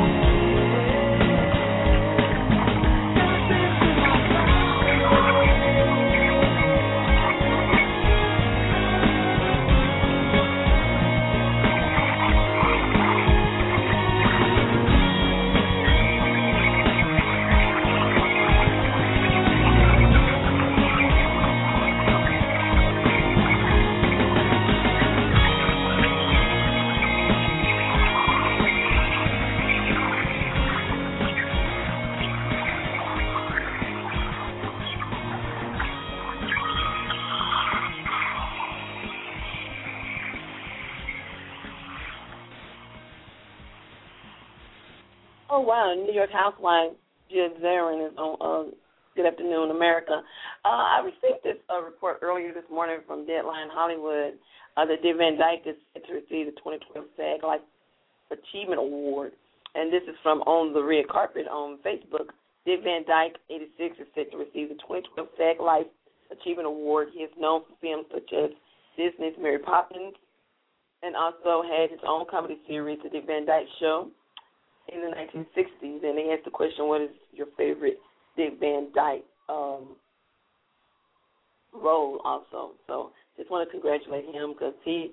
Oh, wow. New York housewife Jill Zarin is on Good Afternoon America. I received this report earlier this morning from Deadline Hollywood that Dick Van Dyke is set to receive the 2012 SAG Life Achievement Award. And this is from On the Red Carpet on Facebook. Dick Van Dyke, 86, is set to receive the 2012 SAG Life Achievement Award. He is known for films such as Disney's Mary Poppins and also had his own comedy series, The Dick Van Dyke Show, in the 1960s. And they asked the question, what is your favorite Dick Van Dyke role also? So just want to congratulate him because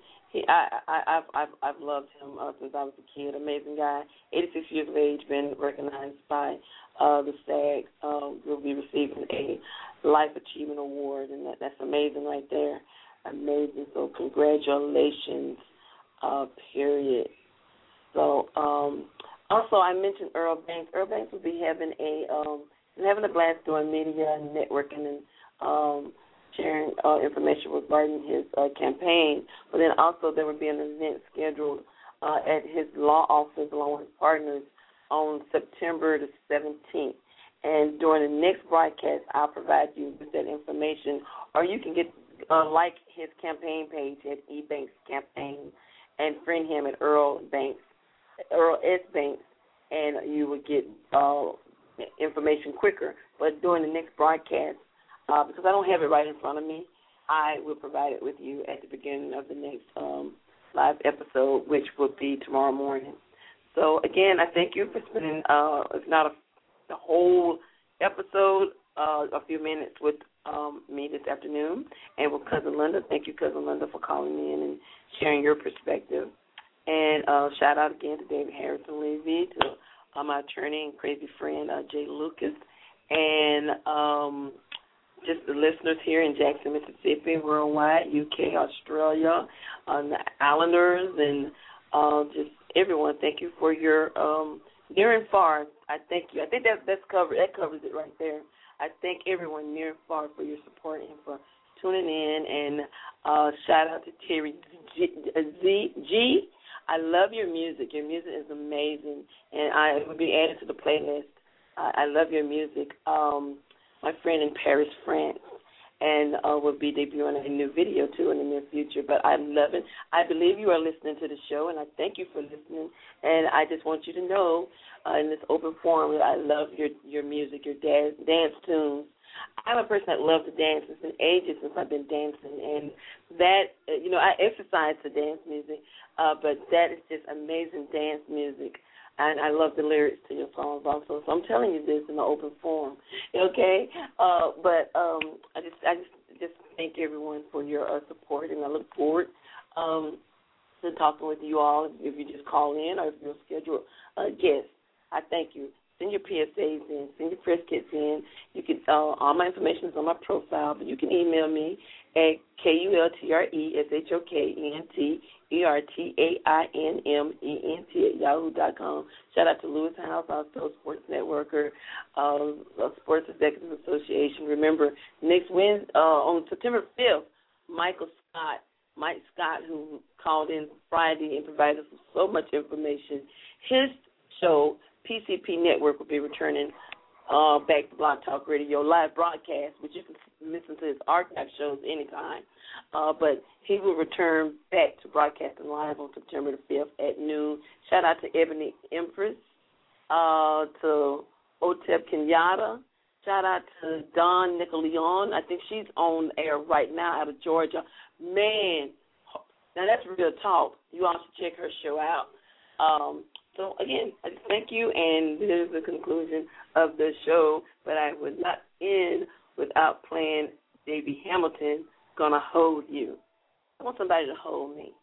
I've loved him since I was a kid. Amazing guy. 86 years of age, been recognized by the SAG. Will be receiving a Life Achievement Award, and that's amazing right there. Amazing. So congratulations, period. So also I mentioned Earl Banks. Earl Banks will be having a blast doing media and networking and sharing information regarding his campaign. But then also there will be an event scheduled at his law office along with his partners on September the 17th. And during the next broadcast, I'll provide you with that information. Or you can get like his campaign page at eBanks Campaign and friend him at Earl S. Banks, and you will get information quicker. But during the next broadcast, because I don't have it right in front of me, I will provide it with you at the beginning of the next live episode, which will be tomorrow morning. So, again, I thank you for spending, if not the whole episode, a few minutes with me this afternoon. And with Cousin Linda, thank you, Cousin Linda, for calling me in and sharing your perspective. And shout out again to David Harrison Levy, to my attorney and crazy friend, Jay Lucas, and just the listeners here in Jackson, Mississippi, worldwide, UK, Australia, the Islanders, and just everyone. Thank you for your near and far. I thank you. I think that's covered. That covers it right there. I thank everyone near and far for your support and for tuning in. And shout out to Terry G. I love your music. Your music is amazing, and it will be added to the playlist. I love your music. My friend in Paris, France, and will be debuting a new video, too, in the near future. But I love it. I believe you are listening to the show, and I thank you for listening. And I just want you to know in this open forum that I love your music, your dance tunes. I'm a person that loves to dance. It's been ages since I've been dancing, and that, I exercise to dance music, but that is just amazing dance music. And I love the lyrics to your songs also. So I'm telling you this in the open forum, okay? But I just thank everyone for your support, and I look forward to talking with you all. If you just call in or if you'll schedule a guest, I thank you. Send your PSAs in, send your press kits in. You can all my information is on my profile, but you can email me at KULTRESHOKENTERTAINMENT Shout out to Lewis House, also Sports Networker, Sports Executive Association. Remember, next Wednesday, on September 5th, Mike Scott, who called in Friday and provided us with so much information, his show, PCP Network, will be returning back to Blog Talk Radio live broadcast, which you can listen to his archive shows anytime. But he will return back to broadcasting live on September the 5th at noon. Shout out to Ebony Empress, to Otep Kenyatta. Shout out to Dawn Nicoleon. I think she's on air right now out of Georgia. Man, now that's real talk. You all should check her show out. So, again, I just thank you, and this is the conclusion of the show, but I would not end without playing Davey Hamilton, Gonna Hold You. I want somebody to hold me.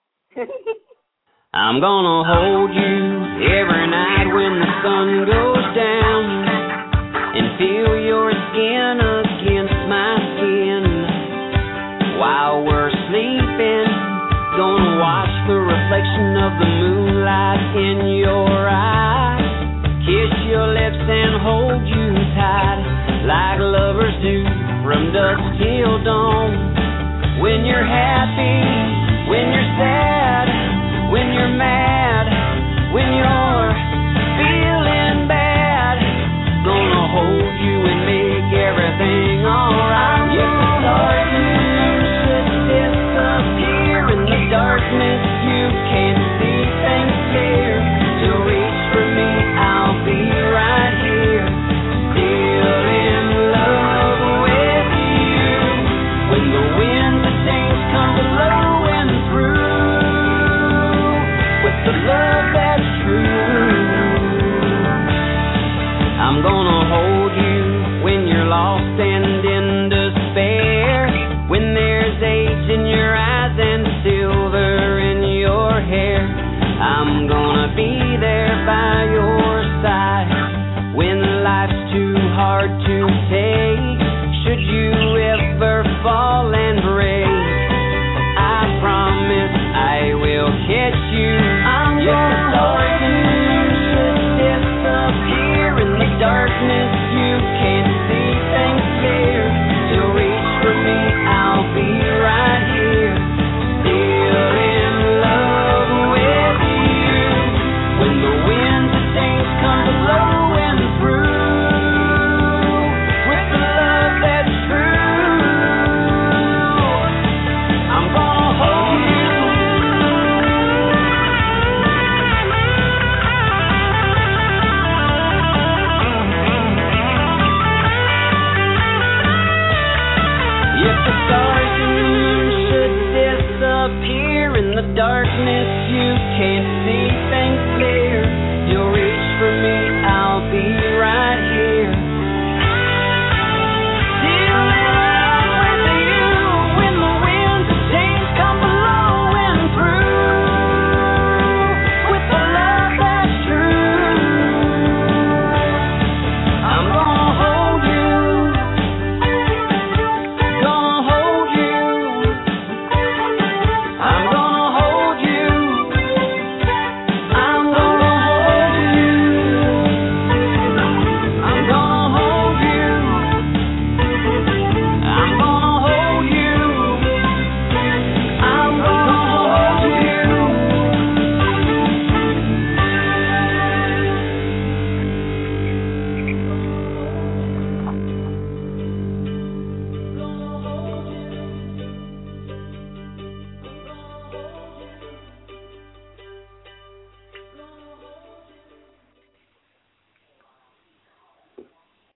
I'm gonna hold you every night when the sun goes down and feel your skin against my skin while we're sleeping. Gonna watch the reflection of the moonlight in your eyes, kiss your lips and hold you tight like lovers do from dusk till dawn. When you're happy, when you're sad, when you're mad, when you're feeling bad, gonna hold you and make everything alright. Yes, the darkness should disappear. In the darkness you can't see things clear. To reach for me, I'll be right here, still in love with you. When the winds of change come blowing through, with the love that's true, I'm gonna hold you when you're lost and in despair, when there's age in your eyes and silver in your hair. I'm gonna be there by your side when life's too hard to take. Should you ever fall and break, I promise I will catch you. Yes, the darkness should disappear. In the darkness you can't see things clear. To reach for me, I'll be right here, still in love with you. When the winds of change come blowing through, with the love that's true, I'm gonna hold you. If the stars and moon should disappear, in the darkness you can't see things clear. You'll reach for me,